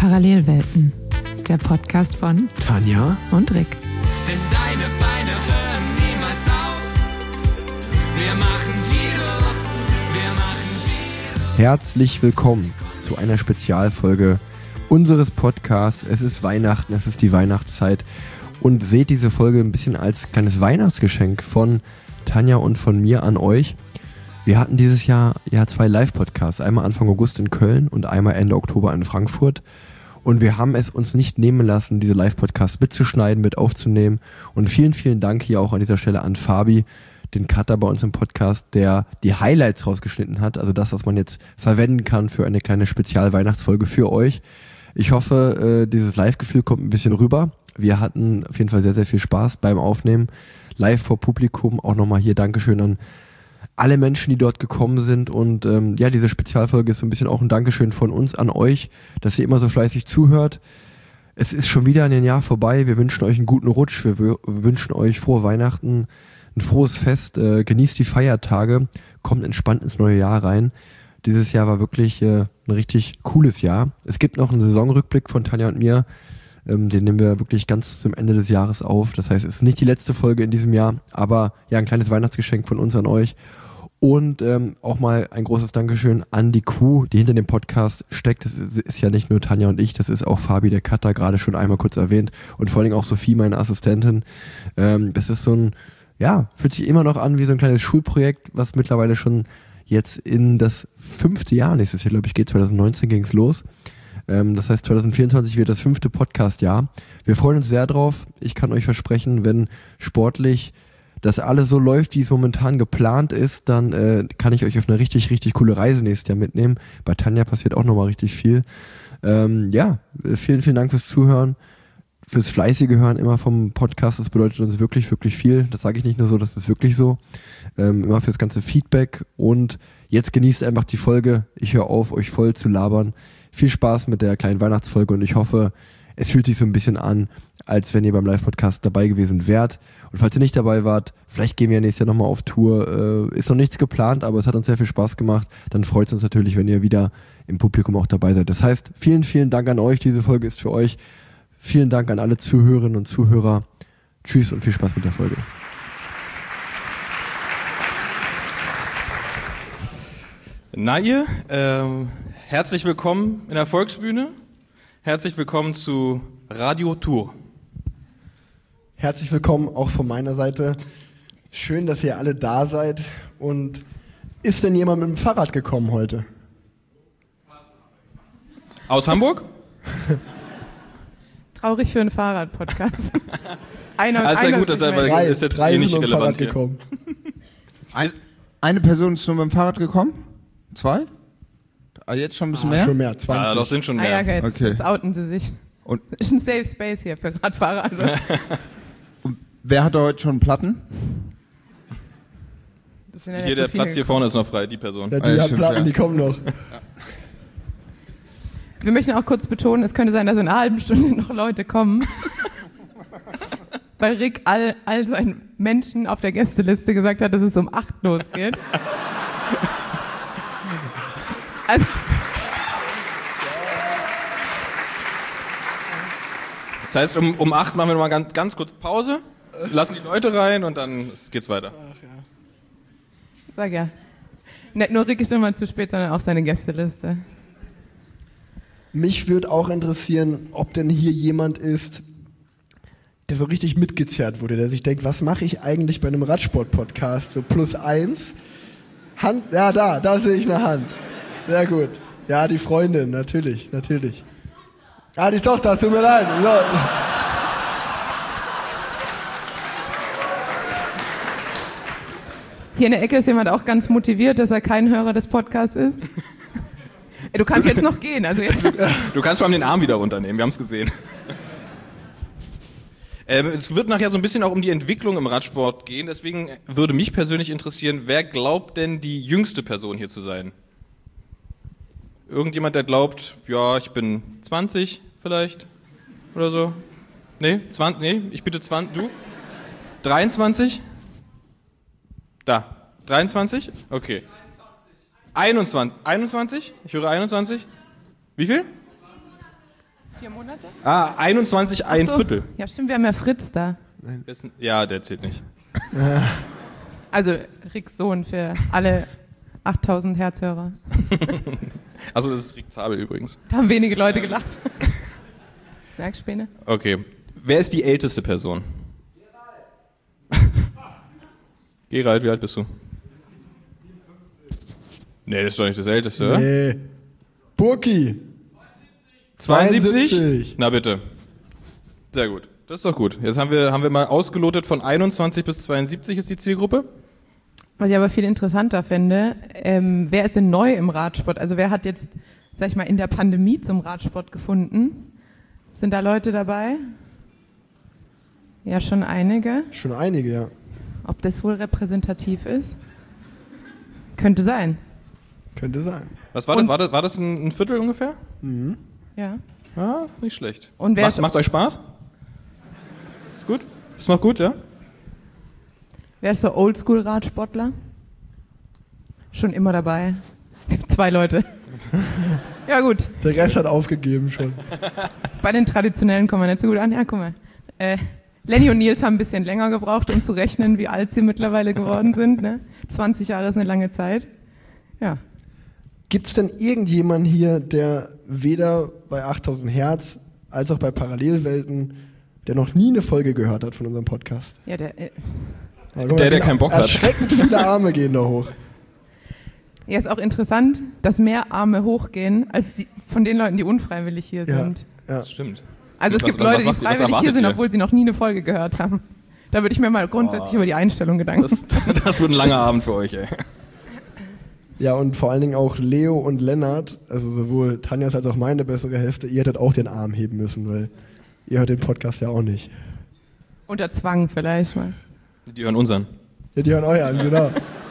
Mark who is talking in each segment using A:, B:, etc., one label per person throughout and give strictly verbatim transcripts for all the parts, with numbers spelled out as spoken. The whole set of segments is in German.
A: Parallelwelten, der Podcast von
B: Tanja
A: und Rick.
C: Denn deine Beine hören niemals auf. Wir machen Giro, wir machen Giro.
B: Herzlich willkommen zu einer Spezialfolge unseres Podcasts. Es ist Weihnachten, es ist die Weihnachtszeit und seht diese Folge ein bisschen als kleines Weihnachtsgeschenk von Tanja und von mir an euch. Wir hatten dieses Jahr ja zwei Live-Podcasts, einmal Anfang August in Köln und einmal Ende Oktober in Frankfurt. Und wir haben es uns nicht nehmen lassen, diese Live-Podcasts mitzuschneiden, mit aufzunehmen. Und vielen, vielen Dank hier auch an dieser Stelle an Fabi, den Cutter bei uns im Podcast, der die Highlights rausgeschnitten hat. Also das, was man jetzt verwenden kann für eine kleine Spezial-Weihnachtsfolge für euch. Ich hoffe, äh, dieses Live-Gefühl kommt ein bisschen rüber. Wir hatten auf jeden Fall sehr, sehr viel Spaß beim Aufnehmen. Live vor Publikum. Auch nochmal hier Dankeschön an alle Menschen, die dort gekommen sind. Und ähm, ja, diese Spezialfolge ist so ein bisschen auch ein Dankeschön von uns an euch, dass ihr immer so fleißig zuhört. Es ist schon wieder ein Jahr vorbei. Wir wünschen euch einen guten Rutsch. Wir w- wünschen euch frohe Weihnachten, ein frohes Fest. Äh, genießt die Feiertage. Kommt entspannt ins neue Jahr rein. Dieses Jahr war wirklich äh, ein richtig cooles Jahr. Es gibt noch einen Saisonrückblick von Tanja und mir. Ähm, den nehmen wir wirklich ganz zum Ende des Jahres auf. Das heißt, es ist nicht die letzte Folge in diesem Jahr, aber ja, ein kleines Weihnachtsgeschenk von uns an euch. Und ähm, auch mal ein großes Dankeschön an die Crew, die hinter dem Podcast steckt. Das ist, ist ja nicht nur Tanja und ich, das ist auch Fabi, der Cutter, gerade schon einmal kurz erwähnt. Und vor allem auch Sophie, meine Assistentin. Ähm, das ist so ein, ja, fühlt sich immer noch an wie so ein kleines Schulprojekt, was mittlerweile schon jetzt in das fünfte Jahr, nächstes Jahr, glaube ich, geht. zwanzig neunzehn ging es los. Ähm, das heißt, zwanzig vierundzwanzig wird das fünfte Podcast-Jahr. Wir freuen uns sehr drauf. Ich kann euch versprechen, wenn sportlich das alles so läuft, wie es momentan geplant ist, dann äh, kann ich euch auf eine richtig, richtig coole Reise nächstes Jahr mitnehmen. Bei Tanja passiert auch nochmal richtig viel. Ähm, ja, vielen, vielen Dank fürs Zuhören, fürs fleißige Hören immer vom Podcast. Das bedeutet uns wirklich, wirklich viel. Das sage ich nicht nur so, das ist wirklich so. Ähm, immer fürs ganze Feedback und jetzt genießt einfach die Folge. Ich höre auf, euch voll zu labern. Viel Spaß mit der kleinen Weihnachtsfolge und ich hoffe, es fühlt sich so ein bisschen an, als wenn ihr beim Live-Podcast dabei gewesen wärt. Und falls ihr nicht dabei wart, vielleicht gehen wir nächstes Jahr nochmal auf Tour. Äh, ist noch nichts geplant, aber es hat uns sehr viel Spaß gemacht. Dann freut es uns natürlich, wenn ihr wieder im Publikum auch dabei seid. Das heißt, vielen, vielen Dank an euch. Diese Folge ist für euch. Vielen Dank an alle Zuhörerinnen und Zuhörer. Tschüss und viel Spaß mit der Folge.
D: Na ihr, ähm, herzlich willkommen in der Volksbühne. Herzlich willkommen zu Radio Tour.
E: Herzlich willkommen auch von meiner Seite. Schön, dass ihr alle da seid. Und ist denn jemand mit dem Fahrrad gekommen heute?
D: Aus Hamburg?
A: Traurig für einen Fahrrad-Podcast. Einer
D: Alles sehr gut, das ist, aber
E: Drei,
D: ist jetzt
E: drei
D: eh nicht
E: sind mit dem Fahrrad
D: relevant hier.
E: gekommen.
F: Ein, eine Person ist nur mit dem Fahrrad gekommen? Zwei? Ah, jetzt schon ein bisschen
E: Ah,
F: mehr?
E: schon mehr,
D: Ah,
E: zwanzig.
D: doch sind schon
A: Ah ja,
D: mehr.
A: okay, jetzt,
F: Okay.
A: jetzt outen sie sich.
F: Und,
A: Ist ein Safe Space hier für Radfahrer. Also.
F: und wer hatte heute schon Platten?
A: Das sind ja
D: Hier
A: nicht
D: der
A: so viele
D: Platz hier
A: gekommen.
D: vorne ist noch frei, die Person.
E: Ja,
F: Ah,
E: die
F: ja,
E: haben
F: stimmt,
E: Platten,
F: ja.
E: die kommen noch.
A: Wir möchten auch kurz betonen, es könnte sein, dass in einer halben Stunde noch Leute kommen. Weil Rick all, all seinen Menschen auf der Gästeliste gesagt hat, dass es um acht losgeht. Also,
D: Das heißt, um, um acht machen wir nochmal ganz, ganz kurz Pause, lassen die Leute rein und dann geht's weiter.
A: sag ja. Nicht nur Rick ist immer zu spät, sondern auch seine Gästeliste.
E: Mich würde auch interessieren, ob denn hier jemand ist, der so richtig mitgezerrt wurde, der sich denkt, was mache ich eigentlich bei einem Radsport-Podcast? So plus eins. Hand, ja, da, da sehe ich eine Hand. Sehr gut. Ja, die Freundin, natürlich, natürlich. Ah, die Tochter, tut mir leid. So.
A: Hier in der Ecke ist jemand auch ganz motiviert, dass er kein Hörer des Podcasts ist. Du kannst jetzt noch gehen. Also jetzt.
D: Du kannst vor allem den Arm wieder runternehmen, wir haben es gesehen. Ähm, es wird nachher so ein bisschen auch um die Entwicklung im Radsport gehen, deswegen würde mich persönlich interessieren, wer glaubt denn die jüngste Person hier zu sein? Irgendjemand, der glaubt, ja, ich bin zwanzig vielleicht oder so? Nee, zwanzig, nee, ich bitte zwanzig, du? dreiundzwanzig? Da, dreiundzwanzig? Okay. einundzwanzig, einundzwanzig? Ich höre einundzwanzig. Wie viel?
A: Vier Monate?
D: Ah, einundzwanzig, ein
A: Ach so.
D: Viertel.
A: Ja, stimmt, wir haben ja Fritz da.
D: Ja, der zählt nicht.
A: Also Ricks Sohn für alle achttausend Herzhörer.
D: Also das ist Rick Zabel übrigens.
A: Da haben wenige Leute gelacht. Merkspäne?
D: Okay. Wer ist die älteste Person? Gerald, wie alt bist du? Nee, das ist doch nicht das Älteste, oder?
E: Nee. Burki.
D: zweiundsiebzig?
E: zweiundsiebzig.
D: Na bitte. Sehr gut. Das ist doch gut. Jetzt haben wir, haben wir mal ausgelotet, von einundzwanzig bis zweiundsiebzig ist die Zielgruppe.
A: Was ich aber viel interessanter finde, ähm, wer ist denn neu im Radsport? Also wer hat jetzt, sag ich mal, in der Pandemie zum Radsport gefunden? Sind da Leute dabei? Ja, schon einige.
E: Schon einige, ja.
A: Ob das wohl repräsentativ ist? Könnte sein.
E: Könnte sein.
D: Was war das? War das, war das ein, ein Viertel ungefähr?
E: Mhm.
A: Ja.
D: Ah, nicht schlecht.
A: Und wer
D: Macht, macht's euch Spaß? Ist gut? Ist noch gut, ja?
A: Wer ist so Oldschool-Radsportler? Schon immer dabei. Zwei Leute. Ja gut,
E: Der Rest hat aufgegeben schon.
A: bei den Traditionellen kommen wir nicht so gut an. Ja, guck mal. Äh, Lenny und Nils haben ein bisschen länger gebraucht, um zu rechnen, wie alt sie mittlerweile geworden sind. Ne? zwanzig Jahre ist eine lange Zeit. Ja.
E: Gibt es denn irgendjemanden hier, der weder bei achttausend Hertz als auch bei Parallelwelten, der noch nie eine Folge gehört hat von unserem Podcast?
A: Ja, der, äh,
E: Ja, guck mal,
D: Der, der
E: genau,
D: keinen Bock hat.
E: Erschreckend viele Arme gehen da hoch.
A: ja, ist auch interessant, dass mehr Arme hochgehen, als die, von den Leuten, die unfreiwillig hier
E: Ja,
A: sind.
E: ja.
D: Das stimmt.
A: Also es
D: Was-
A: gibt
D: was-
A: Leute,
D: was
A: die
D: macht ihr? Was
A: freiwillig hier
D: erwartet
A: sind,
D: ihr?
A: obwohl sie noch nie eine Folge gehört haben. Da würde ich mir mal grundsätzlich über die Einstellung Gedanken
D: Das, das wird ein langer Abend für euch, ey.
E: Ja, und vor allen Dingen auch Leo und Lennart, also sowohl Tanjas als auch meine bessere Hälfte, ihr hättet auch den Arm heben müssen, weil ihr hört den Podcast ja auch nicht.
A: Unter Zwang vielleicht mal.
D: Die hören unseren.
E: Ja, die hören euren, genau.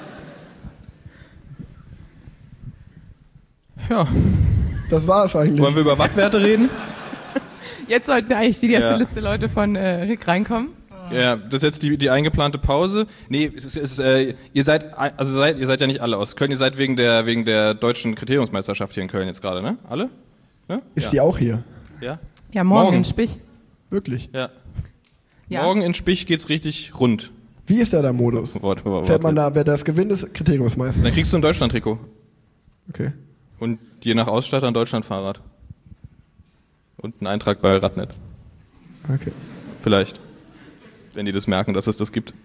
D: Ja.
E: Das war es eigentlich.
D: Wollen wir über Wattwerte reden?
A: Jetzt sollten eigentlich die erste
D: Ja.
A: Liste Leute von äh, Rick reinkommen.
D: Ja, das ist jetzt die, die eingeplante Pause. Nee, es ist, es ist, äh, ihr seid, also seid, ihr seid ja nicht alle aus Köln, ihr seid wegen der, wegen der deutschen Kriteriumsmeisterschaft hier in Köln jetzt gerade, ne? Alle? Ne?
E: Ist
D: ja.
E: die auch hier?
D: Ja?
A: Ja, morgen,
D: Morgen.
A: in Spich.
E: Wirklich?
D: Ja.
A: Ja.
D: Morgen in Spich geht's richtig rund.
E: Wie ist da der Modus?
D: Wort, Wort,
E: Fährt man
D: Wortwitz.
E: da, wer das gewinnt, ist Kriteriumsmeister.
D: Dann kriegst du ein Deutschland-Trikot.
E: Okay.
D: Und je nach Ausstatter ein Deutschland-Fahrrad. Und ein Eintrag bei Radnet.
E: Okay.
D: Vielleicht. Wenn die das merken, dass es das gibt.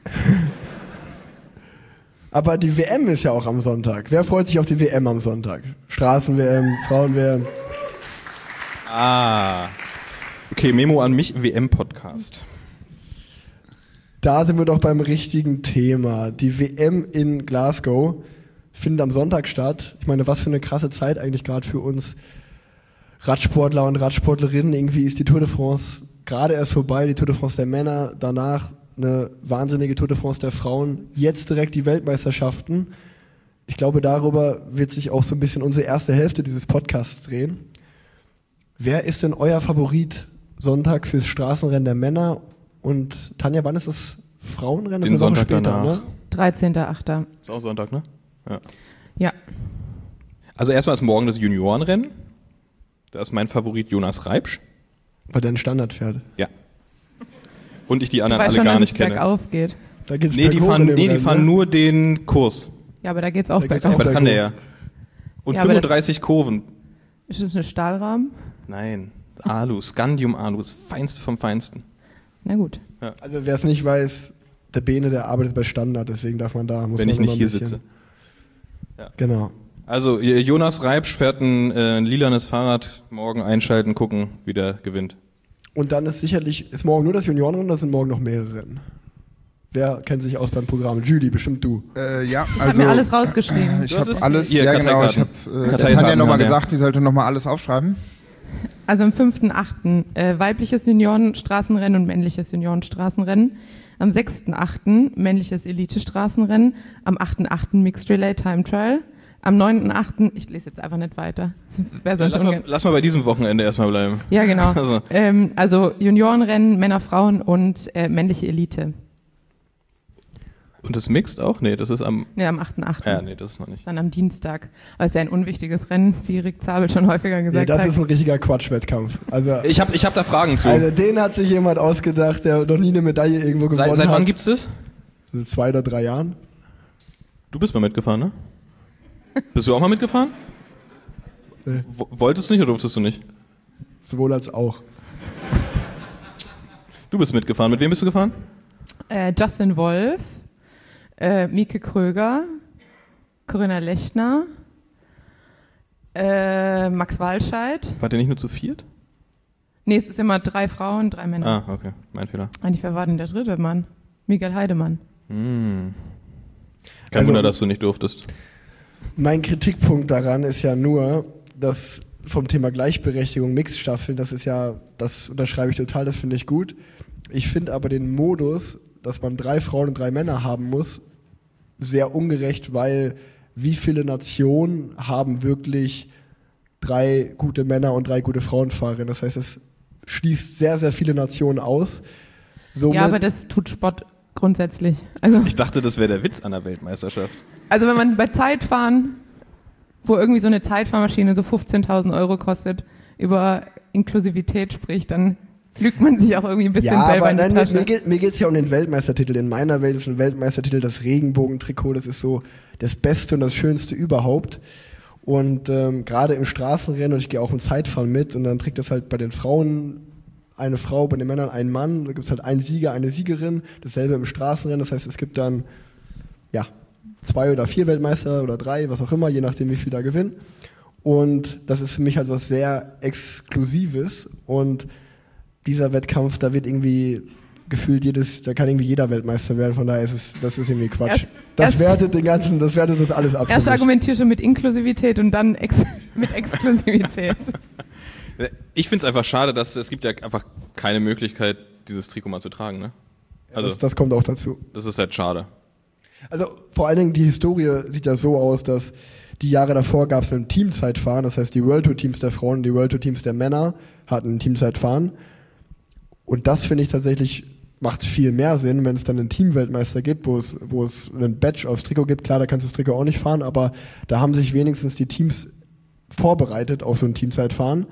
E: Aber die W M ist ja auch am Sonntag. Wer freut sich auf die W M am Sonntag? Straßen-W M, Frauen-W M.
D: Ah. Okay, Memo an mich, W M-Podcast.
E: Da sind wir doch beim richtigen Thema. Die W M in Glasgow findet am Sonntag statt. Ich meine, was für eine krasse Zeit eigentlich gerade für uns Radsportler und Radsportlerinnen. Irgendwie ist die Tour de France gerade erst vorbei, die Tour de France der Männer, danach eine wahnsinnige Tour de France der Frauen, jetzt direkt die Weltmeisterschaften. Ich glaube, darüber wird sich auch so ein bisschen unsere erste Hälfte dieses Podcasts drehen. Wer ist denn euer Favorit Sonntag fürs Straßenrennen der Männer? Und Tanja, wann ist das Frauenrennen? Das
D: Den
E: ist eine Woche
D: Sonntag
E: später,
D: danach.
E: ne?
A: dreizehnter achter
D: Ist auch Sonntag, ne? Ja.
A: Ja.
D: Also erstmal ist morgen das Juniorenrennen. Da ist mein Favorit Jonas Reibsch.
E: Weil der ein Standardpferd.
D: Ja. Und ich die
A: Du
D: anderen
A: weißt
D: alle
A: schon,
D: gar
A: dass
D: nicht
A: es
D: kenne.
A: bergauf geht.
E: Da geht's
D: Nee, die
E: berghoch
D: fahren,
E: in dem
D: nee, die
E: Rennen,
D: fahren
E: ne?
D: nur den Kurs.
A: Ja, aber da geht's auch
E: Da geht's
A: bergauf.
E: auch
D: Aber das kann der ja.
E: berghoch.
D: Und
A: Ja, aber das-
D: fünfunddreißig Kurven.
A: Ist das eine Stahlrahmen?
D: Nein. Alu, Scandium Alu, das Feinste vom Feinsten.
A: Na gut.
E: Also wer es nicht weiß, der Bene, der arbeitet bei Standard, deswegen darf man da, muss
D: Wenn
E: man
D: ich nicht
E: immer ein
D: hier
E: bisschen-
D: sitze.
E: Genau.
D: Also Jonas Reibsch fährt ein, äh, ein lilanes Fahrrad, morgen einschalten, gucken, wie der gewinnt.
E: Und dann ist sicherlich, ist morgen nur das Juniorenrennen oder sind morgen noch mehrere Rennen? Wer kennt sich aus beim Programm? Judy, bestimmt du.
F: Äh, ja,
A: Ich
F: also,
A: habe mir alles rausgeschrieben.
F: Ich
D: Du hast
F: habe
D: es-
F: alles,
D: Hier,
F: ja genau, ich habe
D: Karteikarten.
F: äh, der
D: Karteikarten
F: Tanja nochmal
D: haben wir.
F: gesagt, sie sollte nochmal alles aufschreiben.
A: Also am fünften achten Äh, weibliches Juniorenstraßenrennen und männliches Juniorenstraßenrennen. Am sechsten achten männliches Elite-Straßenrennen. Am achten achten Mixed Relay Time Trial. Am neunten achten ich lese jetzt einfach nicht weiter. Das wäre
D: Ja,
A: sonst
D: lass, mal,
A: ungern.
D: lass mal bei diesem Wochenende erstmal bleiben.
A: Ja, genau.
D: Also.
A: Ähm, also Juniorenrennen, Männer, Frauen und äh, männliche Elite.
D: Und das Mixed auch? Nee, das ist am...
A: Nee, am achten achten
D: Ja, nee, das ist noch nicht.
A: Dann am Dienstag. Aber es ist ja ein unwichtiges Rennen, wie Rick Zabel schon häufiger
E: Ja,
A: gesagt
E: das
A: hat.
E: ist ein richtiger Quatschwettkampf. Also,
D: Ich habe ich hab da Fragen zu.
E: also den hat sich jemand ausgedacht, der noch nie eine Medaille irgendwo gewonnen
D: seit, seit
E: hat.
D: wann gibt's das?
E: So zwei oder drei Jahren.
D: Du bist mal mitgefahren, ne? Bist du auch mal mitgefahren?
E: Nee.
D: W- wolltest du nicht oder durftest du nicht?
E: Sowohl als auch.
D: Du bist mitgefahren. Mit wem bist du gefahren?
A: Äh, Justin Wolf, äh, Mieke Kröger, Corinna Lechner, äh, Max Walscheid.
D: Wart ihr nicht nur zu viert?
A: Nee, es ist immer drei Frauen, drei Männer.
D: Ah, okay. Mein Fehler.
A: Eigentlich, wer war denn der dritte Mann? Miguel Heidemann.
D: Hm. Kein
E: Also-
D: Wunder, dass du nicht durftest.
E: Mein Kritikpunkt daran ist ja nur, dass vom Thema Gleichberechtigung, Mixstaffeln, das ist ja, das unterschreibe ich total, das finde ich gut. Ich finde aber den Modus, dass man drei Frauen und drei Männer haben muss, sehr ungerecht, weil wie viele Nationen haben wirklich drei gute Männer und drei gute Frauenfahrerinnen? Das heißt, es schließt sehr, sehr viele Nationen aus. Somit,
A: Ja, aber das tut Sport grundsätzlich. Also,
D: Ich dachte, das wäre der Witz an der Weltmeisterschaft.
A: also wenn man bei Zeitfahren, wo irgendwie so eine Zeitfahrmaschine so fünfzehntausend Euro kostet, über Inklusivität spricht, dann lügt man sich auch irgendwie ein bisschen
E: ja,
A: selber
E: aber
A: in die
E: nein, mir,
A: Tasche.
E: mir, geht, mir geht's ja um den Weltmeistertitel. In meiner Welt ist ein Weltmeistertitel das Regenbogentrikot. Das ist so das Beste und das Schönste überhaupt. Und ähm, gerade im Straßenrennen, und ich gehe auch im Zeitfahren mit, und dann trägt das halt bei den Frauen eine Frau, bei den Männern ein Mann. Da gibt's halt einen Sieger, eine Siegerin. Dasselbe im Straßenrennen. Das heißt, es gibt dann ja zwei oder vier Weltmeister oder drei, was auch immer, je nachdem, wie viel da gewinnen. Und das ist für mich halt was sehr Exklusives. Und dieser Wettkampf, da wird irgendwie gefühlt jedes, da kann irgendwie jeder Weltmeister werden, von daher ist es, das ist irgendwie Quatsch.
A: Erst-
E: das
A: erst-
E: wertet den ganzen, das wertet das alles ab. für
A: Erst
E: mich.
A: argumentierst du mit Inklusivität und dann ex mit Exklusivität.
D: Ich finde es einfach schade, dass es gibt ja einfach keine Möglichkeit, dieses Trikot mal zu tragen, ne? Also,
E: das, das kommt auch dazu.
D: das ist halt schade.
E: Also vor allen Dingen die Historie sieht ja so aus, dass die Jahre davor gab es ein Teamzeitfahren, das heißt die World Tour Teams der Frauen und die World Tour Teams der Männer hatten ein Teamzeitfahren. Und das finde ich tatsächlich macht viel mehr Sinn, wenn es dann einen Teamweltmeister gibt, wo es, wo es einen Badge aufs Trikot gibt. Klar, da kannst du das Trikot auch nicht fahren, aber da haben sich wenigstens die Teams vorbereitet auf so ein Teamzeitfahren.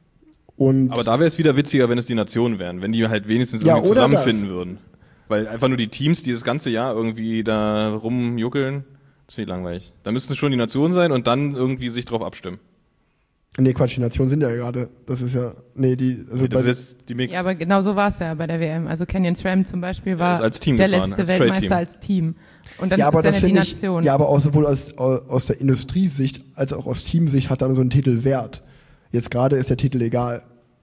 E: Und
D: Aber da wäre es wieder witziger, wenn es die Nationen wären, wenn die halt wenigstens
E: Ja,
D: irgendwie
E: oder
D: zusammenfinden
E: das.
D: würden. Weil einfach nur die Teams, die das ganze Jahr irgendwie da rumjuckeln, das finde ich langweilig. Da müssten es schon die Nationen sein und dann irgendwie sich drauf abstimmen.
E: nee, Quatsch, die Nationen sind ja gerade, das ist ja, nee, die, also
D: Das
E: bei,
D: ist jetzt die Mix.
A: Ja, aber genau so war es ja bei der W M. Also Canyon SRAM zum Beispiel
D: Ja,
A: war
D: ist als Team
A: der
D: gefahren,
A: letzte
D: als Straight
A: Weltmeister
D: Team.
A: als Team. Und dann
E: ja, aber
A: ist ja
E: das
A: nicht die
E: finde ich,
A: Nation.
E: ja, aber auch sowohl aus, aus der Industriesicht als auch aus Teamsicht hat dann so ein Titel Wert. Jetzt gerade ist der Titel egal.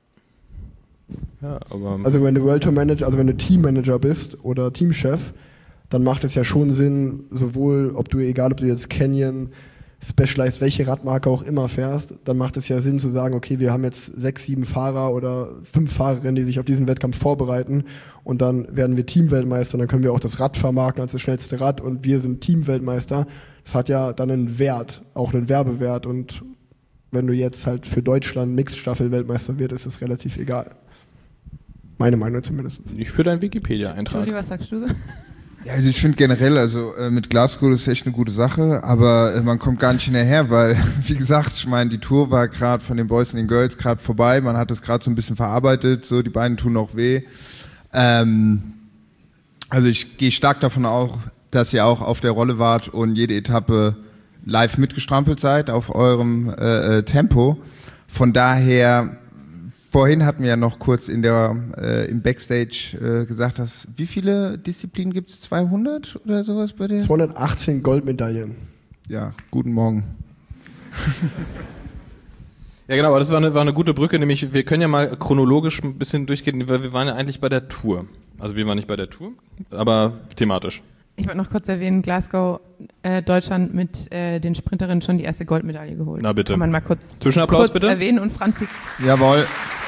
D: Ja, aber
E: Also wenn du World Tour Manager, also wenn du Teammanager bist oder Teamchef, dann macht es ja schon Sinn, sowohl, ob du, egal ob du jetzt Canyon, Specialized, welche Radmarke auch immer fährst, dann macht es ja Sinn zu sagen, okay, wir haben jetzt sechs, sieben Fahrer oder fünf Fahrerinnen, die sich auf diesen Wettkampf vorbereiten und dann werden wir Teamweltmeister und dann können wir auch das Rad vermarkten als das schnellste Rad und wir sind Teamweltmeister. Das hat ja dann einen Wert, auch einen Werbewert und wenn du jetzt halt für Deutschland Mixstaffel-Weltmeister wird, ist es relativ egal. Meine Meinung zumindest.
D: nicht für deinen Wikipedia-Eintrag.
A: Julie, was sagst du so?
F: Ja, also ich finde generell, also äh, mit Glasgow das ist echt eine gute Sache, aber äh, man kommt gar nicht hinterher, weil, wie gesagt, ich meine, die Tour war gerade von den Boys und den Girls gerade vorbei, man hat das gerade so ein bisschen verarbeitet, so die Beine tun auch weh. Ähm, also ich gehe stark davon auch, dass ihr auch auf der Rolle wart und jede Etappe live mitgestrampelt seid auf eurem äh, äh, Tempo. Von daher, vorhin hatten wir ja noch kurz in der, äh, im Backstage äh, gesagt, dass, wie viele Disziplinen gibt es? zweihundert oder sowas bei dir?
E: zweihundertachtzehn Goldmedaillen.
F: Ja, guten Morgen.
D: Ja, genau, aber das war eine, war eine gute Brücke, nämlich wir können ja mal chronologisch ein bisschen durchgehen, weil wir waren ja eigentlich bei der Tour. Also wir waren nicht bei der Tour, aber thematisch.
A: Ich wollte noch kurz erwähnen, Glasgow, äh, Deutschland mit äh, den Sprinterinnen schon die erste Goldmedaille geholt.
D: Na bitte.
A: Kann man mal kurz,
D: Zwischenapplaus
A: kurz
D: bitte.
A: erwähnen und Franzi
F: Jawohl.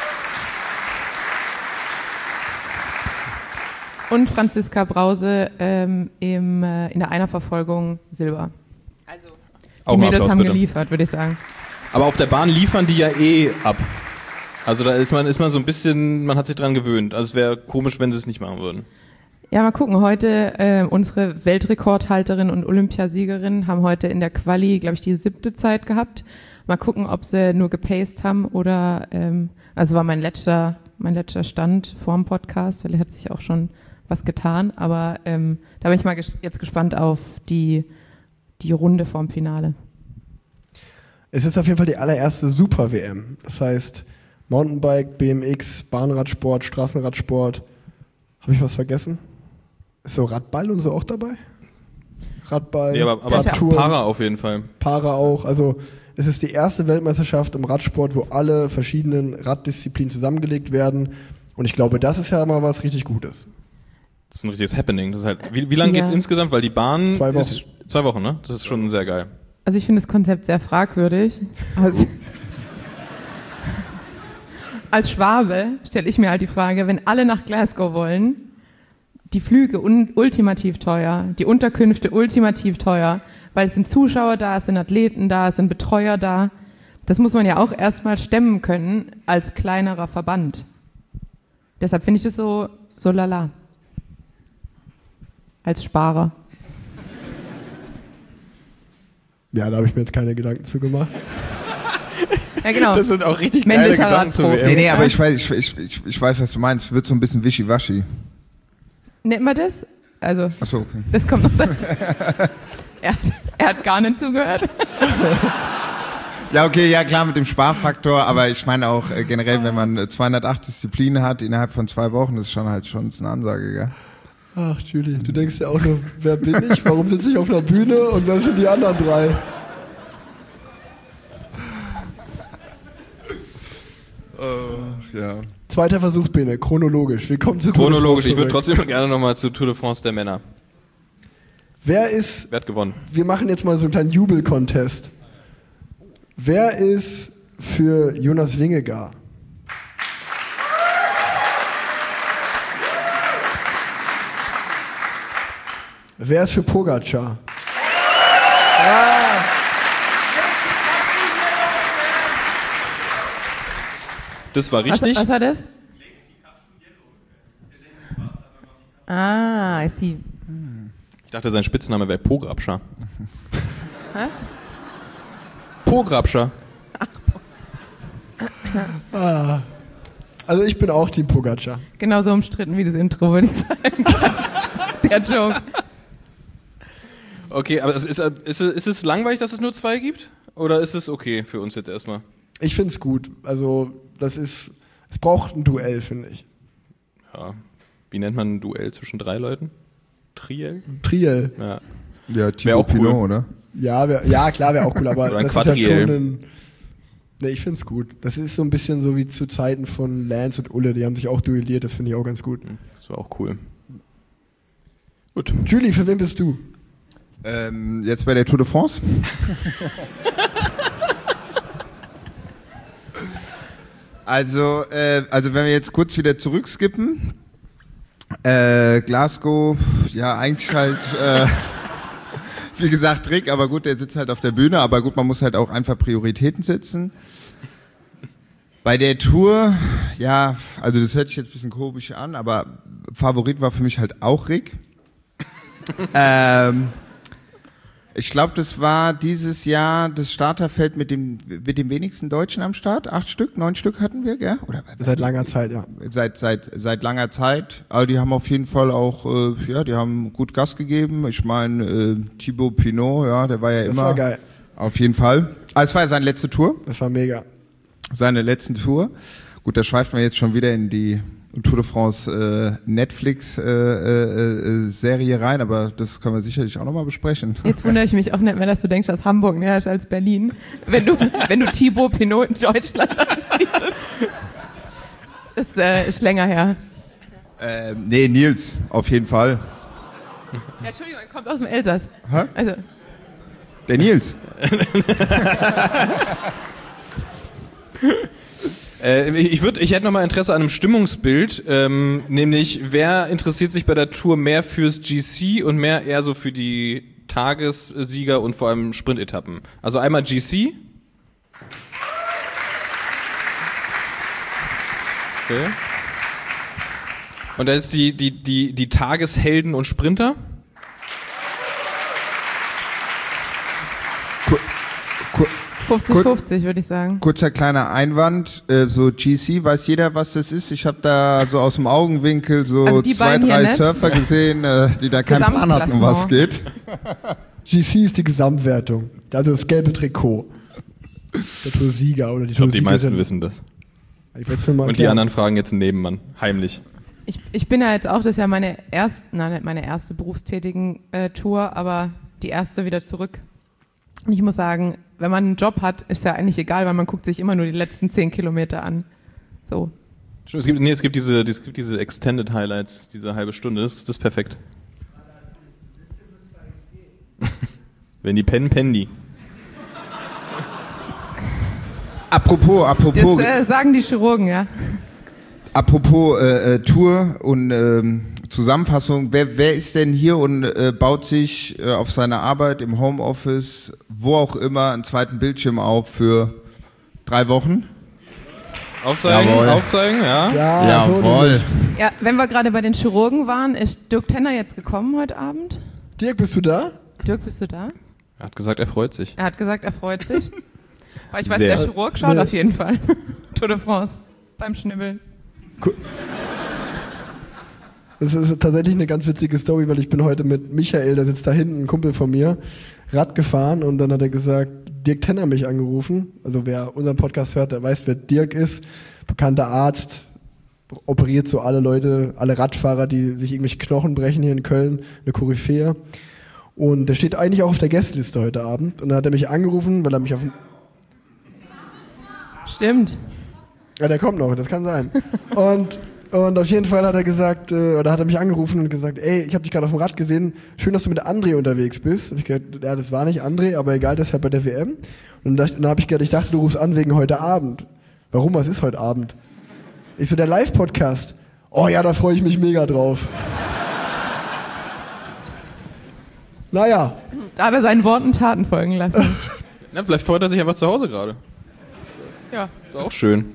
A: und Franziska Brause ähm, im, äh, in der Einerverfolgung Silber. Also
D: Auch
A: die
D: mal
A: Mädels
D: Applaus,
A: haben
D: bitte.
A: geliefert, würde ich sagen.
D: Aber auf der Bahn liefern die ja eh ab. Also da ist man, ist man so ein bisschen, man hat sich dran gewöhnt. Also es wäre komisch, wenn sie es nicht machen würden.
A: Ja, mal gucken. Heute äh, unsere Weltrekordhalterin und Olympiasiegerin haben heute in der Quali, glaube ich, die siebte Zeit gehabt. Mal gucken, ob sie nur gepaced haben oder, ähm, also war mein letzter, mein letzter Stand vor dem Podcast, weil er hat sich auch schon was getan. Aber ähm, da bin ich mal ges- jetzt gespannt auf die, die Runde vorm Finale.
E: Es ist auf jeden Fall die allererste Super-W M. Das heißt Mountainbike, B M X, Bahnradsport, Straßenradsport. Habe ich was vergessen? Ist so Radball und so auch dabei? Radball,
D: Nee, aber, aber
E: Radtouren,
D: Para auf jeden Fall.
E: Para auch. Also es ist die erste Weltmeisterschaft im Radsport, wo alle verschiedenen Raddisziplinen zusammengelegt werden. Und ich glaube, das ist ja mal was richtig Gutes.
D: Das ist ein richtiges Happening. Das ist halt, wie, wie lange
A: Ja.
D: geht's insgesamt? Weil die Bahn
E: Zwei Wochen.
D: ist zwei Wochen, ne? Das ist schon sehr geil.
A: Also ich finde das Konzept sehr fragwürdig. Also als Schwabe stelle ich mir halt die Frage, wenn alle nach Glasgow wollen, die Flüge un- ultimativ teuer, die Unterkünfte ultimativ teuer, weil es sind Zuschauer da, es sind Athleten da, es sind Betreuer da. Das muss man ja auch erstmal stemmen können als kleinerer Verband. Deshalb finde ich das so, so lala. Als Sparer.
E: Ja, da habe ich mir jetzt keine Gedanken zu gemacht.
A: Ja, genau.
D: Das sind auch richtig geile
A: Männlicher
D: Gedanken zu
A: Radprofi.
D: W M.
F: Nee, nee, aber ich weiß, ich, ich, ich, ich weiß, was du meinst. Wird so ein bisschen wischiwaschi.
A: Nennt man das? Also,
F: Achso, okay.
A: das kommt noch dazu. er, hat, er hat gar nicht zugehört.
F: Ja, okay, ja klar mit dem Sparfaktor, aber ich meine auch äh, generell, wenn man äh, zweihundertacht Disziplinen hat innerhalb von zwei Wochen, das ist schon halt schon ist eine Ansage, gell?
E: Ach, Julie, du denkst ja auch nur, wer bin ich, warum sitze ich auf einer Bühne und wer sind die anderen drei?
F: Ach, ja.
E: Zweiter Versuch, Bene, chronologisch. Willkommen zu Tour de
D: Chronologisch.
E: France
D: Ich würde
E: zurück.
D: trotzdem gerne nochmal zu Tour de France der Männer.
E: Wer ist,
D: Wer hat gewonnen?
E: wir machen jetzt mal so einen kleinen Jubel-Contest. Wer ist für Jonas Wingegaard? Wer ist für Pogacar?
D: Das war
A: Was,
D: richtig.
A: was war das? Ah, I see.
D: Ich dachte, sein Spitzname wäre Pograbscher.
A: Was?
D: Pograbscher.
E: Also ich bin auch Team Pogacar.
A: Genauso umstritten wie das Intro, würde ich sagen. Der Joke.
D: Okay, aber es ist, ist, es- ist es langweilig, dass es nur zwei gibt? Oder ist es okay für uns jetzt erstmal?
E: Ich finde es gut. Also das ist, es braucht ein Duell, finde ich.
D: Ja. Wie nennt man ein Duell zwischen drei Leuten? Triel?
E: Triel.
D: Ja.
F: Ja,
D: Wär
F: Thibaut
D: auch cool.
F: Pinot, oder?
E: Ja, wär, ja klar, wäre auch cool, aber
D: Oder ein
E: das ist ja
D: Quadriel.
E: schon ein... Ne, ich finde es gut. Das ist so ein bisschen so wie zu Zeiten von Lance und Ulle, die haben sich auch duelliert, das finde ich auch ganz gut.
D: Das war auch cool. Gut.
E: Julie, für wen bist du?
F: Ähm, jetzt bei der Tour de France? also, äh, also wenn wir jetzt kurz wieder zurückskippen, äh, Glasgow, ja eigentlich halt, äh, wie gesagt Rick, aber gut, der sitzt halt auf der Bühne, aber gut, man muss halt auch einfach Prioritäten setzen. Bei der Tour, ja, also das hört sich jetzt ein bisschen komisch an, aber Favorit war für mich halt auch Rick. ähm, ich glaube, das war dieses Jahr das Starterfeld mit dem, mit dem wenigsten Deutschen am Start. Acht Stück, neun Stück hatten wir, gell? Oder
E: Seit langer Zeit, ja.
F: seit seit seit langer Zeit. Aber die haben auf jeden Fall auch, äh, ja, die haben gut Gas gegeben. Ich meine, äh, Thibaut Pinot, ja, der war ja
E: Das
F: immer
E: war geil.
F: auf jeden Fall. Ah, es war ja seine letzte Tour,
E: Das war mega.
F: seine letzte Tour. Gut, da schweifen wir jetzt schon wieder in die Tour de France äh, Netflix äh, äh, äh, Serie rein, aber das können wir sicherlich auch nochmal besprechen.
A: Jetzt wundere ich mich auch nicht mehr, dass du denkst, dass Hamburg näher ist als Berlin. Wenn du, wenn du Thibaut Pinot in Deutschland ansiehst. Das äh, ist länger her.
F: Ähm, nee, Nils, auf jeden Fall.
A: Ja, Entschuldigung, er kommt aus dem Elsass.
F: Hä?
A: Also,
F: Der Nils.
D: Äh, ich, würd, ich hätte nochmal Interesse an einem Stimmungsbild, ähm, nämlich wer interessiert sich bei der Tour mehr fürs G C und mehr eher so für die Tagessieger und vor allem Sprintetappen. Also einmal G C. Okay. Und dann ist die, die, die, die Tageshelden und Sprinter.
F: Ku- ku-
A: fünfzig fünfzig würde ich sagen.
F: Kurzer kleiner Einwand, äh, so G C, weiß jeder, was das ist? Ich habe da so aus dem Augenwinkel so
A: Also die
F: zwei,
A: beiden hier
F: drei
A: nicht.
F: Surfer gesehen, äh, die da keinen Plan hatten, um was geht.
E: G C ist die Gesamtwertung. Also das gelbe Trikot. Der Tour-Sieger oder die
D: Ich glaube, die
E: Tour-Siegerin.
D: meisten wissen das.
E: Ich will's nur mal
D: Und die
E: erklären.
D: anderen fragen jetzt einen Nebenmann, heimlich.
A: Ich, ich bin ja jetzt auch, das ist ja meine erste, nein, nicht meine erste berufstätigen äh, Tour, aber die erste wieder zurück. Und ich muss sagen, wenn man einen Job hat, ist ja eigentlich egal, weil man guckt sich immer nur die letzten zehn Kilometer an. So.
D: Stimmt, es gibt, nee, es gibt diese, es gibt diese Extended Highlights, diese halbe Stunde, das, das ist perfekt. Wenn die pennen, pennen die.
F: Apropos,
A: Das
F: apropos,
A: äh, sagen die Chirurgen, ja.
F: apropos äh, äh, Tour und ähm, Zusammenfassung, wer, wer ist denn hier und äh, baut sich äh, auf seine Arbeit im Homeoffice, wo auch immer, einen zweiten Bildschirm auf für drei Wochen?
D: Aufzeigen,
F: Jawohl.
D: aufzeigen, ja.
E: Ja, so nämlich.
A: Ja, wenn wir gerade bei den Chirurgen waren, ist Dirk Tenner jetzt gekommen heute Abend.
E: Dirk, bist du da?
A: Dirk, bist du da?
D: Er hat gesagt, er freut sich.
A: Er hat gesagt, er freut sich. Aber ich weiß,
D: Sehr.
A: der Chirurg schaut
E: Nee.
A: auf jeden Fall. Tour de France. Beim Schnibbeln.
E: Das ist tatsächlich eine ganz witzige Story, weil ich bin heute mit Michael, der sitzt da hinten, ein Kumpel von mir, Rad gefahren und dann hat er gesagt, Dirk Tenner hat mich angerufen. Also wer unseren Podcast hört, der weiß, wer Dirk ist. Bekannter Arzt, operiert so alle Leute, alle Radfahrer, die sich irgendwelche Knochen brechen hier in Köln, eine Koryphäe. Und der steht eigentlich auch auf der Gästeliste heute Abend. Und dann hat er mich angerufen, weil er mich auf...
A: Stimmt.
E: Ja, der kommt noch, das kann sein. Und, und auf jeden Fall hat er gesagt, äh, oder hat er mich angerufen und gesagt, ey, ich habe dich gerade auf dem Rad gesehen, schön, dass du mit André unterwegs bist. Hab ich gesagt, ja, das war nicht André, aber egal, das ist halt bei der W M. Und dann, dann habe ich gedacht, ich dachte, du rufst an wegen heute Abend. Warum, was ist heute Abend? Ich so, der Live-Podcast. Oh ja, da freue ich mich mega drauf. Naja,
A: Da hat er seinen Worten Taten folgen lassen.
D: Na, vielleicht freut er sich einfach zu Hause gerade.
A: Ja.
D: Ist auch schön.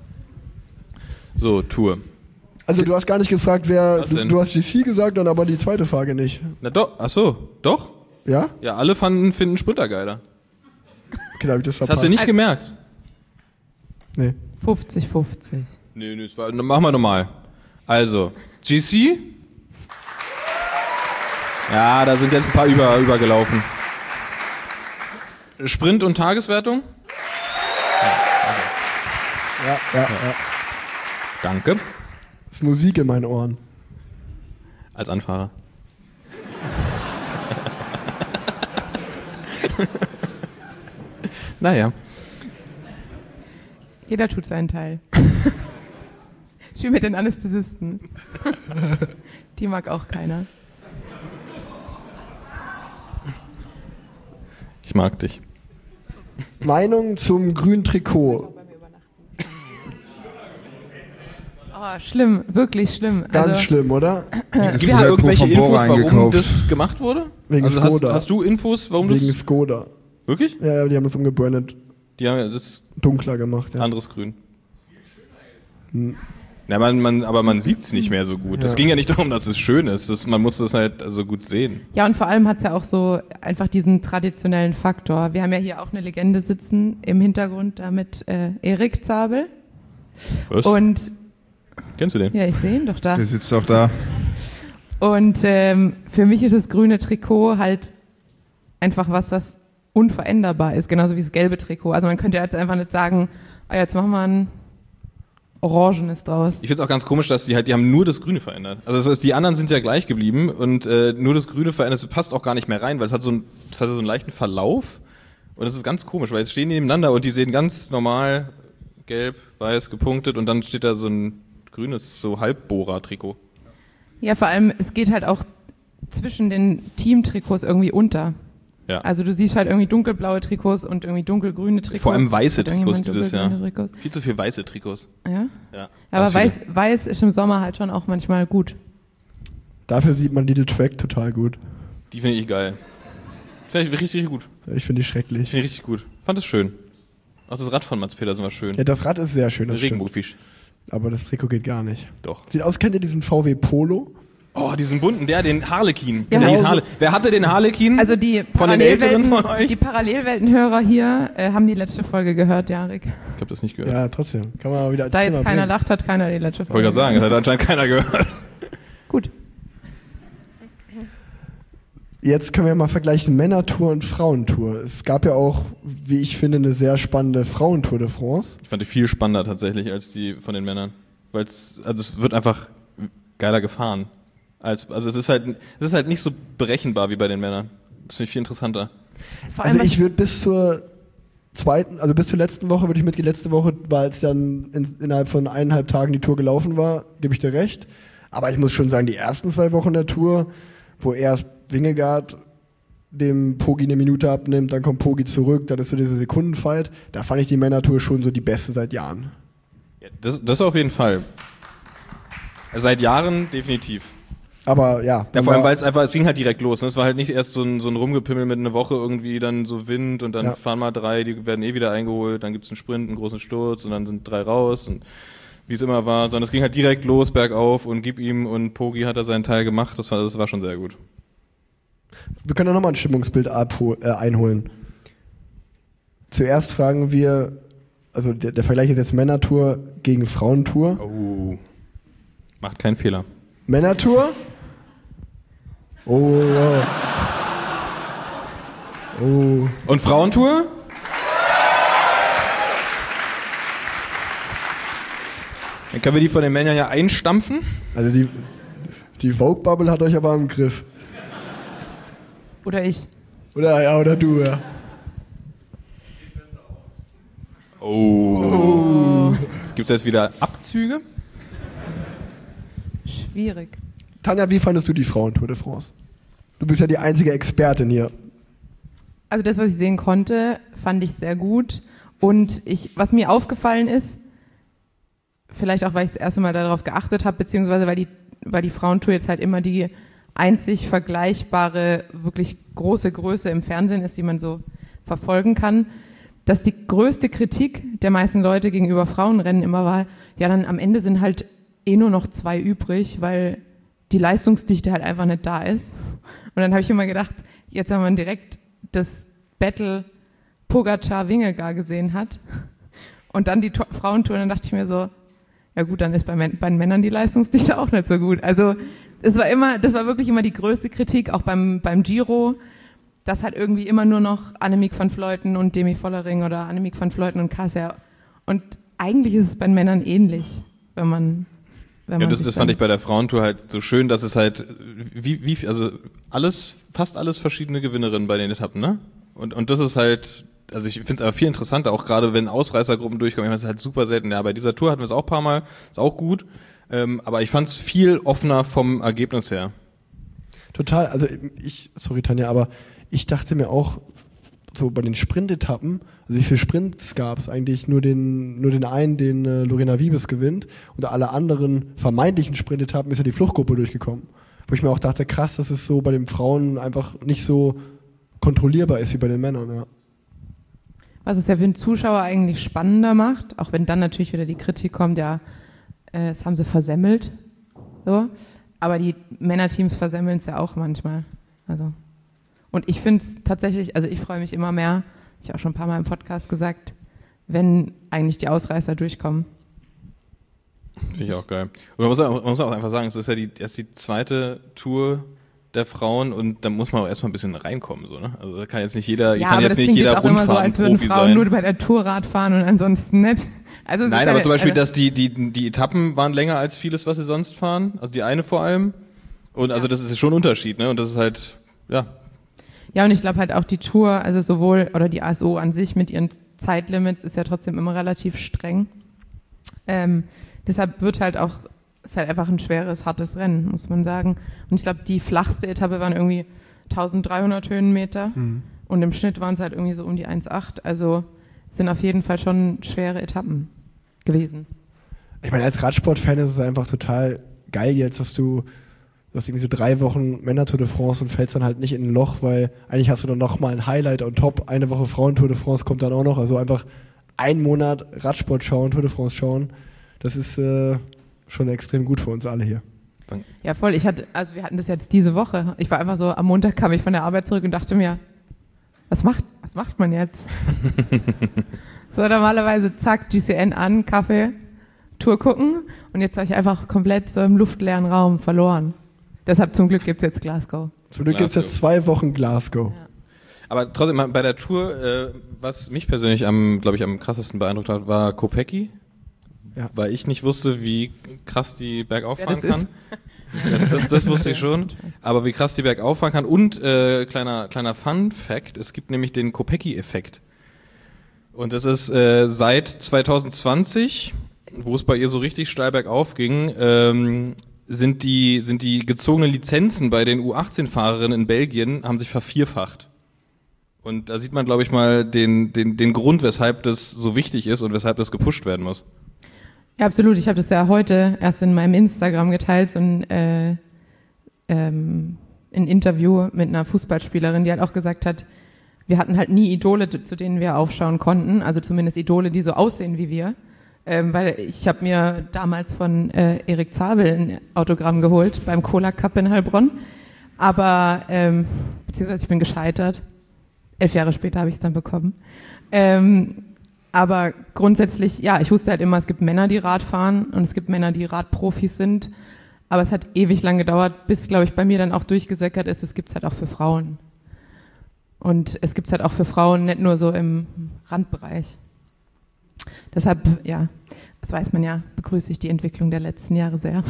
D: So, Tour.
E: also du hast gar nicht gefragt, wer,
D: Was
E: du,
D: denn?
E: du hast G C gesagt, dann aber die zweite Frage nicht.
D: Na doch, ach so, doch?
E: Ja?
D: Ja, alle fanden, finden Sprinter geiler.
E: Okay, da hab ich das
D: Das
E: verpasst.
D: hast du nicht gemerkt.
E: Nee.
A: fünfzig fünfzig.
D: Nee, nee, das war, dann machen wir nochmal. Also, G C? Ja, da sind jetzt ein paar über, übergelaufen. Sprint und Tageswertung?
E: Ja, ja, ja.
D: Danke.
E: Das ist Musik in meinen Ohren.
D: Als Anfahrer. Naja.
A: Jeder tut seinen Teil. Ich spiele mit den Anästhesisten. Die mag auch keiner.
D: Ich mag dich.
E: Meinung zum grünen Trikot.
A: Oh, schlimm, wirklich schlimm.
E: Ganz
A: also,
E: schlimm, oder?
F: Das
D: Gibt
F: ist
D: es da
F: Red Bull
D: irgendwelche
F: von
D: Infos,
F: Bora
D: warum
F: eingekauft.
D: das gemacht wurde?
E: Wegen
D: also hast,
E: Skoda.
D: hast du Infos, warum
E: Wegen
D: das...
E: Skoda.
D: Wirklich?
E: Ja, ja, die haben das umgebrandet,
D: Die haben ja das
E: dunkler gemacht. Ja.
D: anderes Grün.
E: Hm.
D: Ja, man, man, aber man sieht es nicht mehr so gut. Es
E: Ja.
D: ging ja nicht darum, dass es schön ist. Das, man muss das halt also gut sehen.
A: ja, und vor allem hat es ja auch so einfach diesen traditionellen Faktor. Wir haben ja hier auch eine Legende sitzen im Hintergrund, da mit äh, Erik Zabel.
D: Was?
A: Und
D: Kennst du den?
A: ja, ich sehe ihn doch da.
F: Der sitzt doch da.
A: Und ähm, für mich ist das grüne Trikot halt einfach was, was unveränderbar ist, genauso wie das gelbe Trikot. Also man könnte jetzt einfach nicht sagen, ah, jetzt machen wir ein Orangenes draus.
D: Ich finde es auch ganz komisch, dass die halt, die haben nur das Grüne verändert. Also das heißt, die anderen sind ja gleich geblieben und äh, nur das Grüne verändert, das passt auch gar nicht mehr rein, weil es hat so einen, das hat so einen leichten Verlauf und das ist ganz komisch, weil jetzt stehen die nebeneinander und die sehen ganz normal gelb, weiß, gepunktet und dann steht da so ein grünes, so Halbbohrer-Trikot.
A: Ja, vor allem, es geht halt auch zwischen den Teamtrikots irgendwie unter.
D: Ja.
A: Also du siehst halt irgendwie dunkelblaue Trikots und irgendwie dunkelgrüne Trikots.
D: Vor allem weiße
A: Hat irgendjemand
D: Trikots dieses Jahr.
A: dunkelgrüne Trikots?
D: Viel zu viel weiße Trikots.
A: Ja?
D: Ja,
A: Aber
D: ganz viele.
A: weiß, weiß ist im Sommer halt schon auch manchmal gut.
E: Dafür sieht man Little Track total gut.
D: Die finde ich geil. Finde ich richtig, richtig gut.
E: Ich finde die schrecklich.
D: Finde ich richtig gut. Fand es schön. Auch das Rad von Mats Pedersen war schön.
E: Ja, das Rad ist sehr schön, das stimmt.
D: Regenbogenfisch.
E: Aber das Trikot geht gar nicht.
D: Doch.
E: Sieht aus, kennt ihr diesen V W Polo?
D: Oh, diesen bunten, der, den Harlekin.
A: Ja,
D: der hieß
A: also-
D: Harle- Wer hatte den Harlekin?
A: Also die
D: Von den Älteren
A: Parallelwelten-
D: von euch?
A: Die Parallelweltenhörer hier äh, haben die letzte Folge gehört, Jarek.
D: Ich habe das nicht gehört.
E: Ja, trotzdem. Kann man mal wieder als
A: Da jetzt
E: Thema
A: keiner
E: bringen.
A: lacht, hat keiner die letzte
D: Ich wollte
A: Folge
D: gerade sagen, das hat anscheinend keiner gehört.
A: Gut.
E: Jetzt können wir mal vergleichen Männertour und Frauentour. Es gab ja auch, wie ich finde, eine sehr spannende Frauentour de France.
D: Ich fand die viel spannender tatsächlich als die von den Männern. Weil es, also es wird einfach geiler gefahren. Als, also es ist halt, es ist halt nicht so berechenbar wie bei den Männern. Das finde ich viel interessanter.
A: Vor allem,
E: Also ich
A: was-
E: würde bis zur zweiten, also bis zur letzten Woche würde ich mitgehen. Letzte Woche, weil es dann in, innerhalb von eineinhalb Tagen die Tour gelaufen war, gebe ich dir recht. Aber ich muss schon sagen, die ersten zwei Wochen der Tour, wo erst Wingegaard dem Poggi eine Minute abnimmt, dann kommt Poggi zurück, dann ist so diese Sekundenfight. Da fand ich die Männertour schon so die beste seit Jahren.
D: Ja, das, das auf jeden Fall. Seit Jahren definitiv.
E: Aber ja.
D: Ja, vor allem, weil es einfach, es ging halt direkt los. Ne? Es war halt nicht erst so ein, so ein Rumgepimmel mit einer Woche irgendwie, dann so Wind und dann
E: Ja.
D: fahren mal drei, die werden eh wieder eingeholt, dann gibt's einen Sprint, einen großen Sturz und dann sind drei raus und wie es immer war, sondern es ging halt direkt los, bergauf und gib ihm und Poggi hat da seinen Teil gemacht, das war, das war schon sehr gut.
E: Wir können ja nochmal ein Stimmungsbild abhol- äh, einholen. Zuerst fragen wir, also der, der Vergleich ist jetzt Männertour gegen Frauentour.
D: Oh. Macht keinen Fehler.
E: Männertour? Oh, wow. Oh.
D: Und Frauentour? Dann können wir die von den Männern ja einstampfen.
E: Also die, die Vogue-Bubble hat euch aber im Griff.
A: Oder ich.
E: Oder ja, oder du, ja.
D: Oh. Gibt es jetzt wieder Abzüge?
A: Schwierig.
E: Tanja, wie fandest du die Frauentour de France? Du bist ja die einzige Expertin hier.
A: Also das, was ich sehen konnte, fand ich sehr gut. Und ich, was mir aufgefallen ist, vielleicht auch, weil ich das erste Mal darauf geachtet habe, beziehungsweise weil die, weil die Frauentour jetzt halt immer die einzig vergleichbare, wirklich große Größe im Fernsehen ist, die man so verfolgen kann, dass die größte Kritik der meisten Leute gegenüber Frauenrennen immer war, ja, dann am Ende sind halt eh nur noch zwei übrig, weil die Leistungsdichte halt einfach nicht da ist. Und dann habe ich immer gedacht, jetzt wenn man direkt das Battle Pogacar-Wingegaard gesehen hat und dann die To- Frauentour, dann dachte ich mir so, ja gut, dann ist bei, Män- bei den Männern die Leistungsdichte auch nicht so gut. Also es war immer, das war wirklich immer die größte Kritik, auch beim, beim Giro, dass halt irgendwie immer nur noch Annemiek van Vleuten und Demi Vollering oder Annemiek van Vleuten und Kasia. Und eigentlich ist es bei den Männern ähnlich, wenn man wenn
D: Ja,
A: man
D: das,
A: sich
D: das
A: dann-
D: fand ich bei der Frauentour halt so schön, dass es halt, wie, wie, also alles, fast alles verschiedene Gewinnerinnen bei den Etappen, ne? Und, und das ist halt, also ich finde es aber viel interessanter, auch gerade wenn Ausreißergruppen durchkommen, ich meine, das ist halt super selten. Ja, bei dieser Tour hatten wir es auch ein paar Mal, ist auch gut, ähm, aber ich fand es viel offener vom Ergebnis her.
E: Total, also ich, sorry Tanja, aber ich dachte mir auch, so bei den Sprintetappen, also wie viele Sprints gab es eigentlich? Nur den, nur den einen, den äh, Lorena Wiebes gewinnt, und alle anderen vermeintlichen Sprintetappen ist ja die Fluchtgruppe durchgekommen. Wo ich mir auch dachte, krass, dass es so bei den Frauen einfach nicht so kontrollierbar ist wie bei den Männern. Ja.
A: Was es ja für den Zuschauer eigentlich spannender macht, auch wenn dann natürlich wieder die Kritik kommt, ja, äh, das haben sie versemmelt. So. Aber die Männerteams versemmeln es ja auch manchmal. Also. Und ich finde es tatsächlich, also ich freue mich immer mehr, ich habe auch schon ein paar Mal im Podcast gesagt, wenn eigentlich die Ausreißer durchkommen.
D: Finde ich auch geil. Und man muss, auch, man muss auch einfach sagen, es ist ja die, erst die zweite Tour der Frauen und da muss man auch erstmal ein bisschen reinkommen. So, ne? Also da kann jetzt nicht jeder,
A: Ja,
D: kann
A: aber
D: jetzt
A: das
D: nicht
A: klingt
D: jeder
A: jetzt auch immer so, als würden
D: Rundfahrtenprofi
A: Frauen
D: sein.
A: nur bei der Tour Rad fahren und ansonsten nicht. Also es
D: Nein,
A: ist
D: aber
A: ja,
D: zum Beispiel,
A: also,
D: dass die, die, die Etappen waren länger als vieles, was sie sonst fahren. Also die eine vor allem. Und also das ist schon ein Unterschied, ne? Und das ist halt, ja.
A: Ja, und ich glaube halt auch die Tour, also sowohl, oder die A S O an sich mit ihren Zeitlimits ist ja trotzdem immer relativ streng. Ähm, deshalb wird halt auch, ist halt einfach ein schweres, hartes Rennen, muss man sagen. Und ich glaube, die flachste Etappe waren irgendwie dreizehnhundert Höhenmeter
E: Mhm.
A: und im Schnitt waren es halt irgendwie so um die eins Komma acht. Also sind auf jeden Fall schon schwere Etappen gewesen.
E: Ich meine, als Radsportfan ist es einfach total geil jetzt, dass du, du hast irgendwie so drei Wochen Männer-Tour de France und fällst dann halt nicht in ein Loch, weil eigentlich hast du dann nochmal ein Highlight on top. Eine Woche Frauen-Tour de France kommt dann auch noch. Also einfach einen Monat Radsport schauen, Tour de France schauen. Das ist äh, schon extrem gut für uns alle hier.
A: Ja, voll. Ich hatte, also wir hatten das jetzt diese Woche. Ich war einfach so, am Montag kam ich von der Arbeit zurück und dachte mir, was macht, was macht man jetzt? So, normalerweise zack, G C N an, Kaffee, Tour gucken und jetzt war ich einfach komplett so im luftleeren Raum verloren. Deshalb zum Glück gibt es jetzt Glasgow.
E: Zum Glück gibt es jetzt zwei Wochen Glasgow.
A: Ja.
D: Aber trotzdem, bei der Tour, äh, was mich persönlich am, glaube ich, am krassesten beeindruckt hat, war Kopecky.
E: Ja.
D: Weil ich nicht wusste, wie krass die bergauf
A: Wer
D: fahren
A: das
D: kann. Das, das, das wusste ich schon. Aber wie krass die bergauf fahren kann. Und äh, kleiner, kleiner Fun-Fact, es gibt nämlich den Kopecky-Effekt. Und das ist äh, seit zwanzig zwanzig, wo es bei ihr so richtig steil bergauf ging, ähm, sind die, sind die gezogenen Lizenzen bei den U achtzehn Fahrerinnen in Belgien, haben sich vervierfacht. Und da sieht man, glaube ich, mal den, den, den Grund, weshalb das so wichtig ist und weshalb das gepusht werden muss.
A: Ja, absolut. Ich habe das ja heute erst in meinem Instagram geteilt, so ein, äh, ähm, ein Interview mit einer Fußballspielerin, die halt auch gesagt hat, wir hatten halt nie Idole, zu denen wir aufschauen konnten, also zumindest Idole, die so aussehen wie wir. Ähm, weil ich habe mir damals von äh, Erik Zabel ein Autogramm geholt beim Cola Cup in Heilbronn, aber ähm, beziehungsweise ich bin gescheitert. Elf Jahre später habe ich es dann bekommen. Ähm, aber grundsätzlich, ja, ich wusste halt immer, es gibt Männer, die Rad fahren und es gibt Männer, die Radprofis sind. Aber es hat ewig lang gedauert, bis, glaube ich, bei mir dann auch durchgesäckert ist, es gibt es halt auch für Frauen. Und es gibt es halt auch für Frauen, nicht nur so im Randbereich. Deshalb, ja, das weiß man ja, begrüße ich die Entwicklung der letzten Jahre sehr.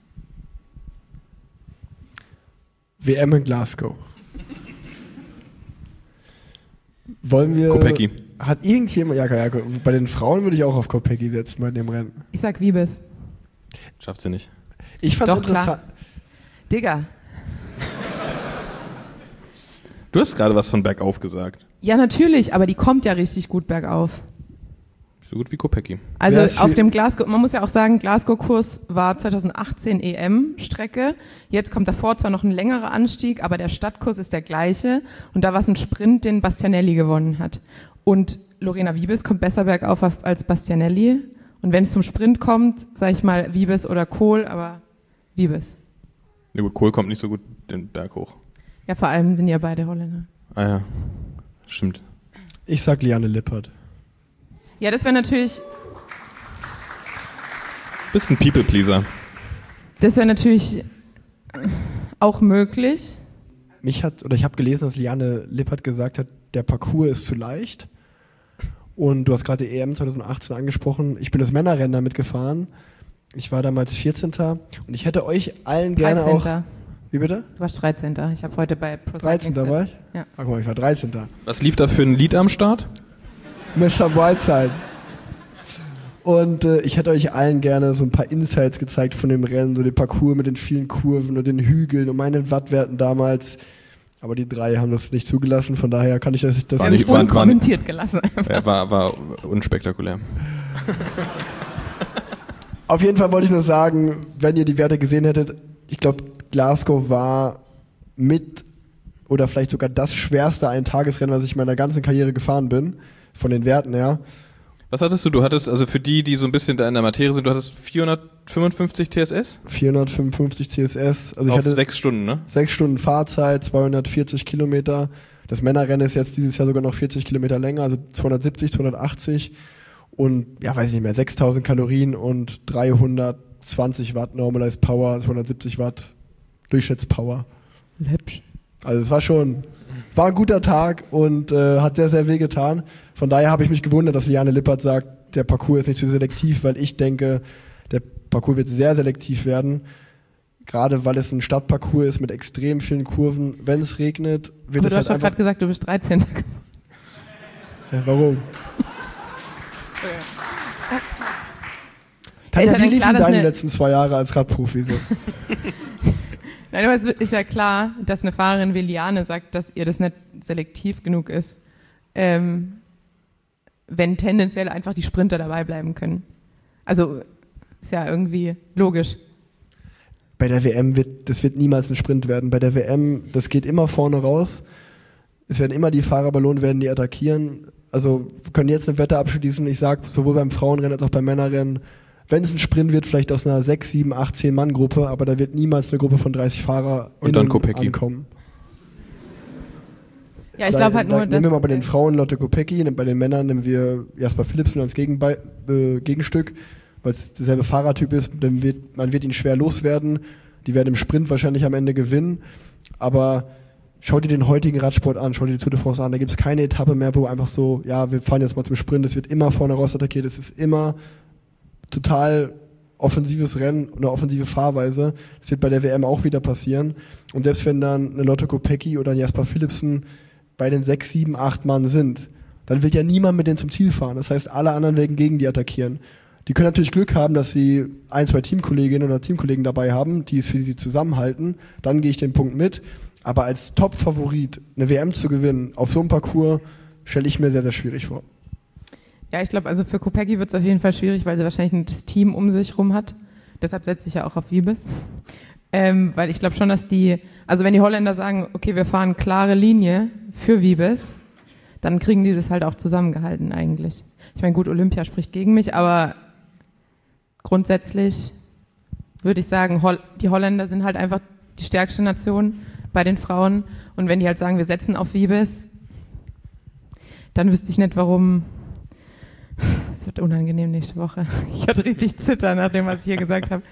E: W M in Glasgow. Wollen wir...
D: Kopecky.
E: Hat irgendjemand... Ja, ja, bei den Frauen würde ich auch auf Kopecky setzen bei dem Rennen.
A: Ich sag Wiebes.
D: Schafft sie nicht.
E: Ich fand's
A: Doch,
E: interessant.
A: klar. Digga.
D: Du hast gerade was von bergauf gesagt.
A: Ja, natürlich, aber die kommt ja richtig gut bergauf.
D: So gut wie Kopecky.
A: Also
E: Wer ist
A: auf
E: viel-
A: dem Glasgow, man muss ja auch sagen, Glasgow-Kurs war zwanzig achtzehn E M-Strecke. Jetzt kommt davor zwar noch ein längerer Anstieg, aber der Stadtkurs ist der gleiche. Und da war es ein Sprint, den Bastianelli gewonnen hat. Und Lorena Wiebes kommt besser bergauf auf- als Bastianelli. Und wenn es zum Sprint kommt, sage ich mal Wiebes oder Kohl, aber Wiebes.
D: Ja gut, Kohl kommt nicht so gut den Berg hoch.
A: Ja, vor allem sind ja beide Holländer.
D: Ah ja, stimmt.
E: Ich sag Liane Lippert.
A: Ja, das wäre natürlich,
D: Bist ein People-Pleaser.
A: das wäre natürlich auch möglich.
E: Mich hat, oder ich habe gelesen, dass Liane Lippert gesagt hat, der Parcours ist zu leicht. Und du hast gerade die E M zwanzig achtzehn angesprochen. Ich bin das Männerrennen damit gefahren. Ich war damals vierzehnter Und ich hätte euch allen gerne auch...
A: dreizehnter
E: Wie bitte?
A: Du warst dreizehnter Ich habe heute bei Pro Cycling
E: dreizehnter war ich?
A: Stats- Ja.
E: Ach guck mal, ich war dreizehnter
D: Was lief da für ein Lied am Start?
E: Mister Brightside. Und äh, ich hätte euch allen gerne so ein paar Insights gezeigt von dem Rennen, so den Parcours mit den vielen Kurven und den Hügeln und meinen Wattwerten damals. Aber die drei haben das nicht zugelassen, von daher kann ich das nicht... Das
D: War
A: Sie haben
D: nicht-
A: es
D: war- war-
A: unkommentiert gelassen.
D: Ja, war, war unspektakulär.
E: Auf jeden Fall wollte ich nur sagen, wenn ihr die Werte gesehen hättet, ich glaube, Glasgow war mit oder vielleicht sogar das schwerste Eintagesrennen, was ich in meiner ganzen Karriere gefahren bin, von den Werten her.
D: Was hattest du? Du hattest, also für die, die so ein bisschen da in der Materie sind, du hattest vierhundertfünfundfünfzig T S S?
E: vierhundertfünfundfünfzig T S S. Also ich
D: Auf
E: hatte
D: sechs Stunden, ne?
E: sechs Stunden Fahrzeit, zweihundertvierzig Kilometer. Das Männerrennen ist jetzt dieses Jahr sogar noch vierzig Kilometer länger, also zweihundertsiebzig, zweihundertachtzig. Und ja, weiß ich nicht mehr, sechstausend Kalorien und dreihundertzwanzig Watt Normalized Power, zweihundertsiebzig Watt Durchschnittspower.
A: Hübsch.
E: Also es war schon, war ein guter Tag und äh, hat sehr, sehr weh getan. Von daher habe ich mich gewundert, dass Liane Lippert sagt, der Parcours ist nicht zu selektiv, weil ich denke, der Parcours wird sehr selektiv werden. Gerade weil es ein Stadtparcours ist mit extrem vielen Kurven. Wenn es regnet, wird
A: Aber
E: es
A: du hast
E: halt
A: doch
E: einfach...
A: gerade gesagt, du bist dreizehnter
E: Ja, warum?
A: Ist
E: Tanja,
A: ja
E: wie
A: dann
E: liefen
A: klar, dass
E: deine
A: eine-
E: letzten zwei Jahre als Radprofi so?
A: Nein, aber es ist ja klar, dass eine Fahrerin wie Liane sagt, dass ihr das nicht selektiv genug ist, ähm, wenn tendenziell einfach die Sprinter dabei bleiben können. Also ist ja irgendwie logisch.
E: Bei der W M wird, das wird niemals ein Sprint werden. Bei der W M, das geht immer vorne raus. Es werden immer die Fahrer belohnt werden, die attackieren. Also wir können jetzt eine Wette abschließen. Ich sage, sowohl beim Frauenrennen als auch beim Männerrennen, wenn es ein Sprint wird, vielleicht aus einer sechs, sieben, acht, zehn Mann Gruppe, aber da wird niemals eine Gruppe von dreißig Fahrer
D: Und dann Kopecky.
E: ankommen.
A: Ja, ich
E: Da-
A: glaube halt
E: da
A: nur,
E: Nehmen wir mal bei den
A: dass,
E: Frauen Lotte Kopecky, bei den Männern nehmen wir Jasper Philipsen als Gegenbei äh, Gegenstück, weil es derselbe Fahrertyp ist, dann wird, man wird ihn schwer loswerden, die werden im Sprint wahrscheinlich am Ende gewinnen, aber schau dir den heutigen Radsport an, schau dir die Tour de France an, da gibt es keine Etappe mehr, wo einfach so, ja, wir fahren jetzt mal zum Sprint, es wird immer vorne raus attackiert, es ist immer total offensives Rennen, eine offensive Fahrweise, das wird bei der W M auch wieder passieren und selbst wenn dann eine Lotte Kopecky oder ein Jasper Philipsen bei den sechs, sieben, acht Mann sind, dann will ja niemand mit denen zum Ziel fahren. Das heißt, alle anderen werden gegen die attackieren. Die können natürlich Glück haben, dass sie ein, zwei Teamkolleginnen oder Teamkollegen dabei haben, die es für sie zusammenhalten. Dann gehe ich den Punkt mit. Aber als Top-Favorit eine W M zu gewinnen auf so einem Parcours, stelle ich mir sehr, sehr schwierig vor.
A: ja, ich glaube, also für Kopecky wird es auf jeden Fall schwierig, weil sie wahrscheinlich ein- das Team um sich rum hat. Deshalb setze ich ja auch auf Wiebes. Ähm, weil ich glaube schon, dass die, also wenn die Holländer sagen, okay, wir fahren klare Linie für Wiebes, dann kriegen die das halt auch zusammengehalten eigentlich. Ich meine, gut, Olympia spricht gegen mich, aber grundsätzlich würde ich sagen, Hol- die Holländer sind halt einfach die stärkste Nation bei den Frauen. Und wenn die halt sagen, wir setzen auf Wiebes, dann wüsste ich nicht, warum. Es wird unangenehm nächste Woche. Ich hatte richtig Zittern nach dem, was ich hier gesagt habe.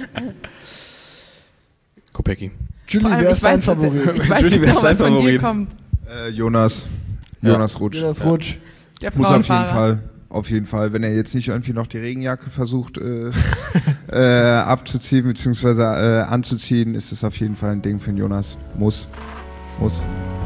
D: Kopecky.
E: Julie,
A: Vor allem,
E: wer
A: ich
E: ist dein
A: weiß,
E: Favorit?
A: ich weiß
D: Julie, wer
A: genau,
D: ist dein
A: was von dir
D: Favorit?
A: kommt.
F: Äh, Jonas. Jonas Rutsch.
E: Jonas Rutsch.
A: Der
F: Muss auf jeden
A: Frauenfahrer.
F: Fall. Auf jeden Fall. Wenn er jetzt nicht irgendwie noch die Regenjacke versucht äh, äh, abzuziehen bzw. Äh, anzuziehen, ist es auf jeden Fall ein Ding für den Jonas. Muss. Muss.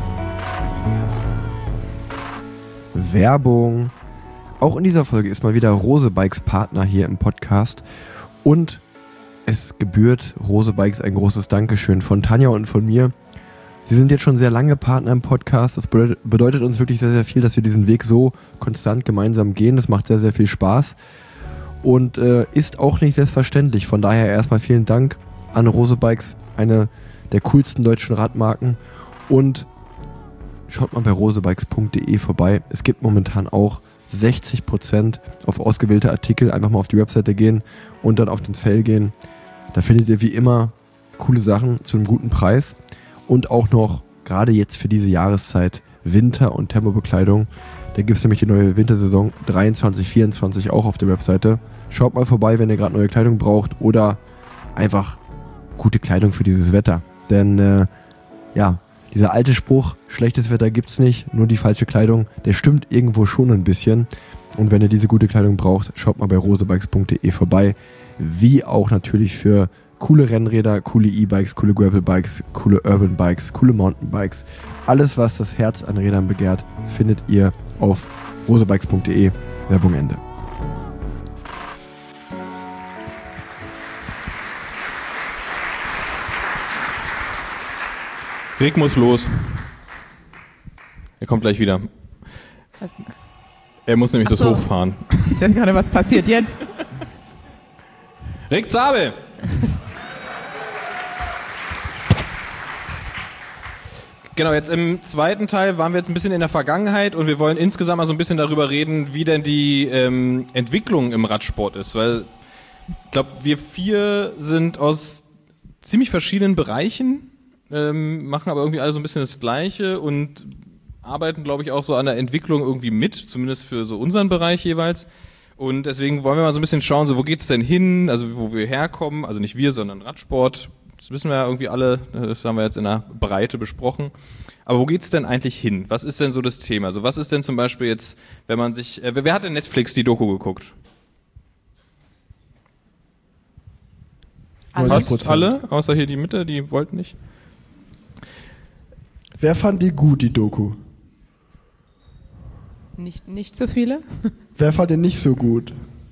B: Werbung. Auch in dieser Folge ist mal wieder Rose Bikes Partner hier im Podcast und es gebührt Rose Bikes ein großes Dankeschön von Tanja und von mir. Sie sind jetzt schon sehr lange Partner im Podcast. Das bedeutet, bedeutet uns wirklich sehr, sehr viel, dass wir diesen Weg so konstant gemeinsam gehen. Das macht sehr, sehr viel Spaß und äh, ist auch nicht selbstverständlich. Von daher erstmal vielen Dank an Rose Bikes, eine der coolsten deutschen Radmarken. Und schaut mal bei rosebikes punkt de vorbei. Es gibt momentan auch sechzig Prozent auf ausgewählte Artikel. Einfach mal auf die Webseite gehen und dann auf den Sale gehen. Da findet ihr wie immer coole Sachen zu einem guten Preis. Und auch noch, gerade jetzt für diese Jahreszeit, Winter- und Thermobekleidung. Da gibt es nämlich die neue Wintersaison dreiundzwanzig vierundzwanzig auch auf der Webseite. Schaut mal vorbei, wenn ihr gerade neue Kleidung braucht oder einfach gute Kleidung für dieses Wetter. Denn äh, ja, dieser alte Spruch, schlechtes Wetter gibt's nicht, nur die falsche Kleidung, der stimmt irgendwo schon ein bisschen. Und wenn ihr diese gute Kleidung braucht, schaut mal bei rosebikes punkt de vorbei. Wie auch natürlich für coole Rennräder, coole E-Bikes, coole Gravel-Bikes, coole Urban-Bikes, coole Mountainbikes. Alles, was das Herz an Rädern begehrt, findet ihr auf rosebikes punkt de. Werbung Ende.
D: Rick muss los. Er kommt gleich wieder. Er muss nämlich
A: Ach
D: das
A: so.
D: hochfahren.
A: Ich dachte gerade, was passiert jetzt?
D: Rick Zabel! Genau, jetzt im zweiten Teil waren wir jetzt ein bisschen in der Vergangenheit und wir wollen insgesamt mal so ein bisschen darüber reden, wie denn die ähm, Entwicklung im Radsport ist, weil ich glaube, wir vier sind aus ziemlich verschiedenen Bereichen, ähm, machen aber irgendwie alle so ein bisschen das Gleiche und arbeiten, glaube ich, auch so an der Entwicklung irgendwie mit, zumindest für so unseren Bereich jeweils. Und deswegen wollen wir mal so ein bisschen schauen, so wo geht's denn hin, also wo wir herkommen, also nicht wir, sondern Radsport. Das wissen wir ja irgendwie alle, das haben wir jetzt in der Breite besprochen. Aber wo geht's denn eigentlich hin? Was ist denn so das Thema? Also was ist denn zum Beispiel jetzt, wenn man sich, äh, wer hat in Netflix die Doku geguckt?
E: neunzig
D: Fast
E: Prozent.
D: alle, außer hier die Mitte, die wollten nicht.
E: Wer fand die gut, die Doku?
A: Nicht, nicht so viele.
E: Wer fand den nicht so gut?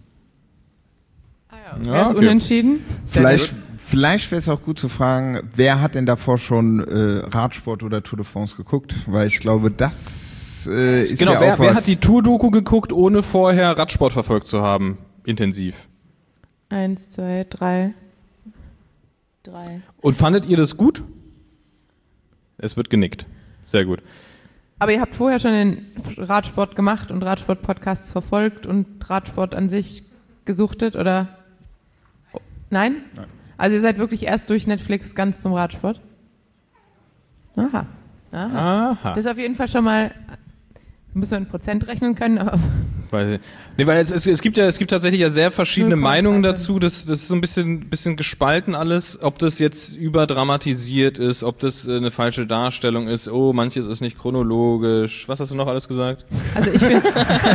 A: Ah
D: Ja,
A: Wer ist
D: okay.
A: unentschieden?
F: Vielleicht, vielleicht wäre es auch gut zu fragen, wer hat denn davor schon äh, Radsport oder Tour de France geguckt? Weil ich glaube, das äh, ist
D: Genau,
F: ja
D: wer,
F: auch
D: wer
F: was.
D: hat die Tour-Doku geguckt, ohne vorher Radsport verfolgt zu haben? Intensiv.
A: Eins, zwei, drei. Drei.
D: Und fandet ihr das gut? Es wird genickt. Sehr gut.
A: Aber ihr habt vorher schon den Radsport gemacht und Radsport-Podcasts verfolgt und Radsport an sich gesuchtet, oder? Nein?
F: Nein.
A: Also ihr seid wirklich erst durch Netflix ganz zum Radsport? Aha. Aha.
D: Aha.
A: Das ist auf jeden Fall schon mal, das müssen wir in Prozent rechnen können, aber
D: Weil, nee, weil es, es, es gibt ja, es gibt tatsächlich ja sehr verschiedene
A: null Komma zwei
D: Meinungen dazu. Das, das ist so ein bisschen, bisschen gespalten alles, ob das jetzt überdramatisiert ist, ob das äh, eine falsche Darstellung ist. Oh, manches ist nicht chronologisch. Was hast du noch alles gesagt?
A: also ich finde,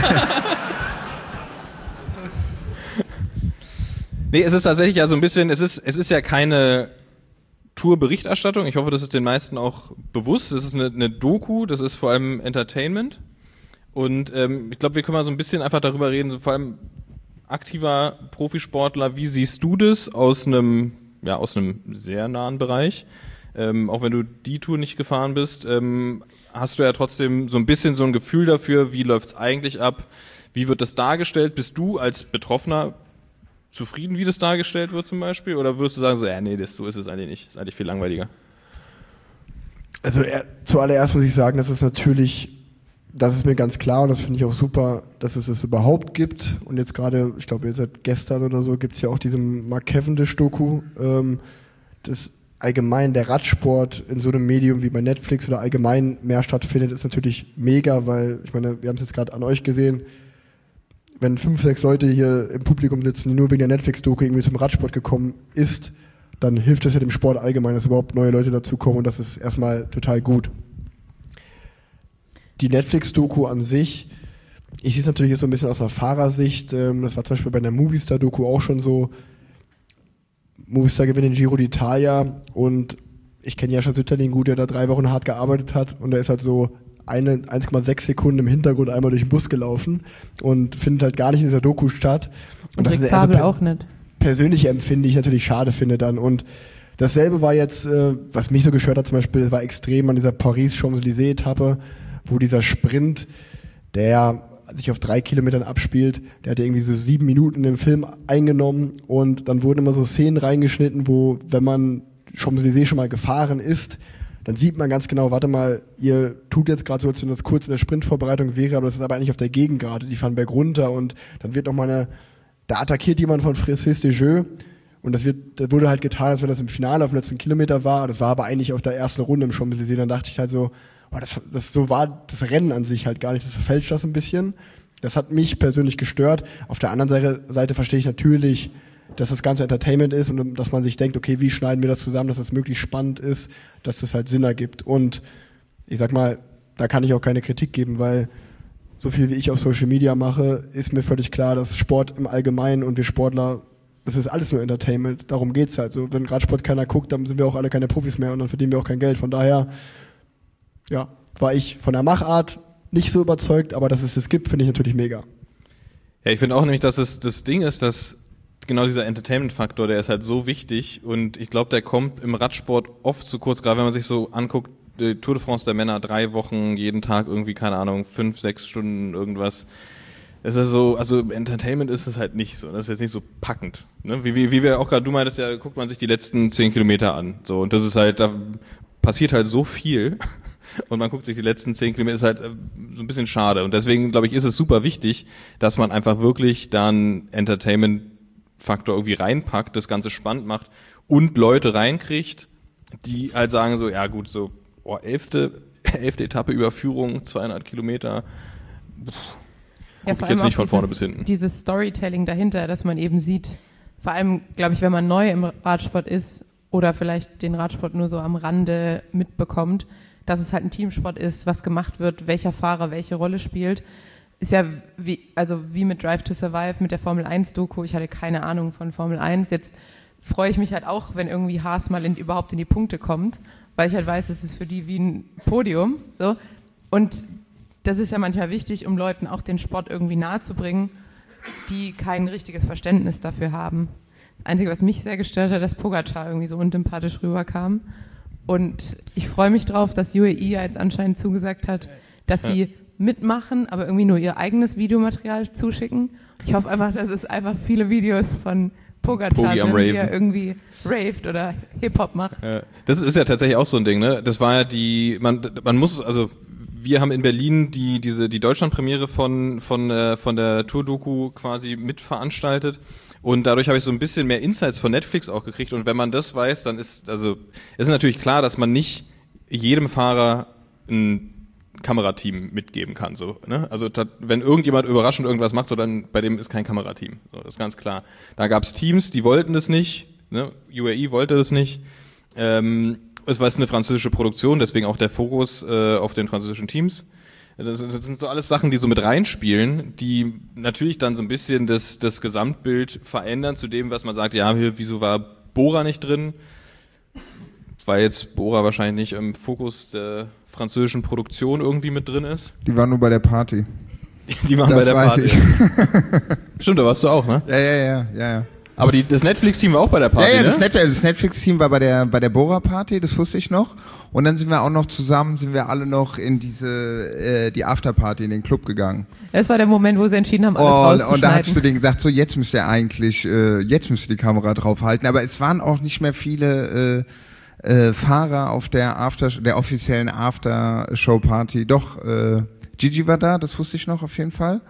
D: Nee, es ist tatsächlich ja so ein bisschen, es ist, es ist ja keine Tour-Berichterstattung. Ich hoffe, das ist den meisten auch bewusst. Das ist eine, eine Doku, das ist vor allem Entertainment. Und ähm, ich glaube, wir können mal so ein bisschen einfach darüber reden, so vor allem aktiver Profisportler, wie siehst du das aus einem, ja, aus einem sehr nahen Bereich? Ähm, auch wenn du die Tour nicht gefahren bist, ähm, hast du ja trotzdem so ein bisschen so ein Gefühl dafür, wie läuft's eigentlich ab? Wie wird das dargestellt? Bist du als Betroffener zufrieden, wie das dargestellt wird zum Beispiel? Oder würdest du sagen, so, ja, nee, das, so ist es eigentlich nicht. Das ist eigentlich viel langweiliger.
E: Also er, zuallererst muss ich sagen, dass es natürlich, das ist mir ganz klar und das finde ich auch super, dass es es überhaupt gibt. Und jetzt gerade, ich glaube jetzt seit gestern oder so, gibt es ja auch diesen Mark Cavendish-Doku. Ähm, das allgemein der Radsport in so einem Medium wie bei Netflix oder allgemein mehr stattfindet, ist natürlich mega, weil, ich meine, wir haben es jetzt gerade an euch gesehen, wenn fünf, sechs Leute hier im Publikum sitzen, die nur wegen der Netflix-Doku irgendwie zum Radsport gekommen ist, dann hilft es ja dem Sport allgemein, dass überhaupt neue Leute dazukommen und das ist erstmal total gut. Die Netflix-Doku an sich, ich sehe es natürlich jetzt so ein bisschen aus der Fahrersicht, das war zum Beispiel bei der Movistar-Doku auch schon so, Movistar gewinnt den Giro d'Italia und ich kenne Jascha Sütterling gut, der da drei Wochen hart gearbeitet hat und der ist halt so eine eins Komma sechs Sekunden im Hintergrund einmal durch den Bus gelaufen und findet halt gar nicht in dieser Doku statt.
A: und
E: das
A: Rick
E: ist also
A: Zabel
E: per-
A: auch nicht.
E: persönlich empfinde ich natürlich schade finde dann. Und dasselbe war jetzt, äh, was mich so gestört hat zum Beispiel, das war extrem an dieser Paris-Champs-Élysées-Etappe, wo dieser Sprint, der sich auf drei Kilometern abspielt, der hat ja irgendwie so sieben Minuten im Film eingenommen und dann wurden immer so Szenen reingeschnitten, wo, wenn man Champs-Élysées schon mal gefahren ist, dann sieht man ganz genau, warte mal, ihr tut jetzt gerade so, als wenn das kurz in der Sprintvorbereitung wäre, aber das ist aber eigentlich auf der Gegengrade, die fahren berg runter und dann wird noch mal eine, da attackiert jemand von Francis Desjeux und das wird, das wurde halt getan, als wenn das im Finale auf dem letzten Kilometer war, das war aber eigentlich auf der ersten Runde im Champs-Élysées, dann dachte ich halt so, oh, das, das so war das Rennen an sich halt gar nicht, das verfälscht das ein bisschen, das hat mich persönlich gestört, auf der anderen Seite, Seite verstehe ich natürlich, dass das ganze Entertainment ist und dass man sich denkt, okay, wie schneiden wir das zusammen, dass das möglichst spannend ist, dass das halt Sinn ergibt. Und ich sag mal, da kann ich auch keine Kritik geben, weil so viel wie ich auf Social Media mache, ist mir völlig klar, dass Sport im Allgemeinen und wir Sportler, das ist alles nur Entertainment, darum geht's halt. So, wenn Radsport keiner guckt, dann sind wir auch alle keine Profis mehr und dann verdienen wir auch kein Geld. Von daher, ja, war ich von der Machart nicht so überzeugt, aber dass es das gibt, finde ich natürlich mega.
D: Ja, ich finde auch nämlich, dass es das Ding ist, dass genau dieser Entertainment-Faktor, der ist halt so wichtig und ich glaube, der kommt im Radsport oft zu kurz, gerade wenn man sich so anguckt, die Tour de France der Männer, drei Wochen, jeden Tag irgendwie, keine Ahnung, fünf, sechs Stunden irgendwas. Es ist so, also Entertainment ist es halt nicht so, das ist jetzt nicht so packend. Ne? Wie, wie, wie wir auch gerade, du meintest ja, guckt man sich die letzten zehn Kilometer an. So, und das ist halt, da passiert halt so viel und man guckt sich die letzten zehn Kilometer, ist halt so ein bisschen schade. Und deswegen, glaube ich, ist es super wichtig, dass man einfach wirklich dann Entertainment Faktor irgendwie reinpackt, das Ganze spannend macht und Leute reinkriegt, die halt sagen so, ja gut, so oh, elfte, elfte Etappe Überführung, zweihundert Kilometer, pff,
A: Ja,
D: guck
A: vor
D: ich jetzt
A: allem
D: nicht von
A: auch
D: vorne
A: dieses,
D: bis hinten.
A: dieses Storytelling dahinter, dass man eben sieht, vor allem, glaube ich, wenn man neu im Radsport ist oder vielleicht den Radsport nur so am Rande mitbekommt, dass es halt ein Teamsport ist, was gemacht wird, welcher Fahrer welche Rolle spielt. Ist ja wie, also wie mit Drive to Survive, mit der Formel eins Doku. Ich hatte keine Ahnung von Formel eins. Jetzt freue ich mich halt auch, wenn irgendwie Haas mal in, überhaupt in die Punkte kommt, weil ich halt weiß, es ist für die wie ein Podium. So. Und das ist ja manchmal wichtig, um Leuten auch den Sport irgendwie nahezubringen, die kein richtiges Verständnis dafür haben. Das Einzige, was mich sehr gestört hat, dass Pogacar irgendwie so unsympathisch rüberkam. Und ich freue mich drauf, dass U A E jetzt anscheinend zugesagt hat, dass
D: Ja.
A: sie mitmachen, aber irgendwie nur ihr eigenes Videomaterial zuschicken. Ich hoffe einfach, dass es einfach viele Videos von Pogacar
D: Pogi am
A: sind, wie
D: Raven.
A: er irgendwie raved oder Hip-Hop macht.
D: Ja. Das ist ja tatsächlich auch so ein Ding, ne? Das war ja die, man, man muss, also wir haben in Berlin die, diese, die Deutschlandpremiere von, von, äh, von der Tour-Doku quasi mitveranstaltet. Und dadurch habe ich so ein bisschen mehr Insights von Netflix auch gekriegt. Und wenn man das weiß, dann ist, also, ist natürlich klar, dass man nicht jedem Fahrer ein Kamerateam mitgeben kann, so, ne? Also, wenn irgendjemand überraschend irgendwas macht, so, dann bei dem ist kein Kamerateam. So, das ist ganz klar. Da gab es Teams, die wollten das nicht, ne? U A E wollte das nicht. Ähm, es war eine französische Produktion, deswegen auch der Fokus äh, auf den französischen Teams. Das sind so alles Sachen, die so mit reinspielen, die natürlich dann so ein bisschen das, das Gesamtbild verändern zu dem, was man sagt, ja, hier, wieso war Bora nicht drin? Weil jetzt Bora wahrscheinlich nicht im Fokus der französischen Produktion irgendwie mit drin ist.
F: Die waren nur bei der Party.
D: Die waren
F: das
D: bei der
F: weiß
D: Party.
F: Ich.
D: Stimmt, da warst du auch, ne?
F: Ja, ja, ja, ja, ja.
D: Aber die, das Netflix-Team war auch bei der Party,
F: ja, ja,
D: ne?
F: das, Net- das Netflix-Team war bei der bei der Bora-Party, das wusste ich noch. Und dann sind wir auch noch zusammen, sind wir alle noch in diese äh, die Afterparty in den Club gegangen.
A: Das war der Moment, wo sie entschieden haben, alles
F: Und,
A: rauszuschneiden.
F: und da hast du denen gesagt, so jetzt müsst ihr eigentlich, äh, jetzt müsst ihr die Kamera draufhalten. Aber es waren auch nicht mehr viele äh, äh, Fahrer auf der After, der offiziellen After-Show-Party. Doch, äh, Gigi war da, das wusste ich noch auf jeden Fall.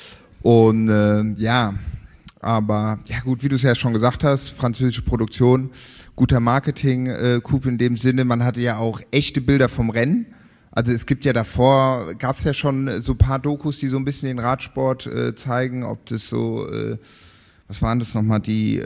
F: Und äh, ja. Aber ja gut, wie du es ja schon gesagt hast, französische Produktion, guter Marketing-Coup in dem Sinne. Man hatte ja auch echte Bilder vom Rennen. Also es gibt ja davor, gab es ja schon so ein paar Dokus, die so ein bisschen den Radsport äh, zeigen, ob das so, äh, was waren das nochmal, die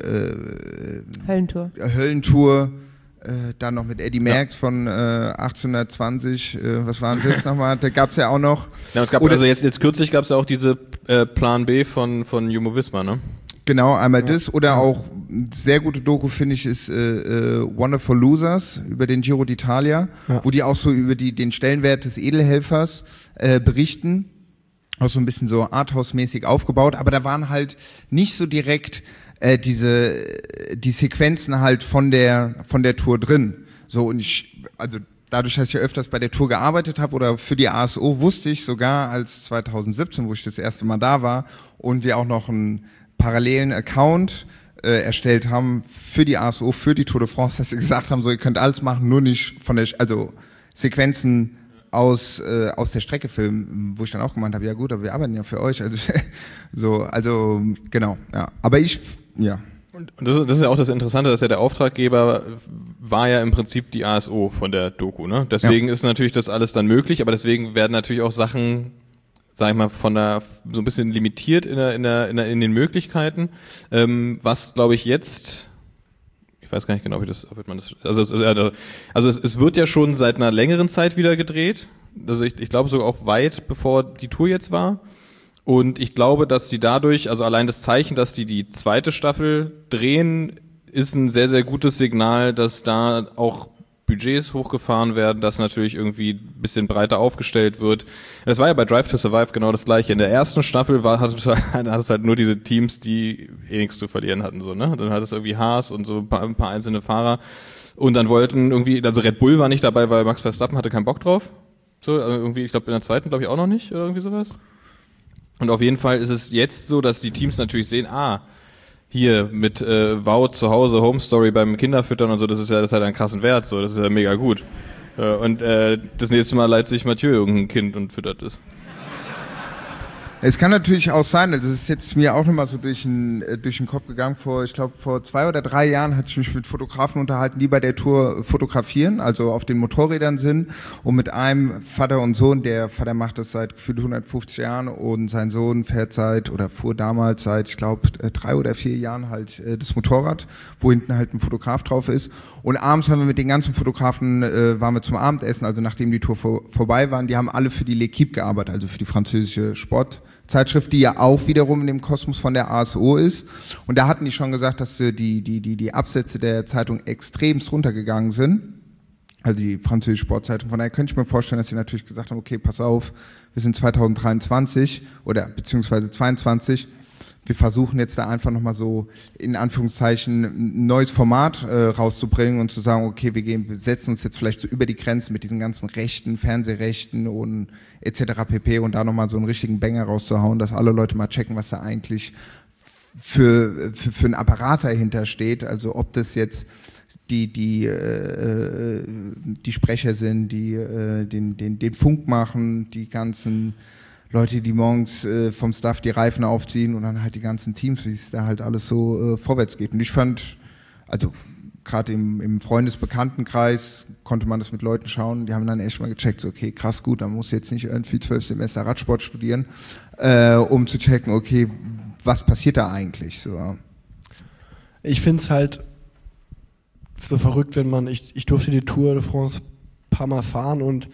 F: äh,
A: Höllentour.
F: Höllentour, äh, dann noch mit Eddie Merckx ja. von äh, achtzehnhundertzwanzig, äh, was waren das nochmal, da gab es ja auch noch.
D: Ja, es gab, also jetzt, jetzt kürzlich gab es ja auch diese äh, Plan B von, von Jumbo-Visma, ne?
F: Genau, einmal ja. das oder auch sehr gute Doku, finde ich, ist äh, äh, Wonderful Losers über den Giro d'Italia, ja. wo die auch so über die, den Stellenwert des Edelhelfers äh, berichten. Auch so ein bisschen so Arthouse-mäßig aufgebaut, aber da waren halt nicht so direkt äh, diese die Sequenzen halt von der von der Tour drin. So und ich, also dadurch, dass ich ja öfters bei der Tour gearbeitet habe oder für die A S O, wusste ich sogar als zweitausendsiebzehn, wo ich das erste Mal da war und wir auch noch ein parallelen Account äh, erstellt haben für die A S O, für die Tour de France, dass sie gesagt haben, so ihr könnt alles machen, nur nicht von der, also Sequenzen aus äh, aus der Strecke filmen, wo ich dann auch gemeint habe, ja gut, aber wir arbeiten ja für euch, also so, also genau, ja, aber ich, ja.
D: Und das ist, das ist ja auch das Interessante, dass ja der Auftraggeber war ja im Prinzip die A S O von der Doku, ne? Deswegen ja. ist natürlich das alles dann möglich, aber deswegen werden natürlich auch Sachen, sag ich mal, von der so ein bisschen limitiert in der in der in, der, in den Möglichkeiten. Ähm, was glaube ich jetzt, ich weiß gar nicht genau, wie das, ob man das, also es, also es, es wird ja schon seit einer längeren Zeit wieder gedreht. Also ich, ich glaube sogar auch weit bevor die Tour jetzt war. Und ich glaube, dass die dadurch, also allein das Zeichen, dass die die zweite Staffel drehen, ist ein sehr sehr gutes Signal, dass da auch Budgets hochgefahren werden, dass natürlich irgendwie ein bisschen breiter aufgestellt wird. Das war ja bei Drive to Survive genau das Gleiche. In der ersten Staffel war, hattest du halt nur diese Teams, die eh nichts zu verlieren hatten, so, ne? Dann hattest du irgendwie Haas und so ein paar, ein paar einzelne Fahrer. Und dann wollten irgendwie, also Red Bull war nicht dabei, weil Max Verstappen hatte keinen Bock drauf. So, also irgendwie, ich glaube in der zweiten glaube ich auch noch nicht, oder irgendwie sowas. Und auf jeden Fall ist es jetzt so, dass die Teams natürlich sehen, ah, hier mit äh, Wout zu Hause, Home Story beim Kinderfüttern und so, das ist ja, das hat einen krassen Wert, so, das ist ja mega gut. Äh, und äh, das nächste Mal leiht sich Mathieu irgendein Kind und füttert es.
F: Es kann natürlich auch sein, also das ist jetzt mir auch nochmal so durch den, äh, durch den Kopf gegangen, vor, ich glaube vor zwei oder drei Jahren hatte ich mich mit Fotografen unterhalten, die bei der Tour fotografieren, also auf den Motorrädern sind und mit einem Vater und Sohn, der Vater macht das seit gefühlt hundertfünfzig Jahren und sein Sohn fährt seit, oder fuhr damals seit, ich glaube, drei oder vier Jahren halt äh, das Motorrad, wo hinten halt ein Fotograf drauf ist. Und abends haben wir mit den ganzen Fotografen, äh, waren wir zum Abendessen, also nachdem die Tour vor, vorbei waren, die haben alle für die L'Equipe gearbeitet, also für die französische Sportzeitschrift, die ja auch wiederum in dem Kosmos von der A S O ist. Und da hatten die schon gesagt, dass äh, die, die, die, die Absätze der Zeitung extremst runtergegangen sind. Also die französische Sportzeitung. Von daher könnte ich mir vorstellen, dass sie natürlich gesagt haben, okay, pass auf, wir sind zwanzig dreiundzwanzig oder beziehungsweise zweiundzwanzig. Wir versuchen jetzt da einfach nochmal so in Anführungszeichen ein neues Format äh, rauszubringen und zu sagen, okay, wir gehen, wir setzen uns jetzt vielleicht so über die Grenzen mit diesen ganzen Rechten, Fernsehrechten und et cetera pp. Und da nochmal so einen richtigen Banger rauszuhauen, dass alle Leute mal checken, was da eigentlich für, für, für ein Apparat dahinter steht. Also ob das jetzt die die äh, die Sprecher sind, die äh, den den den Funk machen, die ganzen Leute, die morgens äh, vom Staff die Reifen aufziehen und dann halt die ganzen Teams, wie es da halt alles so äh, vorwärts geht. Und ich fand, also gerade im, im Freundesbekanntenkreis konnte man das mit Leuten schauen, die haben dann echt mal gecheckt, so, okay, krass, gut, dann muss jetzt nicht irgendwie zwölf Semester Radsport studieren, äh, um zu checken, okay, was passiert da eigentlich? So.
E: Ich finde es halt so verrückt, wenn man, ich, ich durfte die Tour de France ein paar Mal fahren und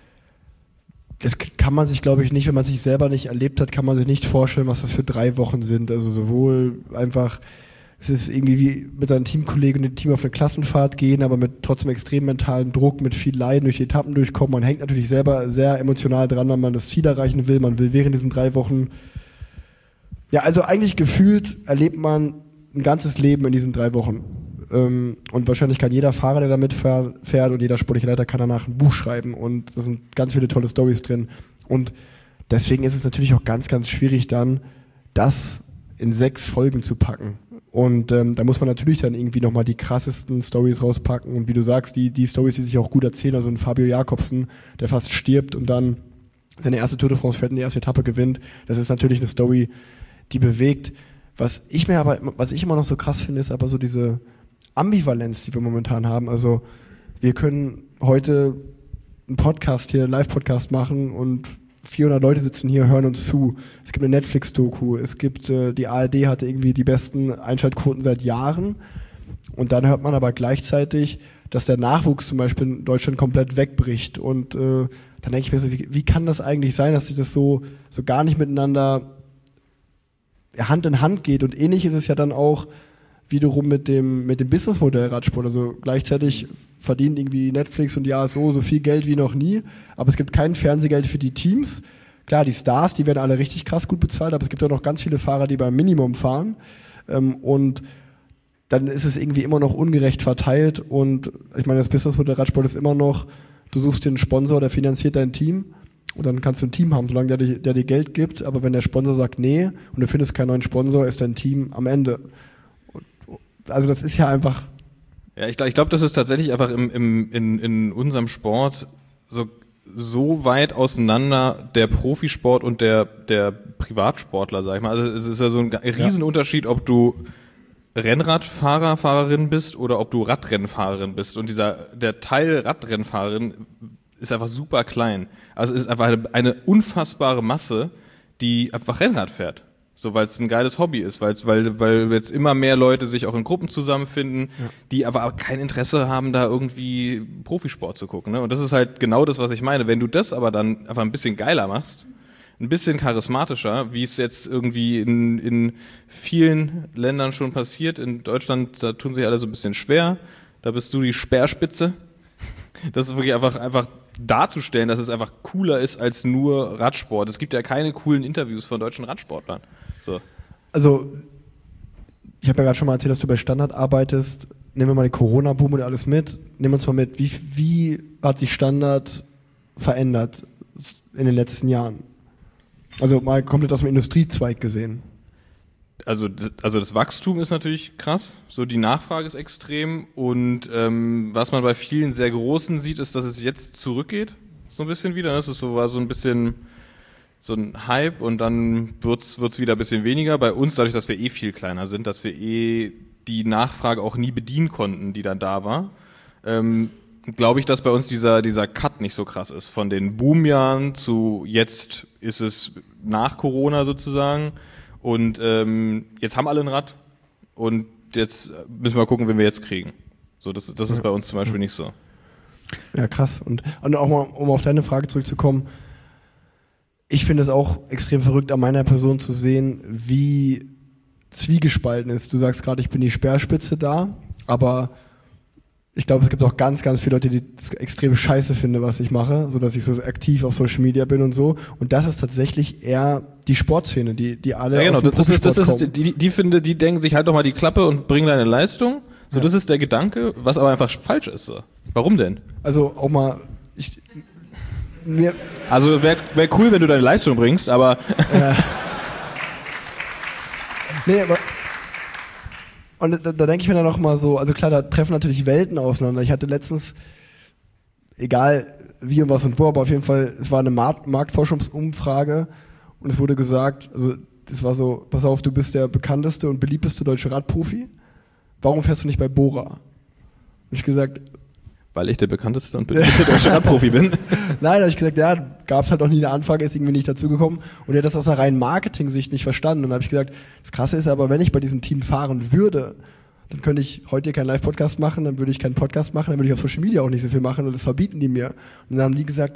E: das kann man sich, glaube ich, nicht, wenn man sich selber nicht erlebt hat, kann man sich nicht vorstellen, was das für drei Wochen sind. Also sowohl einfach, es ist irgendwie wie mit seinen Teamkollegen und dem Team auf eine Klassenfahrt gehen, aber mit trotzdem extrem mentalen Druck, mit viel Leiden durch die Etappen durchkommen. Man hängt natürlich selber sehr emotional dran, wenn man das Ziel erreichen will. Man will während diesen drei Wochen, ja, also eigentlich gefühlt erlebt man ein ganzes Leben in diesen drei Wochen. Und wahrscheinlich kann jeder Fahrer, der da mitfährt und jeder sportliche Leiter kann danach ein Buch schreiben und da sind ganz viele tolle Storys drin. Und deswegen ist es natürlich auch ganz, ganz schwierig dann, das in sechs Folgen zu packen. Und ähm, da muss man natürlich dann irgendwie nochmal die krassesten Storys rauspacken und wie du sagst, die, die Storys, die sich auch gut erzählen, also ein Fabio Jakobsen, der fast stirbt und dann seine erste Tour de France fährt und die erste Etappe gewinnt, das ist natürlich eine Story, die bewegt. Was ich mir aber, was ich immer noch so krass finde, ist aber so diese Ambivalenz, die wir momentan haben. Also wir können heute einen Podcast hier, einen Live-Podcast machen und vierhundert Leute sitzen hier, hören uns zu. Es gibt eine Netflix-Doku, es gibt, äh, die A R D hatte irgendwie die besten Einschaltquoten seit Jahren und dann hört man aber gleichzeitig, dass der Nachwuchs zum Beispiel in Deutschland komplett wegbricht und äh, dann denke ich mir so, wie, wie kann das eigentlich sein, dass sich das so, so gar nicht miteinander Hand in Hand geht und ähnlich ist es ja dann auch wiederum mit dem, mit dem Businessmodell Radsport. Also gleichzeitig verdient irgendwie Netflix und die A S O so viel Geld wie noch nie, aber es gibt kein Fernsehgeld für die Teams. Klar, die Stars, die werden alle richtig krass gut bezahlt, aber es gibt auch noch ganz viele Fahrer, die beim Minimum fahren. Und dann ist es irgendwie immer noch ungerecht verteilt und ich meine, das Businessmodell Radsport ist immer noch, du suchst dir einen Sponsor, der finanziert dein Team und dann kannst du ein Team haben, solange der dir, der dir Geld gibt, aber wenn der Sponsor sagt nee und du findest keinen neuen Sponsor, ist dein Team am Ende. Also das ist ja einfach...
D: Ja, ich glaube, ich glaub, das ist tatsächlich einfach im, im, in, in unserem Sport so, so weit auseinander, der Profisport und der, der Privatsportler, sag ich mal. Also es ist ja so ein Riesenunterschied, ob du Rennradfahrer, Fahrerin bist oder ob du Radrennfahrerin bist. Und dieser, der Teil Radrennfahrerin ist einfach super klein. Also es ist einfach eine, eine unfassbare Masse, die einfach Rennrad fährt. So, weil es ein geiles Hobby ist, weil's, weil, weil jetzt immer mehr Leute sich auch in Gruppen zusammenfinden, ja. die aber auch kein Interesse haben, da irgendwie Profisport zu gucken. Ne? Und das ist halt genau das, was ich meine. Wenn du das aber dann einfach ein bisschen geiler machst, ein bisschen charismatischer, wie es jetzt irgendwie in, in vielen Ländern schon passiert. In Deutschland, da tun sich alle so ein bisschen schwer. Da bist du die Speerspitze. Das ist wirklich einfach, einfach darzustellen, dass es einfach cooler ist als nur Radsport. Es gibt ja keine coolen Interviews von deutschen Radsportlern. So.
E: Also, ich habe ja gerade schon mal erzählt, dass du bei Standard arbeitest. Nehmen wir mal den Corona-Boom und alles mit. Nehmen wir uns mal mit, wie, wie hat sich Standard verändert in den letzten Jahren? Also mal komplett aus dem Industriezweig gesehen.
D: Also, also das Wachstum ist natürlich krass, so die Nachfrage ist extrem und ähm, was man bei vielen sehr Großen sieht, ist, dass es jetzt zurückgeht, so ein bisschen wieder. Das ist so, war so ein bisschen so ein Hype und dann wird's wird's wieder ein bisschen weniger. Bei uns, dadurch, dass wir eh viel kleiner sind, dass wir eh die Nachfrage auch nie bedienen konnten, die dann da war, ähm, glaube ich, dass bei uns dieser dieser Cut nicht so krass ist. Von den Boomjahren zu jetzt ist es nach Corona sozusagen. Und ähm, jetzt haben alle ein Rad und jetzt müssen wir gucken, wen wir jetzt kriegen. So, das, das ist ja. bei uns zum Beispiel nicht so.
E: Ja, krass. Und, und auch mal, um auf deine Frage zurückzukommen, ich finde es auch extrem verrückt, an meiner Person zu sehen, wie zwiegespalten ist. Du sagst gerade, ich bin die Speerspitze da, aber ich glaube, es gibt auch ganz, ganz viele Leute, die es extrem scheiße finden, was ich mache, so dass ich so aktiv auf Social Media bin und so. Und das ist tatsächlich eher die Sportszene, die, die alle
D: ja, genau.
E: aus dem
D: das ist, das ist,
E: kommen.
D: die, die finde, die denken sich halt doch mal die Klappe und bringen deine Leistung. So, ja. Das ist der Gedanke, was aber einfach falsch ist. So. Warum denn?
E: Also auch mal, ich, mir
D: also wäre wär cool, wenn du deine Leistung bringst, aber
E: ja. nee, aber Und da, da denke ich mir dann noch mal so, also klar, da treffen natürlich Welten auseinander. Ich hatte letztens, egal wie und was und wo, aber auf jeden Fall, es war eine Markt- Marktforschungsumfrage und es wurde gesagt, also es war so, pass auf, du bist der bekannteste und beliebteste deutsche Radprofi, warum fährst du nicht bei Bora? Und ich gesagt,
D: weil ich der bekannteste und beliebteste deutsche Radprofi bin.
E: Nein, da habe ich gesagt, ja, gab es halt noch nie eine Anfrage, ist irgendwie nicht dazugekommen. Und er hat das aus einer reinen Marketing-Sicht nicht verstanden. Und dann habe ich gesagt, das Krasse ist aber, wenn ich bei diesem Team fahren würde, dann könnte ich heute keinen Live-Podcast machen, dann würde ich keinen Podcast machen, dann würde ich auf Social Media auch nicht so viel machen und das verbieten die mir. Und dann haben die gesagt,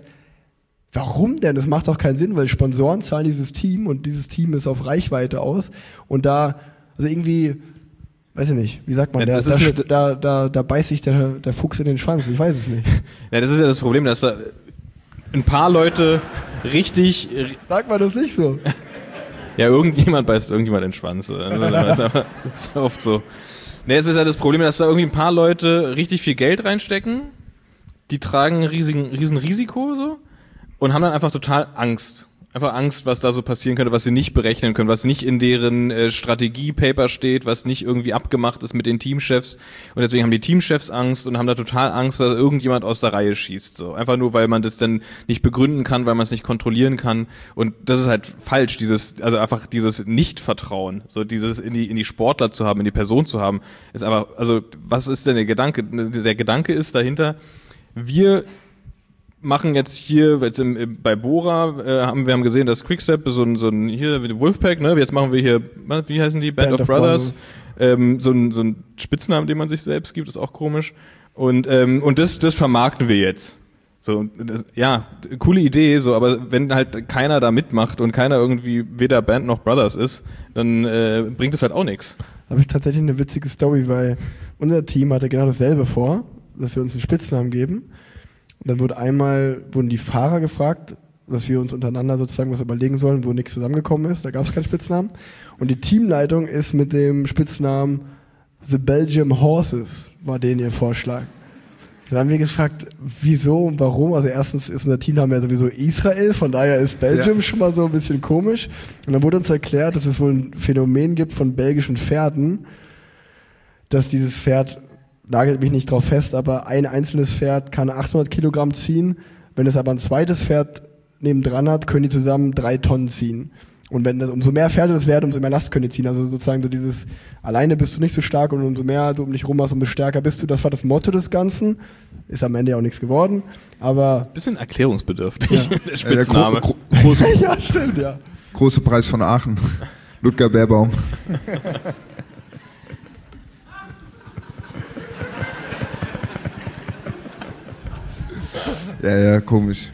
E: warum denn? Das macht doch keinen Sinn, weil Sponsoren zahlen dieses Team und dieses Team ist auf Reichweite aus. Und da, also irgendwie, weiß ich nicht, wie sagt man,
D: Ja,
E: der,
D: das
E: da,
D: ist
E: da,
D: eine-
E: da, da, da beißt sich der, der Fuchs in den Schwanz, ich weiß es nicht.
D: Ja, das ist ja das Problem, dass da ein paar Leute richtig,
E: Sag mal das nicht so.
D: ja, irgendjemand beißt irgendjemand in den Schwanz. Also, das ist aber- das ist oft so. Ne, es ist ja das Problem, dass da irgendwie ein paar Leute richtig viel Geld reinstecken, die tragen ein riesigen, riesen Risiko so und haben dann einfach total Angst. Einfach Angst, was da so passieren könnte, was sie nicht berechnen können, was nicht in deren äh, Strategiepaper steht, was nicht irgendwie abgemacht ist mit den Teamchefs. Und deswegen haben die Teamchefs Angst und haben da total Angst, dass irgendjemand aus der Reihe schießt. So einfach nur, weil man das dann nicht begründen kann, weil man es nicht kontrollieren kann. Und das ist halt falsch. Dieses, also einfach dieses Nicht-Vertrauen, so dieses in die in die Sportler zu haben, in die Person zu haben, ist einfach. Also was ist denn der Gedanke? Der Gedanke ist dahinter: Wir machen jetzt hier jetzt im, im, bei Bora äh, haben wir haben gesehen, dass Quickstep so ein so ein hier wie die Wolfpack, ne? Jetzt machen wir hier, wie heißen die, Band,
E: Band
D: of,
E: of
D: Brothers, ähm, so ein so ein Spitznamen, den man sich selbst gibt, ist auch komisch. Und ähm, und das das vermarkten wir jetzt. So, das, ja, coole Idee, so, aber wenn halt keiner da mitmacht und keiner irgendwie weder Band noch Brothers ist, dann äh, bringt es halt auch nichts.
E: Da habe ich tatsächlich eine witzige Story, weil unser Team hatte genau dasselbe vor, dass wir uns einen Spitznamen geben. Und dann wurde einmal, wurden die Fahrer gefragt, dass wir uns untereinander sozusagen was überlegen sollen, wo nichts zusammengekommen ist. Da gab es keinen Spitznamen. Und die Teamleitung ist mit dem Spitznamen The Belgium Horses, war denen ihr Vorschlag. Dann haben wir gefragt, wieso und warum. Also erstens ist unser Teamname ja sowieso Israel, von daher ist Belgium
F: Ja.
E: schon mal so ein bisschen komisch. Und dann wurde uns erklärt, dass es wohl ein Phänomen gibt von belgischen Pferden, dass dieses Pferd, nagelt mich nicht drauf fest, aber ein einzelnes Pferd kann achthundert Kilogramm ziehen. Wenn es aber ein zweites Pferd nebendran hat, können die zusammen drei Tonnen ziehen. Und wenn das, umso mehr Pferde das werden, umso mehr Last können die ziehen. Also sozusagen so dieses, alleine bist du nicht so stark und umso mehr du um dich rum hast, umso stärker bist du. Das war das Motto des Ganzen. Ist am Ende ja auch nichts geworden. Aber,
D: Bisschen erklärungsbedürftig, der
F: Äh, der
D: Spitzname.
F: gro gro große,
E: ja, stimmt, ja.
F: große Preis von Aachen. Ludger Beerbaum. Ja, ja, komisch.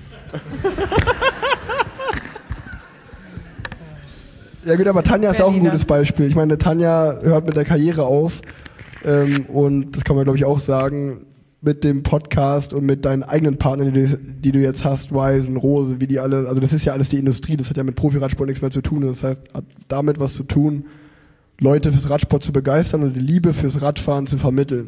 E: Ja gut, aber Tanja ist auch ein
A: Berliner.
E: gutes Beispiel. Ich meine, Tanja hört mit der Karriere auf ähm, und das kann man glaube ich auch sagen, mit dem Podcast und mit deinen eigenen Partnern, die du, die du jetzt hast, Ryzen, Rose, wie die alle, also das ist ja alles die Industrie, das hat ja mit Profi-Radsport nichts mehr zu tun. Das heißt, hat damit was zu tun, Leute fürs Radsport zu begeistern und die Liebe fürs Radfahren zu vermitteln.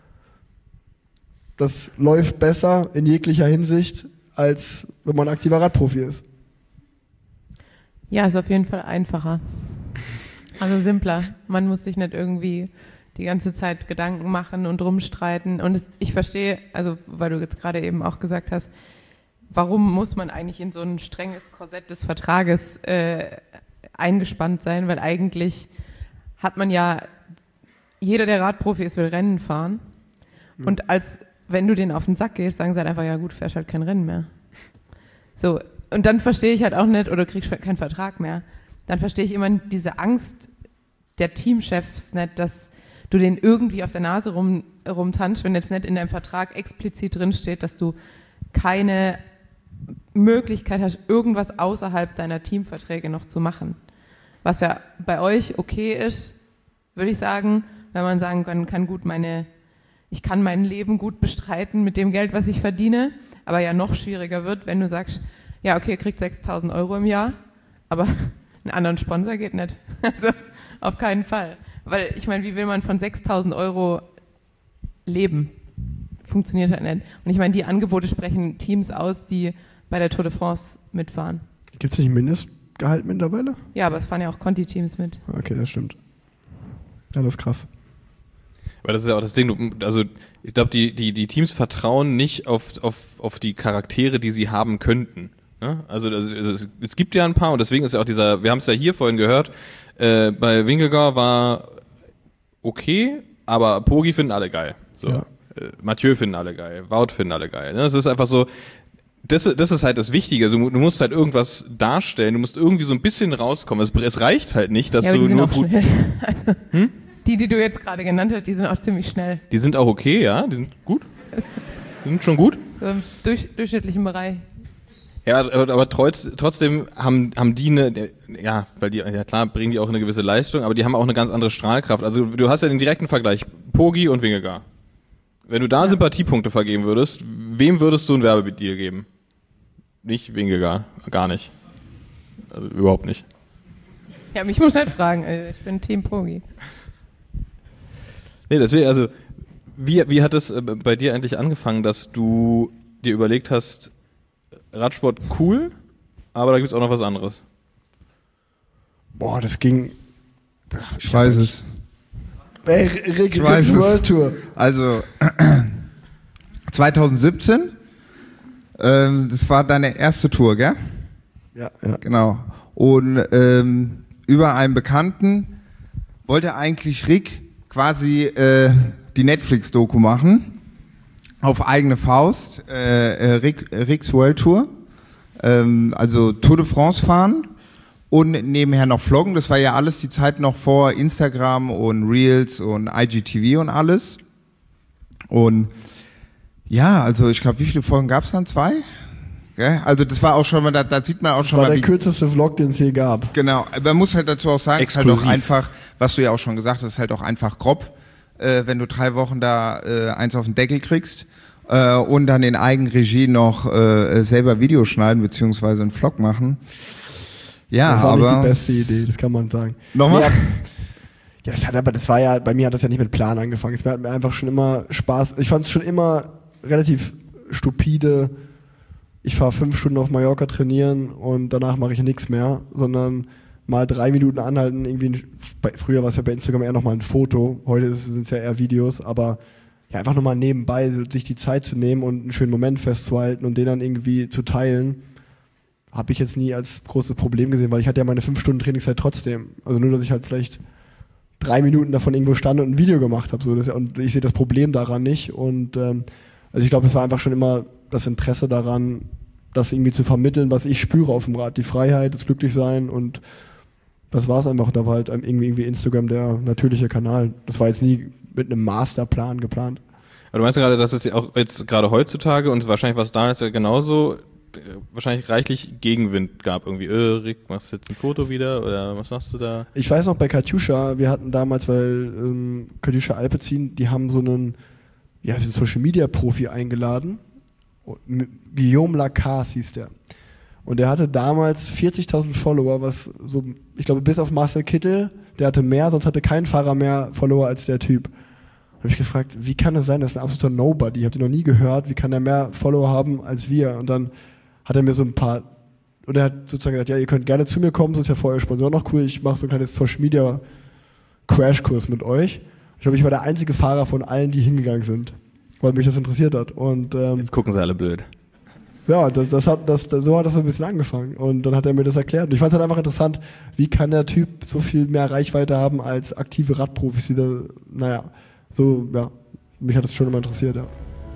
E: Das läuft besser in jeglicher Hinsicht, als wenn man aktiver Radprofi ist.
A: Ja, ist auf jeden Fall einfacher. Also simpler. Man muss sich nicht irgendwie die ganze Zeit Gedanken machen und rumstreiten. Und es, ich verstehe, also weil du jetzt gerade eben auch gesagt hast, warum muss man eigentlich in so ein strenges Korsett des Vertrages äh, eingespannt sein? Weil eigentlich hat man ja, jeder der Radprofis will Rennen fahren. Und als wenn du denen auf den Sack gehst, sagen sie halt einfach, ja gut, fährst halt kein Rennen mehr. So, und dann verstehe ich halt auch nicht, oder kriegst keinen Vertrag mehr. Dann verstehe ich immer diese Angst der Teamchefs nicht, dass du denen irgendwie auf der Nase rum, rumtanzt, wenn jetzt nicht in deinem Vertrag explizit drinsteht, dass du keine Möglichkeit hast, irgendwas außerhalb deiner Teamverträge noch zu machen. Was ja bei euch okay ist, würde ich sagen, wenn man sagen kann, kann gut meine, ich kann mein Leben gut bestreiten mit dem Geld, was ich verdiene, aber ja noch schwieriger wird, wenn du sagst, ja, okay, ihr kriegt sechstausend Euro im Jahr, aber einen anderen Sponsor geht nicht. Also auf keinen Fall. Weil ich meine, wie will man von sechstausend Euro leben? Funktioniert halt nicht. Und ich meine, die Angebote sprechen Teams aus, die bei der Tour de France mitfahren.
E: Gibt es nicht ein Mindestgehalt mittlerweile?
A: Ja, aber es fahren ja auch Conti-Teams mit.
E: Okay, das stimmt. Ja, das ist krass.
D: Aber das ist ja auch das Ding, du, also ich glaube, die, die, die Teams vertrauen nicht auf, auf, auf die Charaktere, die sie haben könnten. Ne? Also, also es, es gibt ja ein paar und deswegen ist ja auch dieser, wir haben es ja hier vorhin gehört, äh, bei Vingegaard war okay, aber Poggi finden alle geil. So.
E: Ja.
D: Äh, Mathieu finden alle geil, Wout finden alle geil. Ne? Das ist einfach so, das, das ist halt das Wichtige. Also, du musst halt irgendwas darstellen, du musst irgendwie so ein bisschen rauskommen. Es, es reicht halt nicht, dass
A: Ja, aber
D: du
A: die sind
D: nur
A: auch
D: gut.
A: schnell. Also,
D: Hm?
A: die, die du jetzt gerade genannt hast, die sind auch ziemlich schnell.
D: Die sind auch okay, ja, die sind gut. Die sind schon gut.
A: So im durch, durchschnittlichen Bereich.
D: Ja, aber, aber trotz, trotzdem haben, haben die eine, ja, weil die, ja klar, bringen die auch eine gewisse Leistung, aber die haben auch eine ganz andere Strahlkraft. Also du hast ja den direkten Vergleich, Poggi und Vingegaard. Wenn du da ja. Sympathiepunkte vergeben würdest, wem würdest du einen Werbedeal geben? Nicht Vingegaard, gar nicht. Also überhaupt nicht.
A: Ja, mich muss nicht fragen, ich bin Team Poggi.
D: Nee, deswegen, also, wie, wie hat es bei dir eigentlich angefangen, dass du dir überlegt hast, Radsport cool, aber da gibt's auch noch was anderes?
E: Boah, das ging.
F: Ich weiß es.
E: Ey, Rick,
F: Ich weiß
E: Rick's
F: es.
E: World Tour.
F: Also zwanzig siebzehn, ähm, das war deine erste Tour, gell?
E: Ja, ja.
F: Genau. Und ähm, über einen Bekannten wollte eigentlich Rick quasi äh, die Netflix-Doku machen, auf eigene Faust, äh, äh, Rick, Rick's World Tour, ähm, also Tour de France fahren und nebenher noch vloggen. Das war ja alles die Zeit noch vor Instagram und Reels und I G T V und alles. Und ja, also ich glaube, wie viele Folgen gab es dann? Zwei? Gell? Also das war auch schon mal, da, da sieht man auch
E: Das
F: schon
E: war
F: mal,
E: der
F: wie,
E: kürzeste Vlog, den es je gab.
F: genau, man muss halt dazu auch sagen, es ist halt
D: Exklusiv.
F: auch einfach, was du ja auch schon gesagt hast, ist halt auch einfach grob, äh, wenn du drei Wochen da äh, eins auf den Deckel kriegst äh, und dann in Eigenregie noch äh, selber Videos schneiden beziehungsweise einen Vlog machen. Ja,
E: Das war
F: aber
E: nicht die beste Idee, das kann man sagen.
F: Nochmal?
E: Ja, ja, das hat aber, das war ja, bei mir hat das ja nicht mit Plan angefangen. Es hat mir einfach schon immer Spaß. Ich fand es schon immer relativ stupide. Ich fahre fünf Stunden auf Mallorca trainieren und danach mache ich nichts mehr, sondern mal drei Minuten anhalten. Irgendwie ein, bei, früher war es ja bei Instagram eher nochmal ein Foto, heute sind es ja eher Videos, aber ja, einfach nochmal nebenbei so, sich die Zeit zu nehmen und einen schönen Moment festzuhalten und den dann irgendwie zu teilen, habe ich jetzt nie als großes Problem gesehen, weil ich hatte ja meine fünf Stunden Trainingszeit trotzdem. Also nur, dass ich halt vielleicht drei Minuten davon irgendwo stand und ein Video gemacht habe. So, das, und ich sehe das Problem daran nicht. Und ähm, also ich glaube, es war einfach schon immer das Interesse daran, das irgendwie zu vermitteln, was ich spüre auf dem Rad. Die Freiheit, das Glücklichsein und das war es einfach. Da war halt irgendwie, irgendwie Instagram der natürliche Kanal. Das war jetzt nie mit einem Masterplan geplant.
D: Aber du meinst ja gerade, dass es ja auch jetzt gerade heutzutage und wahrscheinlich war es damals ja genauso, äh, wahrscheinlich reichlich Gegenwind gab. Irgendwie, äh, Rick, machst du jetzt ein Foto wieder oder was machst du da?
E: Ich weiß noch bei Katjuscha, wir hatten damals, weil ähm, Katjuscha Alpecin, die haben so einen, ja, so einen Social Media Profi eingeladen. Und Guillaume Lacasse hieß der. Und der hatte damals vierzigtausend Follower, was so, ich glaube, bis auf Marcel Kittel, der hatte mehr, sonst hatte kein Fahrer mehr Follower als der Typ. Da habe ich gefragt, wie kann das sein? Das ist ein absoluter Nobody. Ich habe den noch nie gehört. Wie kann er mehr Follower haben als wir? Und dann hat er mir so ein paar, und er hat sozusagen gesagt, ja, ihr könnt gerne zu mir kommen, sonst ist ja vorher Sponsor noch cool. Ich mache so ein kleines Social Media Crashkurs mit euch. Ich glaube, ich war der einzige Fahrer von allen, die hingegangen sind, weil mich das interessiert hat. Und ähm,
D: Jetzt gucken sie alle blöd.
E: ja, das, das hat, das, das, so hat das so ein bisschen angefangen. Und dann hat er mir das erklärt. Und ich fand es halt einfach interessant, wie kann der Typ so viel mehr Reichweite haben als aktive Radprofis, die da, naja, so, ja, mich hat das schon immer interessiert, ja.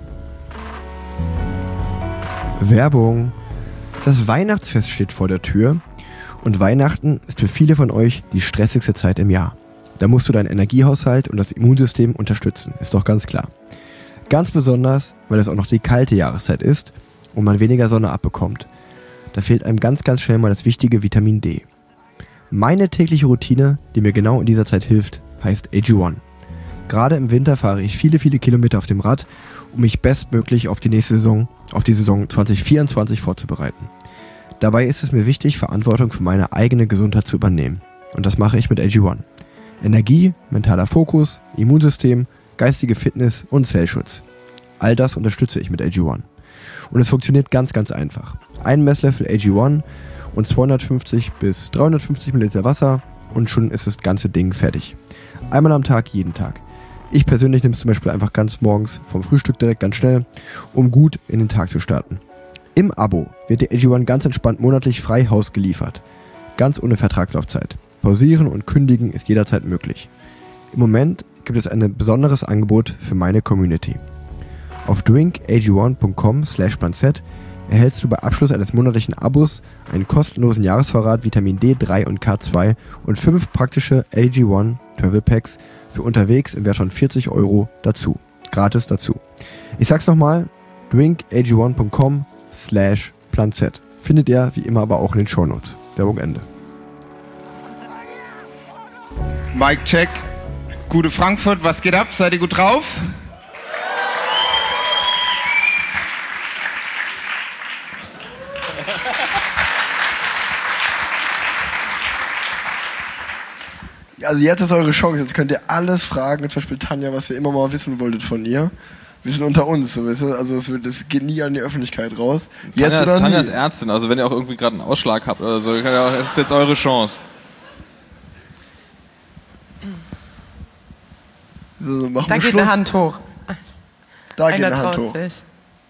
B: Werbung. Das Weihnachtsfest steht vor der Tür und Weihnachten ist für viele von euch die stressigste Zeit im Jahr. Da musst du deinen Energiehaushalt und das Immunsystem unterstützen, ist doch ganz klar. Ganz besonders, weil es auch noch die kalte Jahreszeit ist und man weniger Sonne abbekommt. Da fehlt einem ganz, ganz schnell mal das wichtige Vitamin D. Meine tägliche Routine, die mir genau in dieser Zeit hilft, heißt A G eins. Gerade im Winter fahre ich viele, viele Kilometer auf dem Rad, um mich bestmöglich auf die nächste Saison, auf die Saison zwanzig vierundzwanzig vorzubereiten. Dabei ist es mir wichtig, Verantwortung für meine eigene Gesundheit zu übernehmen. Und das mache ich mit A G eins. Energie, mentaler Fokus, Immunsystem, geistige Fitness und Zellschutz. All das unterstütze ich mit A G eins. Und es funktioniert ganz, ganz einfach. Ein Messlöffel A G eins und zweihundertfünfzig bis dreihundertfünfzig Milliliter Wasser und schon ist das ganze Ding fertig. Einmal am Tag, jeden Tag. Ich persönlich nehme es zum Beispiel einfach ganz morgens vom Frühstück direkt ganz schnell, um gut in den Tag zu starten. Im Abo wird die A G eins ganz entspannt monatlich frei Haus geliefert. Ganz ohne Vertragslaufzeit. Pausieren und kündigen ist jederzeit möglich. Im Moment gibt es ein besonderes Angebot für meine Community. Auf drink a g one dot com slash planzett erhältst du bei Abschluss eines monatlichen Abos einen kostenlosen Jahresvorrat Vitamin D drei und K zwei und fünf praktische A G eins Travel Packs für unterwegs im Wert von vierzig Euro dazu. Gratis dazu. Ich sag's nochmal, drink a g one dot com slash planzett. Findet ihr wie immer aber auch in den Shownotes. Werbung Ende.
F: Mic check. Gute Frankfurt, was geht ab? Seid ihr gut drauf?
E: Also jetzt ist eure Chance, jetzt könnt ihr alles fragen, zum Beispiel Tanja, was ihr immer mal wissen wolltet von ihr. Wir sind unter uns, so, weißt du? Also es wird, das geht nie an die Öffentlichkeit raus.
D: Tanja,
E: Jetzt
D: ist,
E: oder
D: Tanja
E: nie?
D: ist Ärztin, also wenn ihr auch irgendwie gerade einen Ausschlag habt oder so, das ist jetzt eure Chance.
E: So, machen
A: Da
E: wir
A: geht
E: Schluss.
A: eine Hand hoch.
E: Da geht
A: Einer
E: eine Hand
A: traut
E: hoch.
A: sich.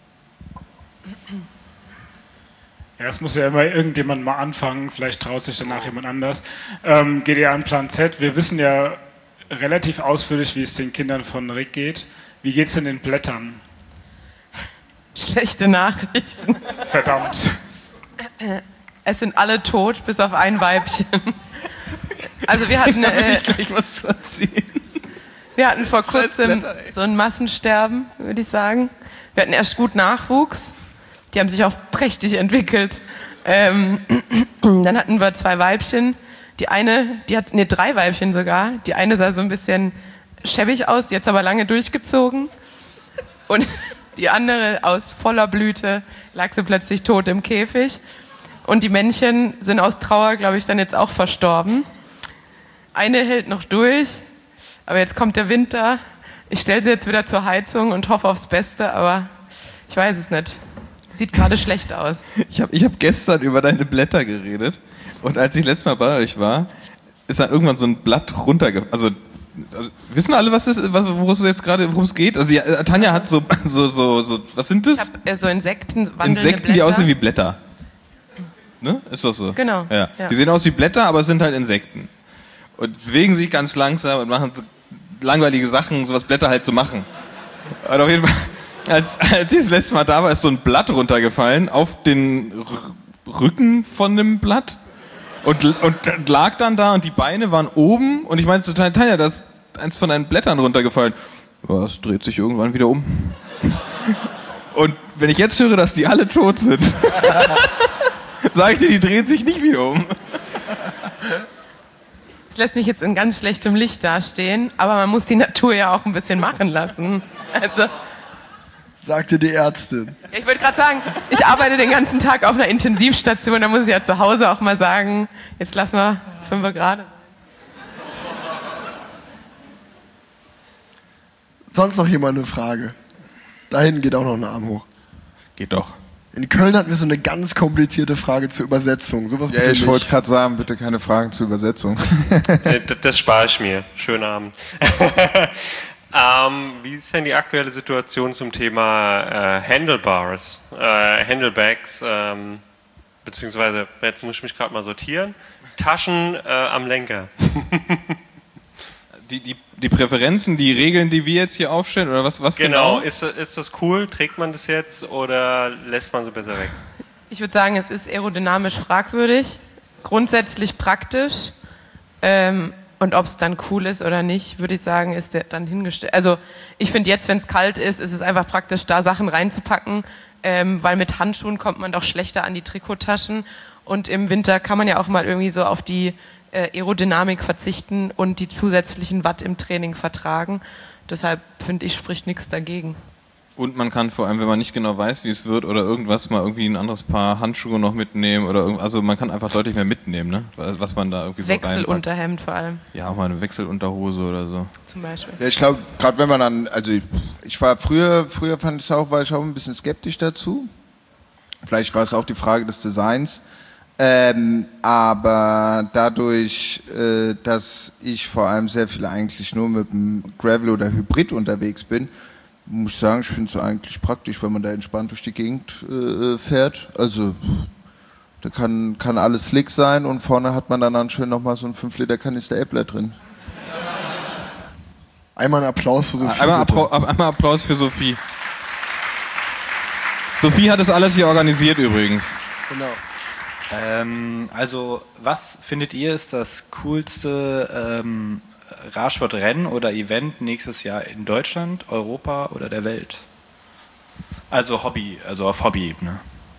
G: Ja, es muss ja immer irgendjemand mal anfangen, vielleicht traut sich danach jemand anders. Ähm, G D A an Plan Z, wir wissen ja relativ ausführlich, wie es den Kindern von Rick geht. Wie geht's denn den Blättern?
A: Schlechte Nachrichten.
G: Verdammt.
A: Es sind alle tot, bis auf ein Weibchen. Also wir hatten, äh,
D: Ich gleich was zu erzählen.
A: wir hatten vor
D: Scheiß
A: kurzem
D: Blätter, ey.
A: so ein Massensterben, würde ich sagen. Wir hatten erst gut Nachwuchs. Die haben sich auch prächtig entwickelt. Ähm, dann hatten wir zwei Weibchen. Die eine, die hat, nee, drei Weibchen sogar. Die eine sah so ein bisschen schäbig aus, die hat es aber lange durchgezogen. Und die andere aus voller Blüte lag sie plötzlich tot im Käfig. Und die Männchen sind aus Trauer, glaube ich, dann jetzt auch verstorben. Eine hält noch durch, aber jetzt kommt der Winter. Ich stelle sie jetzt wieder zur Heizung und hoffe aufs Beste, aber ich weiß es nicht. Sieht gerade schlecht aus.
D: Ich habe ich hab gestern über deine Blätter geredet und als ich letztes Mal bei euch war, ist dann irgendwann so ein Blatt runtergefallen. Also, also wissen alle, was das ist, was, worum es jetzt gerade, worum es geht? Also die, äh, Tanja hat so, so, so, so, was sind das?
A: Ich habe äh, so Insekten, wandelnde
D: Insekten,
A: Blätter.
D: die aussehen wie Blätter. Ne? Ist doch so?
A: Genau,
D: Ja.
A: ja.
D: Die sehen aus wie Blätter, aber es sind halt Insekten. Und bewegen sich ganz langsam und machen so langweilige Sachen, so was Blätter halt so machen. Und auf jeden Fall, als, als ich das letzte Mal da war, ist so ein Blatt runtergefallen auf den R- Rücken von dem Blatt und, und lag dann da und die Beine waren oben und ich meinte zu Tanja, Tanja, da ist eins von deinen Blättern runtergefallen. Ja, es dreht sich irgendwann wieder um. Und wenn ich jetzt höre, dass die alle tot sind, sage ich dir, die drehen sich nicht wieder um.
A: Das lässt mich jetzt in ganz schlechtem Licht dastehen, aber man muss die Natur ja auch ein bisschen machen lassen. Also,
E: Sagte die Ärztin.
A: ich wollte gerade sagen, ich arbeite den ganzen Tag auf einer Intensivstation, da muss ich ja zu Hause auch mal sagen, jetzt lassen wir fünf Grad.
E: Sonst noch jemand eine Frage? Da hinten geht auch noch ein Arm hoch.
D: Geht doch.
E: In Köln hatten wir so eine ganz komplizierte Frage zur Übersetzung. Sowas
F: Ja,
E: bitte
F: ich
E: nicht.
F: wollte gerade sagen, bitte keine Fragen zur Übersetzung.
H: Äh, d- Das spare ich mir. Schönen Abend. ähm, wie ist denn die aktuelle Situation zum Thema äh, Handlebars, äh, Handlebags, ähm, beziehungsweise, jetzt muss ich mich gerade mal sortieren, Taschen äh, am Lenker.
D: Die, die, die Präferenzen, die Regeln, die wir jetzt hier aufstellen, oder was, was
H: Genau,
D: genau?
H: ist, ist das cool? Trägt man das jetzt oder lässt man sie besser weg?
A: Ich würde sagen, es ist aerodynamisch fragwürdig, grundsätzlich praktisch. Ähm, und ob es dann cool ist oder nicht, würde ich sagen, ist der dann hingestellt. Also ich finde jetzt, wenn es kalt ist, ist es einfach praktisch, da Sachen reinzupacken, ähm, weil mit Handschuhen kommt man doch schlechter an die Trikottaschen. Und im Winter kann man ja auch mal irgendwie so auf die äh, Aerodynamik verzichten und die zusätzlichen Watt im Training vertragen. Deshalb finde ich, spricht nichts dagegen.
D: Und man kann vor allem, wenn man nicht genau weiß, wie es wird oder irgendwas, mal irgendwie ein anderes Paar Handschuhe noch mitnehmen oder irgend, also man kann einfach deutlich mehr mitnehmen, ne? Was man da irgendwie so reinpackt.
A: Wechselunterhemd vor allem,
D: Ja, auch mal eine Wechselunterhose oder so.
A: zum Beispiel.
F: Ja, ich glaube, gerade wenn man dann, also ich, ich war früher, früher fand ich es auch, war ich auch ein bisschen skeptisch dazu. Vielleicht war es auch die Frage des Designs. Ähm, aber dadurch, äh, dass ich vor allem sehr viel eigentlich nur mit dem Gravel oder Hybrid unterwegs bin, muss ich sagen, ich finde es eigentlich praktisch, wenn man da entspannt durch die Gegend äh, fährt. Also da kann, kann alles slick sein und vorne hat man dann anscheinend nochmal so einen fünf Liter Kanister Äppler drin.
E: Einmal ein Applaus für Sophie.
D: Einmal, Appro- einmal Applaus für Sophie. Sophie hat das alles hier organisiert übrigens.
E: Genau.
I: Ähm, also, was findet ihr ist das coolste ähm, Radsportrennen oder Event nächstes Jahr in Deutschland, Europa oder der Welt? Also Hobby, also auf Hobbyebene.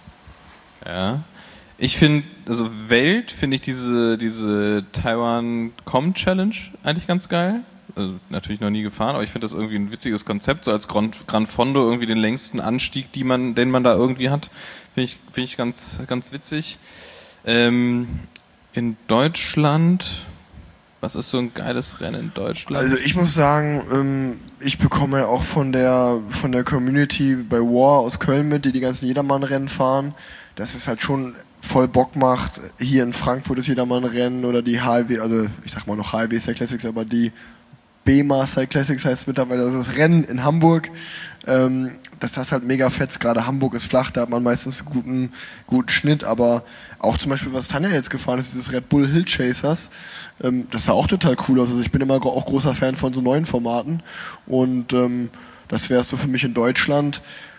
D: Ja. Ich finde, also Welt finde ich diese, diese Taiwan.com Challenge eigentlich ganz geil. Also natürlich noch nie gefahren, aber ich finde das irgendwie ein witziges Konzept, so als Grand, Gran Fondo irgendwie den längsten Anstieg, die man, den man da irgendwie hat, finde ich, finde ich ganz, ganz witzig. Ähm, in Deutschland, was ist so ein geiles Rennen in Deutschland?
E: Also ich muss sagen, ähm, ich bekomme auch von der, von der Community bei War aus Köln mit, die die ganzen Jedermann-Rennen fahren, dass es halt schon voll Bock macht. Hier in Frankfurt ist Jedermann-Rennen oder die H L W, also ich sag mal noch H L W Cycle Classics, aber die B M A Cycle Classics heißt mittlerweile, das ist das Rennen in Hamburg. Ähm, das ist halt mega fett, gerade Hamburg ist flach, da hat man meistens einen guten, guten Schnitt, aber auch zum Beispiel, was Tanja jetzt gefahren ist, dieses Red Bull Hill Chasers, ähm, das sah auch total cool aus. Also ich bin immer auch großer Fan von so neuen Formaten und ähm, das wäre so für mich in Deutschland.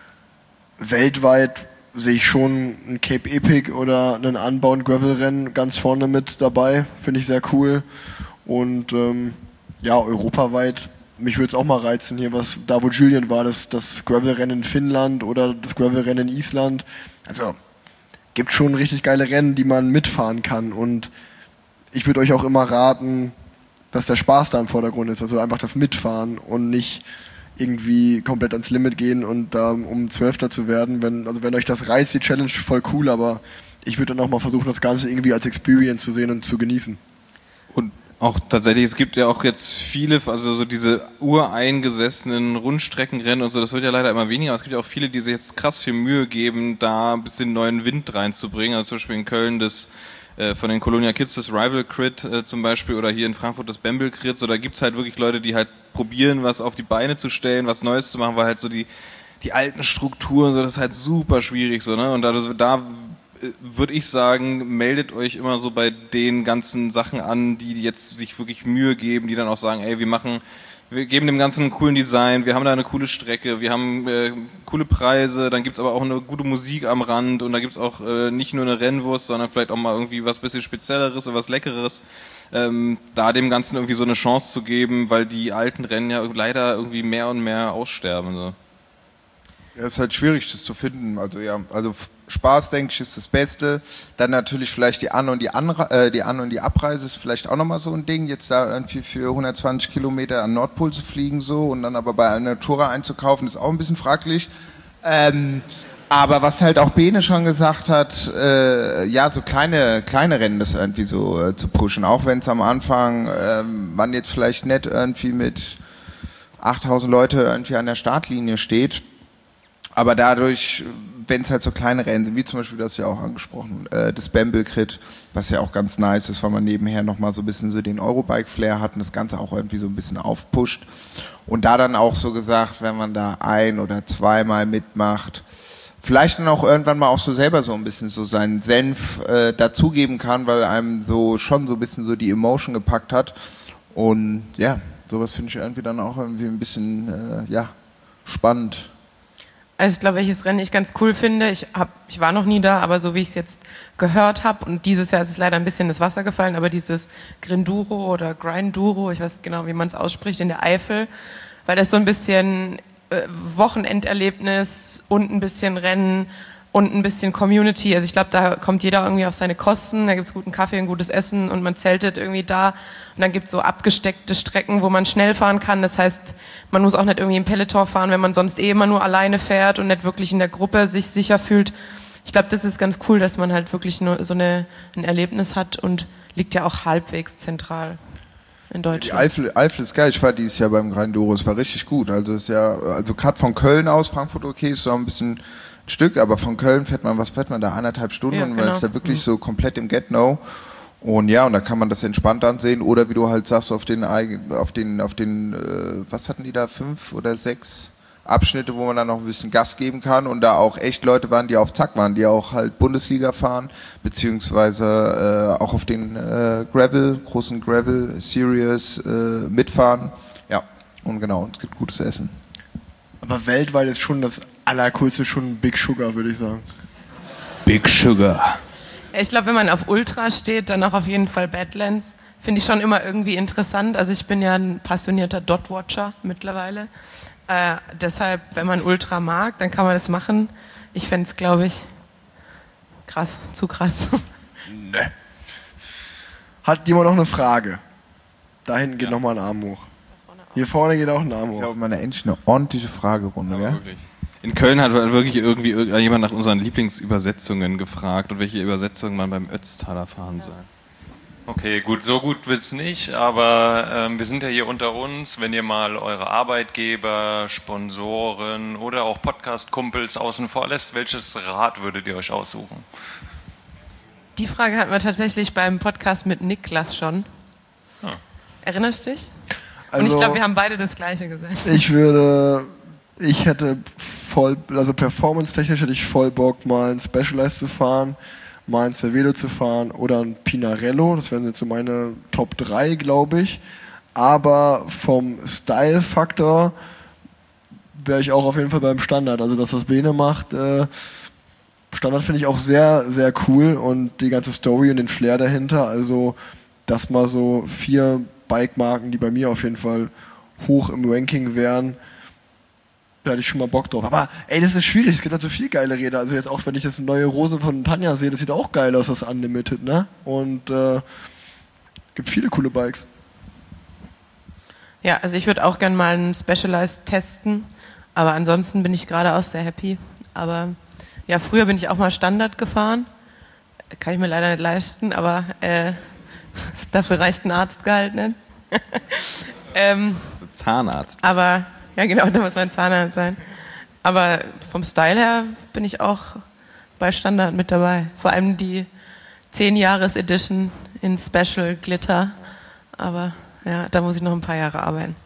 E: Weltweit sehe ich schon ein Cape Epic oder einen Unbound Gravel Rennen ganz vorne mit dabei, finde ich sehr cool und ähm, ja, europaweit, mich würde es auch mal reizen hier, was da wo Julian war, das, das Gravel-Rennen in Finnland oder das Gravel-Rennen in Island. Also gibt schon richtig geile Rennen, die man mitfahren kann und ich würde euch auch immer raten, dass der Spaß da im Vordergrund ist, also einfach das Mitfahren und nicht irgendwie komplett ans Limit gehen und da um Zwölfter zu werden. Wenn, also wenn euch das reizt, die Challenge, voll cool, aber ich würde dann auch mal versuchen, das Ganze irgendwie als Experience zu sehen und zu genießen.
D: Und auch tatsächlich, es gibt ja auch jetzt viele, also so diese ureingesessenen Rundstreckenrennen und so, das wird ja leider immer weniger, aber es gibt ja auch viele, die sich jetzt krass viel Mühe geben, da ein bisschen neuen Wind reinzubringen, also zum Beispiel in Köln das äh, von den Colonia Kids das Rival Crit äh, zum Beispiel oder hier in Frankfurt das Bamble Crit, so da gibt's halt wirklich Leute, die halt probieren, was auf die Beine zu stellen, was Neues zu machen, weil halt so die, die alten Strukturen, so das ist halt super schwierig, so, ne, und da, da würde ich sagen, meldet euch immer so bei den ganzen Sachen an, die jetzt sich wirklich Mühe geben, die dann auch sagen, ey, wir machen, wir geben dem Ganzen einen coolen Design, wir haben da eine coole Strecke, wir haben äh, coole Preise, dann gibt's aber auch eine gute Musik am Rand und da gibt's auch äh, nicht nur eine Rennwurst, sondern vielleicht auch mal irgendwie was bisschen Spezielleres oder was Leckeres, ähm, da dem Ganzen irgendwie so eine Chance zu geben, weil die alten Rennen ja leider irgendwie mehr und mehr aussterben. So.
F: Ja, es ist halt schwierig, das zu finden. Also ja, also Spaß, denke ich, ist das Beste. Dann natürlich vielleicht die An- und die, Anre- äh, die An- und die Abreise ist vielleicht auch nochmal so ein Ding, jetzt da irgendwie für hundertzwanzig Kilometer an Nordpol zu fliegen so und dann aber bei Alnatura einzukaufen, ist auch ein bisschen fraglich. Ähm, aber was halt auch Bene schon gesagt hat, äh, ja, so kleine, kleine Rennen das irgendwie so äh, zu pushen, auch wenn es am Anfang ähm, man jetzt vielleicht nicht irgendwie mit achttausend Leute irgendwie an der Startlinie steht. Aber dadurch, wenn es halt so kleine Rennen sind, wie zum Beispiel das ja auch angesprochen, äh, das Bamble Crit, was ja auch ganz nice ist, weil man nebenher nochmal so ein bisschen so den Eurobike-Flair hat und das Ganze auch irgendwie so ein bisschen aufpusht. Und da dann auch so gesagt, wenn man da ein- oder zweimal mitmacht, vielleicht dann auch irgendwann mal auch so selber so ein bisschen so seinen Senf äh, dazugeben kann, weil einem so schon so ein bisschen so die Emotion gepackt hat. Und ja, sowas finde ich irgendwie dann auch irgendwie ein bisschen, äh, ja, spannend.
A: Also ich glaube, welches Rennen ich ganz cool finde, ich, hab, ich war noch nie da, aber so wie ich es jetzt gehört habe, und dieses Jahr ist es leider ein bisschen ins Wasser gefallen, aber dieses Grinduro oder Grinduro, ich weiß nicht genau, wie man es ausspricht, in der Eifel, weil das so ein bisschen äh, Wochenenderlebnis und ein bisschen Rennen und ein bisschen Community, also ich glaube, da kommt jeder irgendwie auf seine Kosten, da gibt es guten Kaffee und gutes Essen und man zeltet irgendwie da und dann gibt es so abgesteckte Strecken, wo man schnell fahren kann, das heißt, man muss auch nicht irgendwie im Peloton fahren, wenn man sonst eh immer nur alleine fährt und nicht wirklich in der Gruppe sich sicher fühlt. Ich glaube, das ist ganz cool, dass man halt wirklich nur so eine, ein Erlebnis hat und liegt ja auch halbwegs zentral in Deutschland.
F: Die Eifel, Eifel ist geil, ich war dieses Jahr beim Grinduro, es war richtig gut, also es ist ja, also gerade von Köln aus, Frankfurt okay, ist so ein bisschen Stück, aber von Köln fährt man, was fährt man da, anderthalb Stunden
A: Ja,
F: und man
A: genau.
F: ist da wirklich so komplett im Get-No. Und ja, und da kann man das entspannt ansehen oder wie du halt sagst, auf den, eigen- auf den, auf den, äh, was hatten die da, fünf oder sechs Abschnitte, wo man dann noch ein bisschen Gas geben kann und da auch echt Leute waren, die auf Zack waren, die auch halt Bundesliga fahren, beziehungsweise äh, auch auf den äh, Gravel, großen Gravel Series äh, mitfahren. Ja, und genau, und es gibt gutes Essen.
E: Aber weltweit ist schon das Allercoolste schon Big Sugar, würde ich sagen.
F: Big Sugar.
A: Ich glaube, wenn man auf Ultra steht, dann auch auf jeden Fall Badlands. Finde ich schon immer irgendwie interessant. Also ich bin ja ein passionierter Dot-Watcher mittlerweile. Äh, deshalb, wenn man Ultra mag, dann kann man das machen. Ich fände es, glaube ich, krass, zu krass.
E: Nee. Hat jemand noch eine Frage? Da hinten geht nochmal ein Arm hoch. Hier vorne geht auch ein Arm
F: Ich
E: hoch.
F: glaube, meine endlich eine ordentliche Fragerunde, ja?
D: Wirklich. In Köln hat wirklich irgendwie irg- jemand nach unseren Lieblingsübersetzungen gefragt und welche Übersetzungen man beim Ötztaler fahren soll.
H: Okay, gut, so gut wird's nicht, aber ähm, wir sind ja hier unter uns. Wenn ihr mal eure Arbeitgeber, Sponsoren oder auch Podcast-Kumpels außen vor lässt, welches Rad würdet ihr euch aussuchen?
A: Die Frage hatten wir tatsächlich beim Podcast mit Niklas schon.
H: Ah.
A: Erinnerst du dich?
E: Also,
A: Und ich glaube, wir haben beide das Gleiche gesagt.
E: ich würde, ich hätte voll, also performance-technisch hätte ich voll Bock, mal ein Specialized zu fahren, mal ein Cervelo zu fahren oder ein Pinarello. Das wären jetzt so meine Top drei, glaube ich. Aber vom Style-Faktor wäre ich auch auf jeden Fall beim Standard. Also, dass das Bene macht, äh, Standard finde ich auch sehr, sehr cool und die ganze Story und den Flair dahinter. Also, das mal so vier Bike-Marken, die bei mir auf jeden Fall hoch im Ranking wären, da hatte ich schon mal Bock drauf. Aber ey, das ist schwierig, es gibt halt so viel geile Räder. Also jetzt auch, wenn ich das neue Rose von Tanja sehe, das sieht auch geil aus, das Unlimited, ne? Und äh, gibt viele coole Bikes.
A: Ja, also ich würde auch gerne mal einen Specialized testen, aber ansonsten bin ich gerade auch sehr happy. Aber ja, früher bin ich auch mal Standard gefahren. Kann ich mir leider nicht leisten, aber äh, dafür reicht ein Arztgehalt nicht. ähm,
D: So Zahnarzt.
A: aber, ja genau, da muss mein Zahnarzt sein. Aber vom Style her bin ich auch bei Standard mit dabei. Vor allem die zehn-Jahres-Edition in Special Glitter. Aber ja, da muss ich noch ein paar Jahre arbeiten.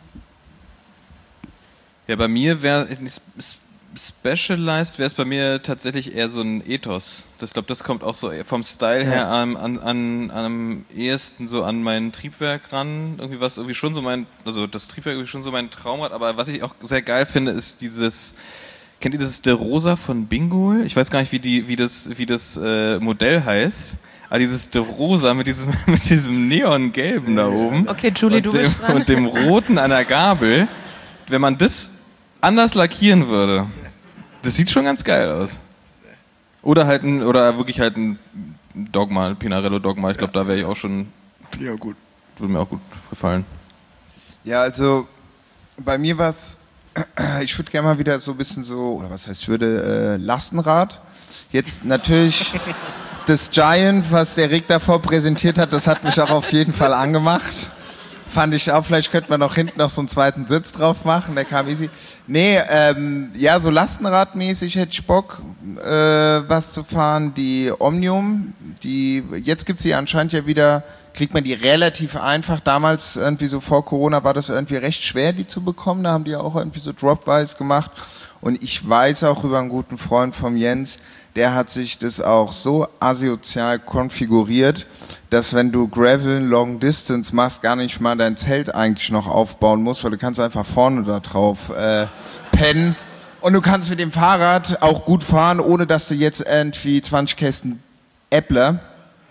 D: Ja, bei mir wäre Specialized wäre es bei mir tatsächlich eher so ein Ethos. Das, ich glaube, das kommt auch so vom Style her
E: Ja.
D: an, an, an, am ehesten so an mein Triebwerk ran. Irgendwie was irgendwie schon so mein, also das Triebwerk irgendwie schon so mein Traumrad. Aber was ich auch sehr geil finde, ist dieses, kennt ihr das De Rosa von Bingol? Ich weiß gar nicht, wie die, wie das, wie das äh, Modell heißt. Aber dieses De Rosa mit diesem, mit diesem Neongelben da oben.
A: Okay, Julie,
D: und
A: du
D: dem,
A: bist dran.
D: Und dem Roten an der Gabel. Wenn man das anders lackieren würde, das sieht schon ganz geil aus. Oder halt ein, oder wirklich halt ein Dogma, ein Pinarello Dogma. Ich glaube, da wäre ich auch schon,
E: Finde ich auch gut.
D: würde mir auch gut gefallen.
F: Ja, also bei mir war es, ich würde gerne mal wieder so ein bisschen so, oder was heißt, ich würde äh, Lastenrad. Jetzt natürlich das Giant, was der Rick davor präsentiert hat, das hat mich auch auf jeden Fall angemacht. Fand ich auch, vielleicht könnte man noch hinten noch so einen zweiten Sitz drauf machen, der kam easy. Nee, ähm, ja, so Lastenradmäßig hätte ich Bock, äh, was zu fahren. Die Omnium, die, jetzt gibt's die anscheinend ja wieder, kriegt man die relativ einfach. Damals, irgendwie so vor Corona, war das irgendwie recht schwer, die zu bekommen. Da haben die ja auch irgendwie so Dropwise gemacht. Und ich weiß auch über einen guten Freund vom Jens, der hat sich das auch so asozial konfiguriert, dass wenn du Gravel Long Distance machst, gar nicht mal dein Zelt eigentlich noch aufbauen musst, weil du kannst einfach vorne da drauf äh, pennen. Und du kannst mit dem Fahrrad auch gut fahren, ohne dass du jetzt irgendwie zwanzig Kästen Äppler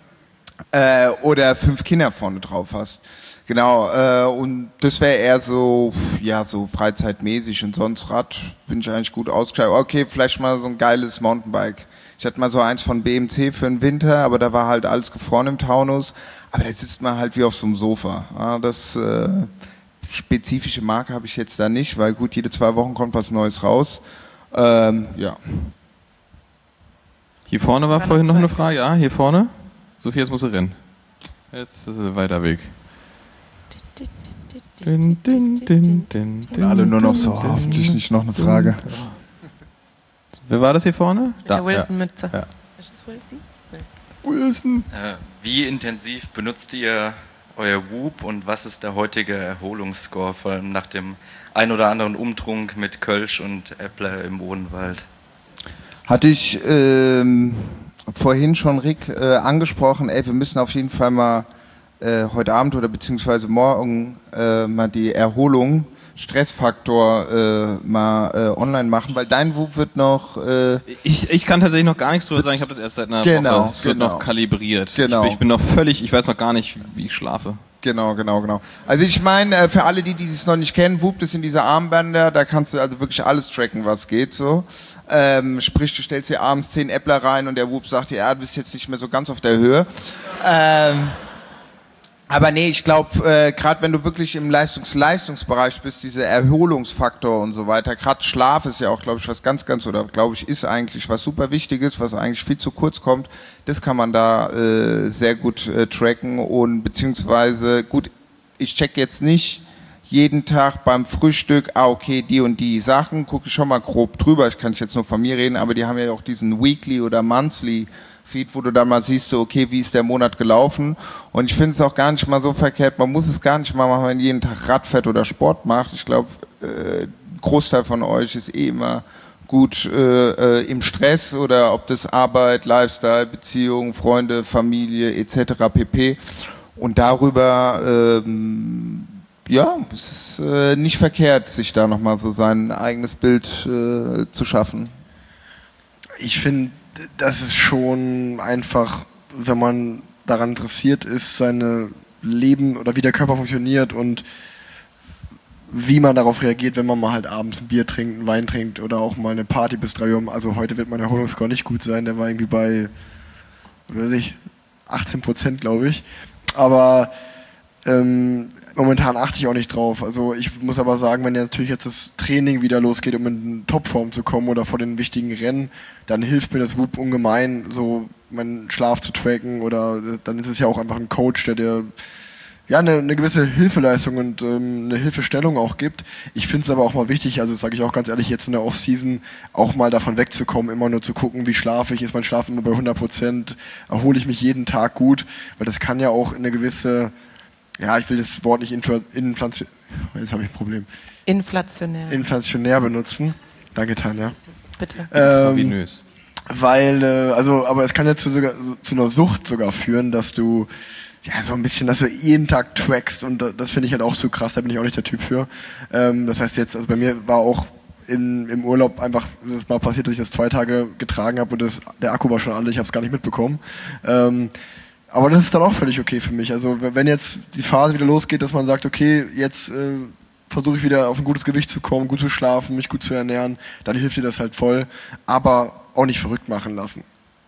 F: äh, oder fünf Kinder vorne drauf hast. Genau, äh, und das wäre eher so, ja, so freizeitmäßig und sonst Rad bin ich eigentlich gut ausgestattet. Okay, vielleicht mal so ein geiles Mountainbike. Ich hatte mal so eins von B M C für den Winter, aber da war halt alles gefroren im Taunus. Aber da sitzt man halt wie auf so einem Sofa. Ja, das äh, spezifische Marke habe ich jetzt da nicht, weil gut, jede zwei Wochen kommt was Neues raus. Ähm, ja.
D: Hier vorne war
A: War
D: vorhin
A: noch
D: noch eine
A: zwei.
D: Frage. Ja, hier vorne. Sophie, jetzt musst du rennen. Jetzt ist es ein weiter Weg. Din, din, din, din, din,
F: Alle nur noch so, hoffentlich nicht noch eine Frage.
D: Wer war das hier vorne?
A: Der Wilson
D: ja.
A: mit.
D: Ja.
A: Ist das Wilson? Nee.
D: Wilson.
H: Äh, wie intensiv benutzt ihr euer Whoop und was ist der heutige Erholungsscore, vor allem nach dem ein oder anderen Umtrunk mit Kölsch und Äppler im Odenwald?
F: Hatte ich ähm, vorhin schon Rick äh, angesprochen, ey, wir müssen auf jeden Fall mal äh, heute Abend oder beziehungsweise morgen äh, mal die Erholung, Stressfaktor äh, mal äh, online machen, weil dein Whoop wird noch... Äh,
D: ich, ich kann tatsächlich noch gar nichts drüber sagen, ich habe das erst seit einer
F: genau,
D: Woche, es wird
F: genau.
D: noch kalibriert.
F: Genau.
D: Ich, ich bin noch völlig, ich weiß noch gar nicht, wie ich schlafe.
F: Genau, genau, genau. Also ich meine, äh, für alle, die die es noch nicht kennen, Whoop, das sind diese Armbänder, da kannst du also wirklich alles tracken, was geht so. Ähm, sprich, du stellst dir abends zehn Äppler rein und der Whoop sagt dir, ja, du bist jetzt nicht mehr so ganz auf der Höhe. Ähm, aber nee, ich glaube, äh, gerade wenn du wirklich im Leistungs-Leistungsbereich bist, dieser Erholungsfaktor und so weiter, gerade Schlaf ist ja auch, glaube ich, was ganz, ganz, oder glaube ich, ist eigentlich was super Wichtiges, was eigentlich viel zu kurz kommt. Das kann man da äh, sehr gut äh, tracken und beziehungsweise, gut, ich check jetzt nicht jeden Tag beim Frühstück, ah okay, die und die Sachen, gucke ich schon mal grob drüber, ich kann jetzt nur von mir reden, aber die haben ja auch diesen Weekly oder Monthly Feed, wo du dann mal siehst, so, okay, wie ist der Monat gelaufen und ich finde es auch gar nicht mal so verkehrt, man muss es gar nicht mal machen, wenn man jeden Tag Rad fährt oder Sport macht, ich glaube, äh, ein Großteil von euch ist eh immer gut äh, äh, im Stress oder ob das Arbeit, Lifestyle, Beziehung, Freunde, Familie et cetera pp. Und darüber, ähm, ja, es ist äh, nicht verkehrt, sich da nochmal so sein eigenes Bild äh, zu schaffen.
E: Ich finde, das ist schon einfach, wenn man daran interessiert ist, seine Leben oder wie der Körper funktioniert und wie man darauf reagiert, wenn man mal halt abends ein Bier trinkt, einen Wein trinkt oder auch mal eine Party bis drei Uhr. Also heute wird mein Erholungsscore nicht gut sein, der war irgendwie bei, oder weiß ich, achtzehn Prozent, glaube ich. Aber ähm, momentan achte ich auch nicht drauf. Also ich muss aber sagen, wenn ja natürlich jetzt das Training wieder losgeht, um in Topform zu kommen oder vor den wichtigen Rennen, dann hilft mir das Whoop ungemein, so meinen Schlaf zu tracken oder dann ist es ja auch einfach ein Coach, der dir ja, eine, eine gewisse Hilfeleistung und ähm, eine Hilfestellung auch gibt. Ich finde es aber auch mal wichtig, also sage ich auch ganz ehrlich, jetzt in der Offseason auch mal davon wegzukommen, immer nur zu gucken, wie schlafe ich, ist mein Schlaf immer bei hundert Prozent, erhole ich mich jeden Tag gut, weil das kann ja auch eine gewisse, ja, ich will das Wort nicht inflationär, jetzt habe ich ein Problem.
A: Inflationär.
E: Inflationär benutzen. Danke, Tanja.
A: Bitte.
E: Ähm, weil, äh, also, aber es kann ja zu, sogar, zu einer Sucht sogar führen, dass du ja, so ein bisschen, dass du jeden Tag trackst und das finde ich halt auch so krass, da bin ich auch nicht der Typ für. Ähm, das heißt jetzt, also bei mir war auch in, im Urlaub einfach, das ist mal passiert, dass ich das zwei Tage getragen habe und das, der Akku war schon alle, ich habe es gar nicht mitbekommen. Ähm, aber das ist dann auch völlig okay für mich. Also wenn jetzt die Phase wieder losgeht, dass man sagt, okay, jetzt äh, versuche ich wieder auf ein gutes Gewicht zu kommen, gut zu schlafen, mich gut zu ernähren, dann hilft dir das halt voll, aber auch nicht verrückt machen lassen.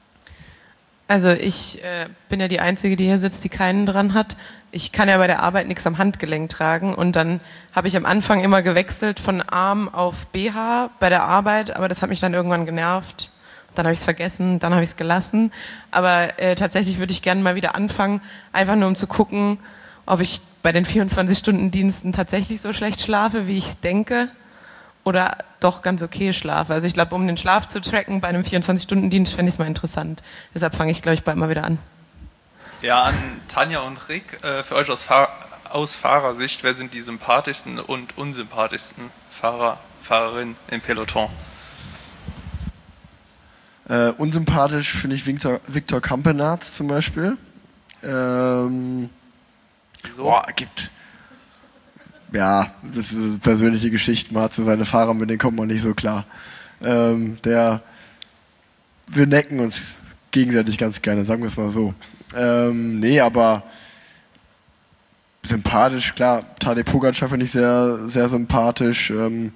A: Also ich äh, bin ja die Einzige, die hier sitzt, die keinen dran hat. Ich kann ja bei der Arbeit nichts am Handgelenk tragen und dann habe ich am Anfang immer gewechselt von Arm auf B H bei der Arbeit, aber das hat mich dann irgendwann genervt. Dann habe ich es vergessen, dann habe ich es gelassen. Aber äh, tatsächlich würde ich gerne mal wieder anfangen, einfach nur um zu gucken, ob ich bei den vierundzwanzig-Stunden-Diensten tatsächlich so schlecht schlafe, wie ich denke, oder doch ganz okay schlafe. Also ich glaube, um den Schlaf zu tracken bei einem vierundzwanzig-Stunden-Dienst, fände ich es mal interessant. Deshalb fange ich, glaube ich, bald mal wieder an.
J: Ja, an Tanja und Rick, äh, für euch aus, Fahr- aus Fahrersicht, wer sind die sympathischsten und unsympathischsten Fahrer, Fahrerinnen im Peloton?
E: Äh, unsympathisch finde ich Victor, Victor Campenaerts zum Beispiel. Ähm,
J: Wieso?
E: Boah, gibt... Ja, das ist persönliche Geschichten. Man hat so seine Fahrer, mit denen kommt man nicht so klar. Ähm, der, wir necken uns gegenseitig ganz gerne, sagen wir es mal so. Ähm, nee, aber sympathisch, klar. Tadej Pogačar finde ich sehr, sehr sympathisch. Ähm,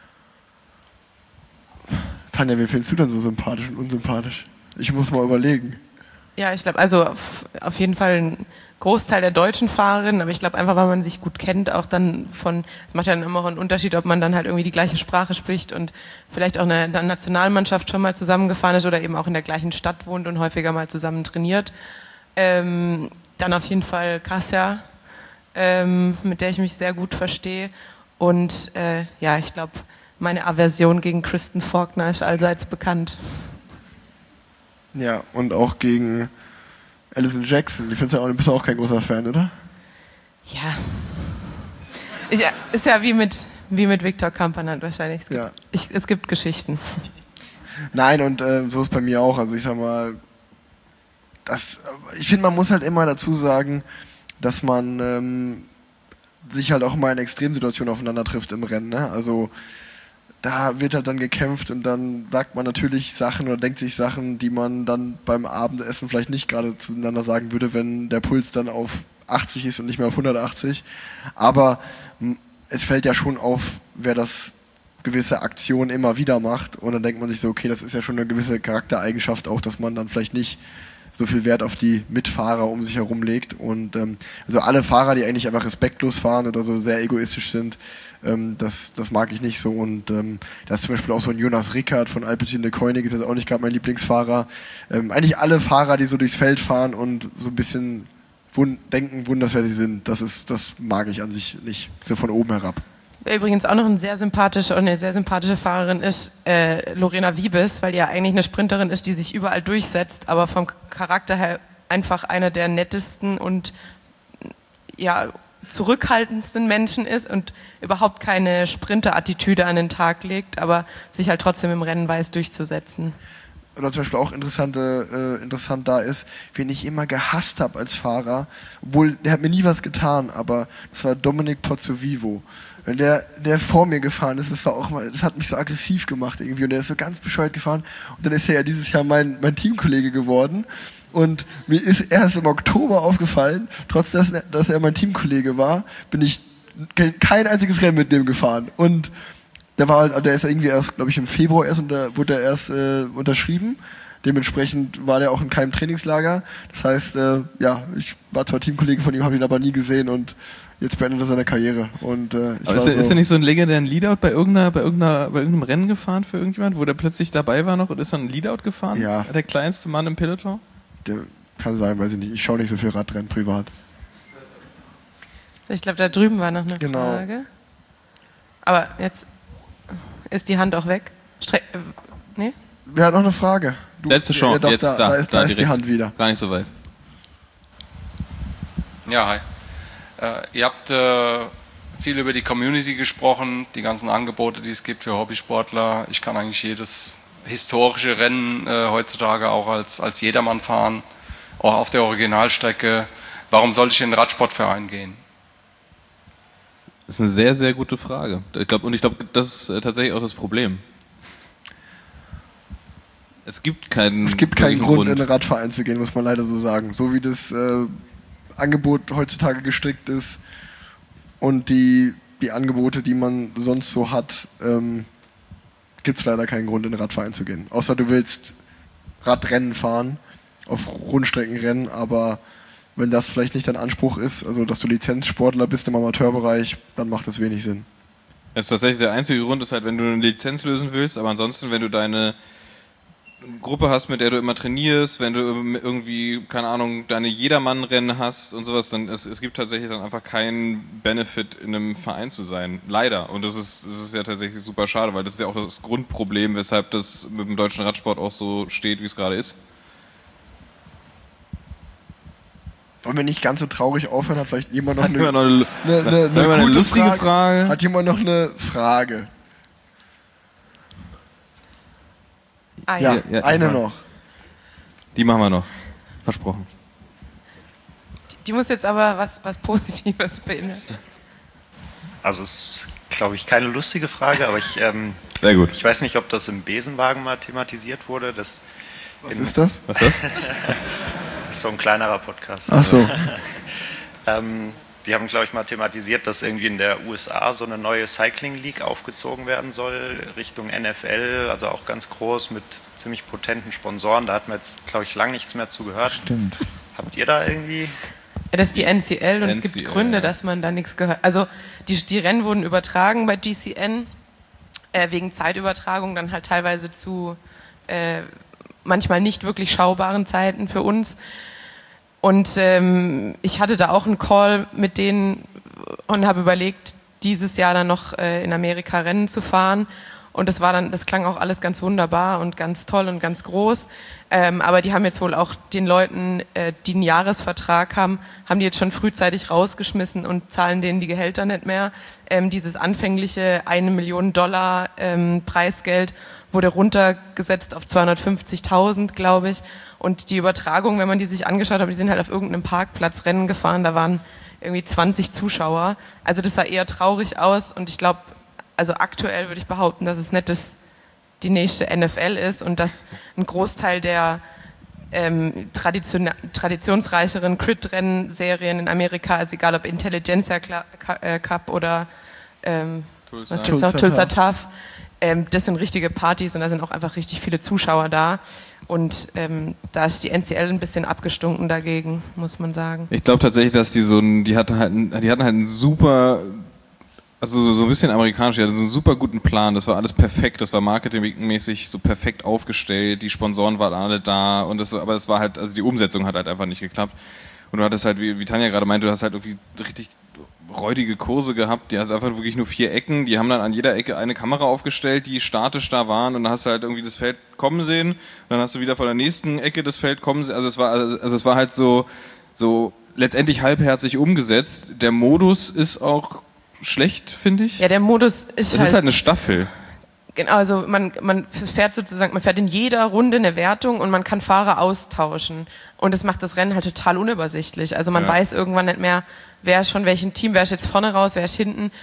E: Tanja, wie findest du denn so sympathisch und unsympathisch? Ich muss mal überlegen.
A: Ja, ich glaube, also auf, auf jeden Fall ein Großteil der deutschen Fahrerinnen, aber ich glaube einfach, weil man sich gut kennt, auch dann von, es macht ja dann immer auch einen Unterschied, ob man dann halt irgendwie die gleiche Sprache spricht und vielleicht auch eine, eine Nationalmannschaft schon mal zusammengefahren ist oder eben auch in der gleichen Stadt wohnt und häufiger mal zusammen trainiert. Ähm, dann auf jeden Fall Kasia, ähm, mit der ich mich sehr gut verstehe und äh, ja, ich glaube, meine Aversion gegen Kristen Faulkner ist allseits bekannt.
E: Ja, und auch gegen Alison Jackson. Die findest du auch, bist du auch kein großer Fan, oder?
A: Ja. Ich, ist ja wie mit, wie mit Viktor Kampernatt wahrscheinlich. Es gibt,
E: Ja.
A: ich, es gibt Geschichten.
E: Nein, und äh, so ist bei mir auch. Also ich sag mal, das, ich finde, man muss halt immer dazu sagen, dass man ähm, sich halt auch mal in Extremsituationen aufeinander trifft im Rennen. Ne? Also da wird halt dann gekämpft und dann sagt man natürlich Sachen oder denkt sich Sachen, die man dann beim Abendessen vielleicht nicht gerade zueinander sagen würde, wenn der Puls dann auf achtzig ist und nicht mehr auf hundertachtzig. Aber m, es fällt ja schon auf, wer das gewisse Aktionen immer wieder macht und dann denkt man sich so, okay, das ist ja schon eine gewisse Charaktereigenschaft auch, dass man dann vielleicht nicht so viel Wert auf die Mitfahrer um sich herum legt und ähm, also alle Fahrer, die eigentlich einfach respektlos fahren oder so sehr egoistisch sind, ähm, das, das mag ich nicht so und ähm, da ist zum Beispiel auch so ein Jonas Rickard von Alpecin de Koenig, ist jetzt auch nicht gerade mein Lieblingsfahrer. Ähm, eigentlich alle Fahrer, die so durchs Feld fahren und so ein bisschen wund- denken, wunders, wer sie sind, das ist, das mag ich an sich nicht, so von oben herab.
A: Wer übrigens auch noch ein sehr sympathischer und eine sehr sympathische Fahrerin ist, äh, Lorena Wiebes, weil die ja eigentlich eine Sprinterin ist, die sich überall durchsetzt, aber vom Charakter her einfach einer der nettesten und ja, zurückhaltendsten Menschen ist und überhaupt keine Sprinter-Attitüde an den Tag legt, aber sich halt trotzdem im Rennen weiß durchzusetzen.
E: Oder zum Beispiel auch interessante, äh, interessant da ist, wen ich immer gehasst habe als Fahrer, obwohl der hat mir nie was getan, aber das war Dominic Pozzovivo. Wenn der, der vor mir gefahren ist, das war auch mal, das hat mich so aggressiv gemacht irgendwie und der ist so ganz bescheuert gefahren und dann ist er ja dieses Jahr mein, mein Teamkollege geworden und mir ist erst im Oktober aufgefallen, trotz dass, dass er mein Teamkollege war, bin ich kein einziges Rennen mit dem gefahren und der war halt, der ist irgendwie erst, glaube ich, im Februar erst unter, wurde er erst äh, unterschrieben. Dementsprechend war der auch in keinem Trainingslager. Das heißt, äh, ja, ich war zwar Teamkollege von ihm, habe ihn aber nie gesehen und jetzt beendet er seine Karriere. Und, äh, ich
D: aber ist,
E: war
D: der,
E: so
D: ist der nicht so ein legendären Leadout bei irgendeiner, bei irgendeiner, bei irgendeinem Rennen gefahren für irgendjemand, wo der plötzlich dabei war noch und ist dann ein Leadout gefahren?
E: Ja.
D: Der kleinste Mann im Peloton?
E: Der kann sein, weiß ich nicht. Ich schaue nicht so viel Radrennen privat.
A: Ich glaube, da drüben war noch eine
E: Genau.
A: Frage. Aber jetzt ist die Hand auch weg. Stre äh, nee?
E: Wer hat noch eine Frage? Du,
D: Letzte Chance,
E: ja, doch,
D: jetzt
E: da,
D: da.
E: Da ist,
D: da
E: da ist die
D: direkt.
E: Hand wieder.
D: Gar nicht so weit.
H: Ja, hi. Äh, ihr habt äh, viel über die Community gesprochen, die ganzen Angebote, die es gibt für Hobbysportler. Ich kann eigentlich jedes historische Rennen äh, heutzutage auch als, als Jedermann fahren, auch auf der Originalstrecke. Warum sollte ich in einen Radsportverein gehen?
D: Das ist eine sehr, sehr gute Frage. Ich glaub, und ich glaube, das ist äh, tatsächlich auch das Problem. Es gibt keinen,
E: Es gibt keinen Grund,
D: Grund,
E: in einen Radverein zu gehen, muss man leider so sagen. So wie das äh, Angebot heutzutage gestrickt ist und die, die Angebote, die man sonst so hat, ähm, gibt es leider keinen Grund, in einen Radverein zu gehen. Außer du willst Radrennen fahren, auf Rundstreckenrennen, aber wenn das vielleicht nicht dein Anspruch ist, also dass du Lizenzsportler bist im Amateurbereich, dann macht das wenig Sinn.
D: Das ist tatsächlich der einzige Grund, ist halt, wenn du eine Lizenz lösen willst, aber ansonsten, wenn du deine Gruppe hast, mit der du immer trainierst, wenn du irgendwie, keine Ahnung, deine Jedermann-Rennen hast und sowas, dann es, es gibt tatsächlich dann einfach keinen Benefit, in einem Verein zu sein. Leider. Und das ist, das ist ja tatsächlich super schade, weil das ist ja auch das Grundproblem, weshalb das mit dem deutschen Radsport auch so steht, wie es gerade ist.
E: Wollen wir nicht ganz so traurig aufhören? Hat vielleicht jemand noch
D: Hat
E: eine,
D: jemand noch eine,
E: eine, eine, eine,
D: eine
E: gute
D: lustige
E: Frage?
D: Frage?
E: Hat jemand noch eine Frage?
A: Ah,
E: Ja,
A: ja.
D: ja,
E: eine
D: ja.
E: noch.
D: Die machen wir noch. Versprochen.
A: Die, die muss jetzt aber was, was Positives beinhalten.
K: Also es ist, glaube ich, keine lustige Frage, aber ich, ähm,
D: Sehr gut.
K: ich weiß nicht, ob das im Besenwagen mal thematisiert wurde. Das
E: Was ist das?
D: Was ist das?
K: Das ist so ein kleinerer Podcast.
E: Ach so.
K: ähm, die haben, glaube ich, mal thematisiert, dass irgendwie in der U S A so eine neue Cycling League aufgezogen werden soll, Richtung N F L, also auch ganz groß mit ziemlich potenten Sponsoren. Da hat man jetzt, glaube ich, lang nichts mehr zu gehört.
E: Stimmt.
K: Habt ihr da irgendwie...
A: Ja, das ist die N C L und
D: N
A: es
D: C L,
A: gibt Gründe,
D: ja.
A: dass man da nichts gehört. Also die, die Rennen wurden übertragen bei G C N, äh, wegen Zeitübertragung, dann halt teilweise zu äh, manchmal nicht wirklich schaubaren Zeiten für uns. Und ähm, ich hatte da auch einen Call mit denen und habe überlegt, dieses Jahr dann noch äh, in Amerika Rennen zu fahren. Und das war dann, das klang auch alles ganz wunderbar und ganz toll und ganz groß. Ähm, aber die haben jetzt wohl auch den Leuten, äh, die einen Jahresvertrag haben, haben die jetzt schon frühzeitig rausgeschmissen und zahlen denen die Gehälter nicht mehr. Ähm, dieses anfängliche eine Million Dollar ähm, Preisgeld wurde runtergesetzt auf zweihundertfünfzigtausend, glaube ich. Und die Übertragung, wenn man die sich angeschaut hat, die sind halt auf irgendeinem Parkplatz Rennen gefahren, da waren irgendwie zwanzig Zuschauer. Also das sah eher traurig aus und ich glaube, also aktuell würde ich behaupten, dass es nicht das, die nächste N F L ist und dass ein Großteil der ähm, Tradition, traditionsreicheren Crit-Rennen-Serien in Amerika, also egal ob Intelligentsia Cup oder ähm,
D: Tulsa.
A: was gibt's noch?
E: Tulsa
A: Tulsa
E: Tough.
A: Tough, ähm, das sind richtige Partys und da sind auch einfach richtig viele Zuschauer da. Und ähm, da ist die N C L ein bisschen abgestunken dagegen, muss man sagen.
D: Ich glaube tatsächlich, dass die so ein, die hatten halt, ein- die hatten halt einen super, also so- so ein bisschen amerikanisch, die hatten so einen super guten Plan. Das war alles perfekt, das war marketingmäßig so perfekt aufgestellt. Die Sponsoren waren alle da und das, aber das war halt, also die Umsetzung hat halt einfach nicht geklappt. Und du hattest halt, wie, wie Tanja gerade meinte, du hast halt irgendwie richtig räudige Kurse gehabt, die hast einfach wirklich nur vier Ecken, die haben dann an jeder Ecke eine Kamera aufgestellt, die statisch da waren und dann hast du halt irgendwie das Feld kommen sehen und dann hast du wieder von der nächsten Ecke das Feld kommen sehen, also es war, also es war halt so, so letztendlich halbherzig umgesetzt. Der Modus ist auch schlecht, finde ich.
A: Ja, der Modus ist
D: Es
A: halt...
D: ist halt eine Staffel.
A: Genau, also man, man fährt sozusagen, man fährt in jeder Runde eine Wertung und man kann Fahrer austauschen. Und das macht das Rennen halt total unübersichtlich. Also man
D: Ja.
A: weiß irgendwann nicht mehr, wer ist von welchem Team, wer ist jetzt vorne raus, wer ist hinten.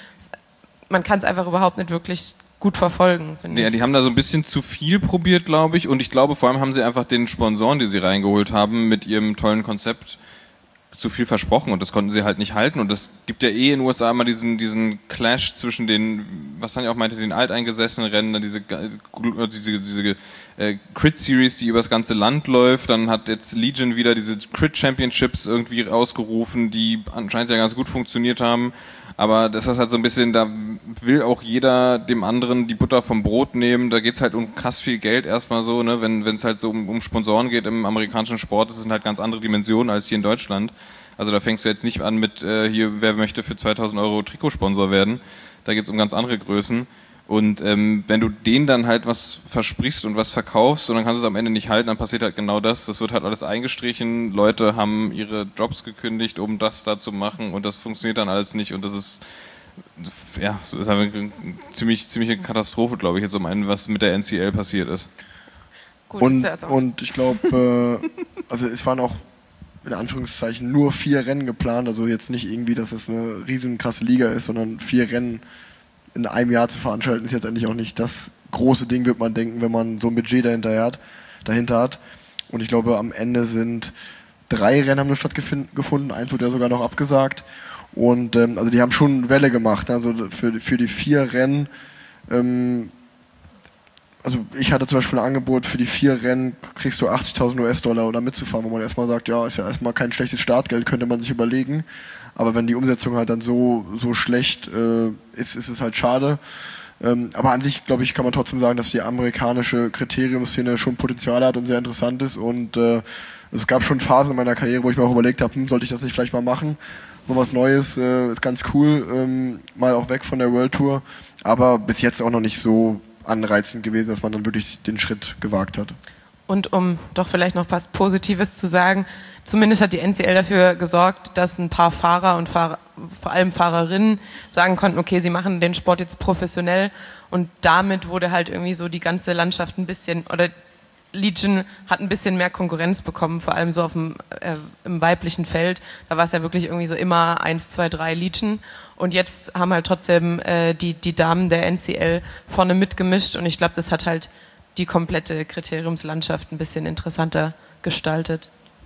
A: Man kann es einfach überhaupt nicht wirklich gut verfolgen, finde
D: Ja,
A: ich.
D: die haben da so ein bisschen zu viel probiert, glaube ich. Und ich glaube, vor allem haben sie einfach den Sponsoren, die sie reingeholt haben, mit ihrem tollen Konzept zu viel versprochen und das konnten sie halt nicht halten. Und es gibt ja eh in den U S A immer diesen, diesen Clash zwischen den, was Tanja auch meinte, den alteingesessenen Rennen, dann diese, diese, diese äh, Crit-Series, die übers ganze Land läuft. Dann hat jetzt Legion wieder diese Crit-Championships irgendwie ausgerufen, die anscheinend ja ganz gut funktioniert haben. Aber das ist halt so ein bisschen, da will auch jeder dem anderen die Butter vom Brot nehmen. Da geht's halt um krass viel Geld erstmal so, ne? Wenn es halt so um, um Sponsoren geht im amerikanischen Sport, das sind halt ganz andere Dimensionen als hier in Deutschland. Also da fängst du jetzt nicht an mit, äh, hier, wer möchte für zweitausend Euro Trikotsponsor werden. Da geht's um ganz andere Größen. Und ähm, wenn du denen dann halt was versprichst und was verkaufst und dann kannst du es am Ende nicht halten, dann passiert halt genau das. Das wird halt alles eingestrichen. Leute haben ihre Jobs gekündigt, um das da zu machen und das funktioniert dann alles nicht. Und das ist, ja, das ist einfach eine ziemlich, ziemliche Katastrophe, glaube ich, jetzt um einen, was mit der N C L passiert ist.
A: Gut, das ist
E: Und,
A: ja jetzt auch-
E: und ich glaube, äh, also es waren auch in Anführungszeichen nur vier Rennen geplant, also jetzt nicht irgendwie, dass es eine riesen krasse Liga ist, sondern vier Rennen in einem Jahr zu veranstalten, ist jetzt endlich auch nicht das große Ding, wird man denken, wenn man so ein Budget dahinter hat. Dahinter hat. Und ich glaube, am Ende sind drei Rennen haben nur stattgefunden, eins wurde ja sogar noch abgesagt. Und ähm, also die haben schon Welle gemacht. Also für, für die vier Rennen, ähm, also ich hatte zum Beispiel ein Angebot, für die vier Rennen kriegst du achtzigtausend U S-Dollar oder mitzufahren, wo man erstmal sagt, ja, ist ja erstmal kein schlechtes Startgeld, könnte man sich überlegen. Aber wenn die Umsetzung halt dann so, so schlecht äh, ist, ist es halt schade. Ähm, aber an sich, glaube ich, kann man trotzdem sagen, dass die amerikanische Kriteriumsszene schon Potenzial hat und sehr interessant ist. Und äh, es gab schon Phasen in meiner Karriere, wo ich mir auch überlegt habe, hm, sollte ich das nicht vielleicht mal machen? Mal was Neues, äh, ist ganz cool, ähm, mal auch weg von der World Tour. Aber bis jetzt auch noch nicht so anreizend gewesen, dass man dann wirklich den Schritt gewagt hat.
A: Und um doch vielleicht noch was Positives zu sagen, zumindest hat die N C L dafür gesorgt, dass ein paar Fahrer und Fahrer, vor allem Fahrerinnen sagen konnten, okay, sie machen den Sport jetzt professionell und damit wurde halt irgendwie so die ganze Landschaft ein bisschen, oder Legion hat ein bisschen mehr Konkurrenz bekommen, vor allem so auf dem äh, im weiblichen Feld. Da war es ja wirklich irgendwie so immer eins, zwei, drei Legion. Und jetzt haben halt trotzdem äh, die, die Damen der N C L vorne mitgemischt und ich glaube, das hat halt die komplette Kriteriumslandschaft ein bisschen interessanter gestaltet.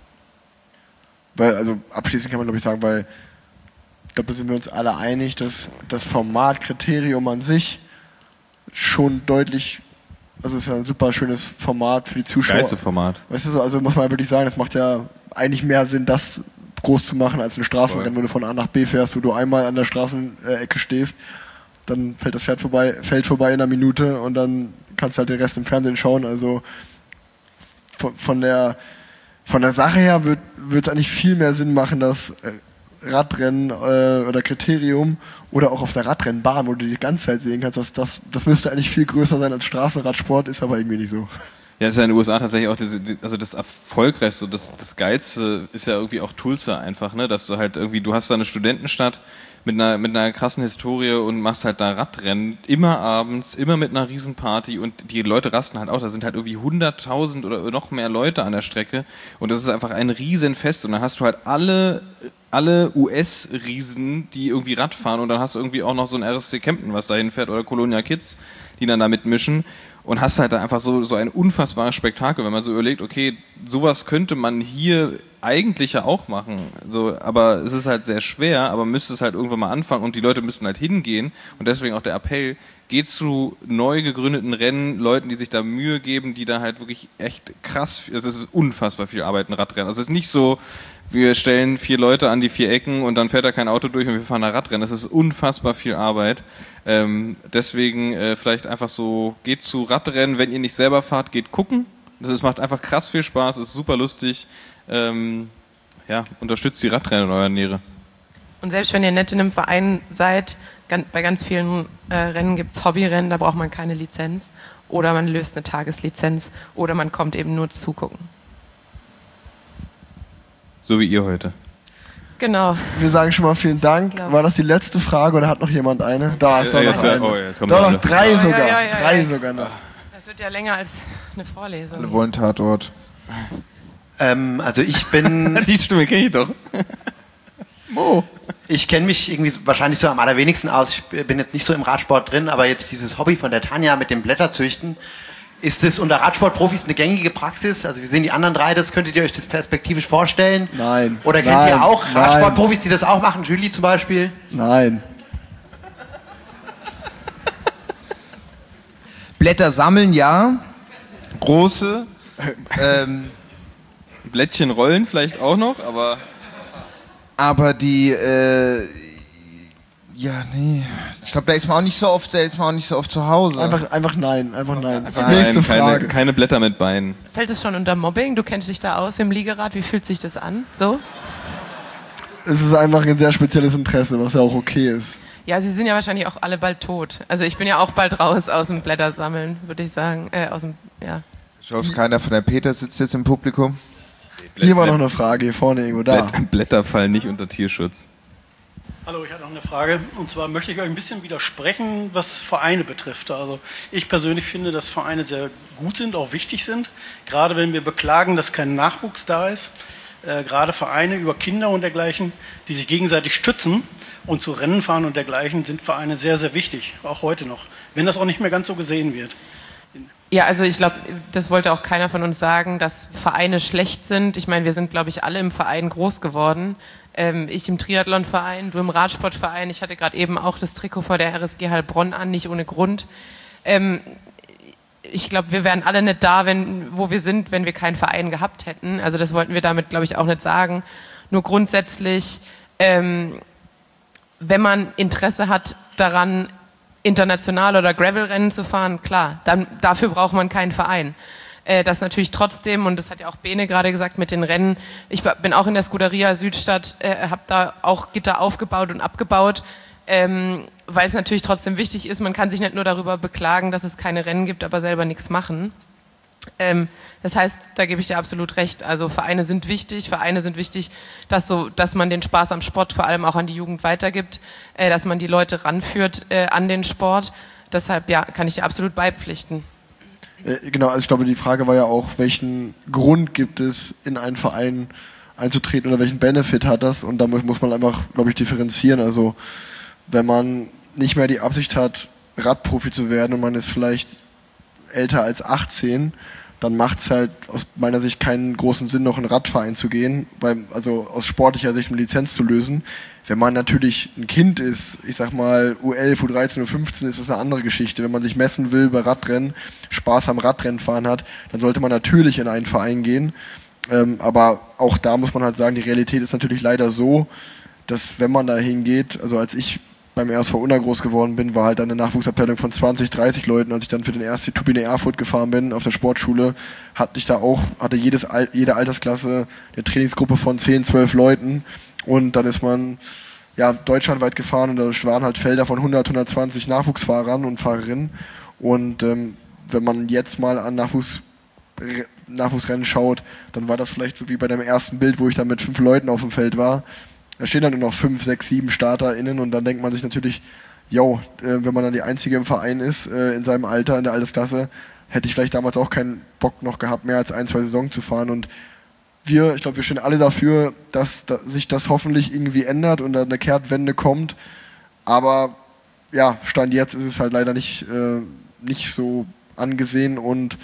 E: Weil, also abschließend kann man glaube ich sagen, weil ich glaube, da sind wir uns alle einig, dass das Format Kriterium an sich schon deutlich, also es ist ja ein super schönes Format für die
D: Das
E: Zuschauer.
D: geilste Format.
E: Weißt du, so, also muss man wirklich sagen, es macht ja eigentlich mehr Sinn, das groß zu machen als ein Straßenrennen, wo du von A nach B fährst, wo du einmal an der Straßenecke stehst, dann fällt das Pferd vorbei, fällt vorbei in einer Minute und dann kannst du halt den Rest im Fernsehen schauen. Also von, von der von der Sache her wird es eigentlich viel mehr Sinn machen, das Radrennen äh, oder Kriterium oder auch auf der Radrennbahn, wo du die ganze Zeit sehen kannst, das, das, das müsste eigentlich viel größer sein als Straßenradsport, ist aber irgendwie nicht so.
D: Ja, das ist ja in den U S A tatsächlich auch diese, also das Erfolgreichste, das, das Geilste ist ja irgendwie auch Tulsa einfach, ne, dass du halt irgendwie, du hast da eine Studentenstadt mit einer, mit einer krassen Historie und machst halt da Radrennen, immer abends, immer mit einer Riesenparty und die Leute rasten halt auch, da sind halt irgendwie hunderttausend oder noch mehr Leute an der Strecke und das ist einfach ein Riesenfest und dann hast du halt alle, alle U S-Riesen, die irgendwie Rad fahren und dann hast du irgendwie auch noch so ein R S C Kempten, was dahin fährt oder Colonia Kids, die dann da mitmischen. Und hast halt da einfach so, so ein unfassbares Spektakel, wenn man so überlegt, okay, sowas könnte man hier eigentlich ja auch machen. So, aber es ist halt sehr schwer, aber müsste es halt irgendwann mal anfangen und die Leute müssten halt hingehen. Und deswegen auch der Appell, geht zu neu gegründeten Rennen, Leuten, die sich da Mühe geben, die da halt wirklich echt krass, es ist unfassbar viel Arbeit, ein Radrennen. Also es ist nicht so, wir stellen vier Leute an die vier Ecken und dann fährt da kein Auto durch und wir fahren da Radrennen. Das ist unfassbar viel Arbeit. Ähm, deswegen äh, vielleicht einfach so, geht zu Radrennen, wenn ihr nicht selber fahrt, geht gucken. Das ist, macht einfach krass viel Spaß, ist super lustig. Ähm, ja, unterstützt die Radrennen in eurer Nähe.
A: Und selbst wenn ihr nicht in einem Verein seid, ganz, bei ganz vielen äh, Rennen gibt es Hobbyrennen, da braucht man keine Lizenz. Oder man löst eine Tageslizenz oder man kommt eben nur zugucken.
D: So wie ihr heute.
A: Genau.
E: Wir sagen schon mal vielen Dank. War das die letzte Frage oder hat noch jemand eine? Da ist
D: Ja,
E: doch
D: jetzt,
E: noch eine.
D: oh, jetzt kommt
E: da
D: eine.
E: noch drei
A: Oh,
E: sogar.
A: ja, ja, ja,
E: drei
A: ja.
E: sogar noch.
A: Das wird ja länger als eine Vorlesung.
F: Alle wollen Tatort.
L: Ähm, also ich bin...
D: Die Stimme kenne ich doch.
L: Mo. Ich kenne mich irgendwie wahrscheinlich so am allerwenigsten aus. Ich bin jetzt nicht so im Radsport drin, aber jetzt dieses Hobby von der Tanja mit dem Blätterzüchten, ist das unter Radsportprofis eine gängige Praxis? Also wie sehen die anderen drei das? Könntet ihr euch das perspektivisch vorstellen?
E: Nein.
L: Oder kennt
E: nein,
L: ihr auch
E: nein.
L: Radsportprofis, die das auch machen? Julie zum Beispiel?
E: Nein.
F: Blätter sammeln, ja. Große. ähm,
D: Blättchen rollen vielleicht auch noch, aber...
F: aber die, äh, ja, nee. Ich glaube, da ist man auch nicht so oft, da ist man auch nicht so oft zu Hause.
E: Einfach, einfach nein, einfach nein.
D: Nein,
E: Nächste
D: keine,
E: Frage.
D: keine Blätter mit Beinen.
A: Fällt es schon unter Mobbing? Du kennst dich da aus im Liegerad. Wie fühlt sich das an? So?
E: Es ist einfach ein sehr spezielles Interesse, was ja auch okay ist.
A: Ja, sie sind ja wahrscheinlich auch alle bald tot. Also ich bin ja auch bald raus aus dem Blättersammeln, würde ich sagen. Äh, aus dem, ja.
F: Ich hoffe, keiner von der Peter sitzt jetzt im Publikum.
E: Hier war noch eine Frage, hier vorne irgendwo da.
D: Blätter, Blätter fallen nicht unter Tierschutz.
M: Hallo, ich hatte noch eine Frage. Und zwar möchte ich euch ein bisschen widersprechen, was Vereine betrifft. Also ich persönlich finde, dass Vereine sehr gut sind, auch wichtig sind. Gerade wenn wir beklagen, dass kein Nachwuchs da ist. Äh, gerade Vereine über Kinder und dergleichen, die sich gegenseitig stützen und zu Rennen fahren und dergleichen, sind Vereine sehr, sehr wichtig. Auch heute noch. Wenn das auch nicht mehr ganz so gesehen wird.
A: Ja, also ich glaube, das wollte auch keiner von uns sagen, dass Vereine schlecht sind. Ich meine, wir sind, glaube ich, alle im Verein groß geworden. Ähm, ich im Triathlonverein, du im Radsportverein. Ich hatte gerade eben auch das Trikot vor der R S G Heilbronn an, nicht ohne Grund. Ähm, ich glaube, wir wären alle nicht da, wenn, wo wir sind, wenn wir keinen Verein gehabt hätten. Also das wollten wir damit, glaube ich, auch nicht sagen. Nur grundsätzlich, ähm, wenn man Interesse hat daran, international oder Gravelrennen zu fahren, klar, dann dafür braucht man keinen Verein. Äh, das natürlich trotzdem, und das hat ja auch Bene gerade gesagt mit den Rennen, ich bin auch in der Scuderia Südstadt, äh, habe da auch Gitter aufgebaut und abgebaut, ähm, weil es natürlich trotzdem wichtig ist, man kann sich nicht nur darüber beklagen, dass es keine Rennen gibt, aber selber nichts machen. Ähm, das heißt, da gebe ich dir absolut recht. Also Vereine sind wichtig, Vereine sind wichtig, dass, so, dass man den Spaß am Sport vor allem auch an die Jugend weitergibt, äh, dass man die Leute ranführt äh, an den Sport. Deshalb ja, kann ich dir absolut beipflichten.
E: Äh, genau, also ich glaube, die Frage war ja auch, welchen Grund gibt es, in einen Verein einzutreten oder welchen Benefit hat das? Und da muss, muss man einfach, glaube ich, differenzieren. Also wenn man nicht mehr die Absicht hat, Radprofi zu werden und man ist vielleicht älter als achtzehn, dann macht es halt aus meiner Sicht keinen großen Sinn, noch in einen Radverein zu gehen, weil, also aus sportlicher Sicht eine Lizenz zu lösen. Wenn man natürlich ein Kind ist, ich sag mal U elf, U dreizehn, U fünfzehn, ist das eine andere Geschichte. Wenn man sich messen will bei Radrennen, Spaß am Radrennenfahren hat, dann sollte man natürlich in einen Verein gehen. Ähm, aber auch da muss man halt sagen, die Realität ist natürlich leider so, dass wenn man da hingeht, also als ich beim R S V Unna groß geworden bin, war halt dann eine Nachwuchsabteilung von zwanzig, dreißig Leuten. Als ich dann für den ersten Turbine Erfurt gefahren bin auf der Sportschule, hatte ich da auch, hatte jedes, jede Altersklasse eine Trainingsgruppe von zehn, zwölf Leuten und dann ist man ja deutschlandweit gefahren und da waren halt Felder von hundert, hundertzwanzig Nachwuchsfahrern und Fahrerinnen und ähm, wenn man jetzt mal an Nachwuchs, Nachwuchsrennen schaut, dann war das vielleicht so wie bei dem ersten Bild, wo ich dann mit fünf Leuten auf dem Feld war. Da stehen dann nur noch fünf, sechs, sieben StarterInnen und dann denkt man sich natürlich, yo, äh, wenn man dann die Einzige im Verein ist, äh, in seinem Alter, in der Altersklasse, hätte ich vielleicht damals auch keinen Bock noch gehabt, mehr als ein, zwei Saisons zu fahren und wir, ich glaube, wir stehen alle dafür, dass, dass sich das hoffentlich irgendwie ändert und da eine Kehrtwende kommt, aber ja, Stand jetzt ist es halt leider nicht, äh, nicht so angesehen und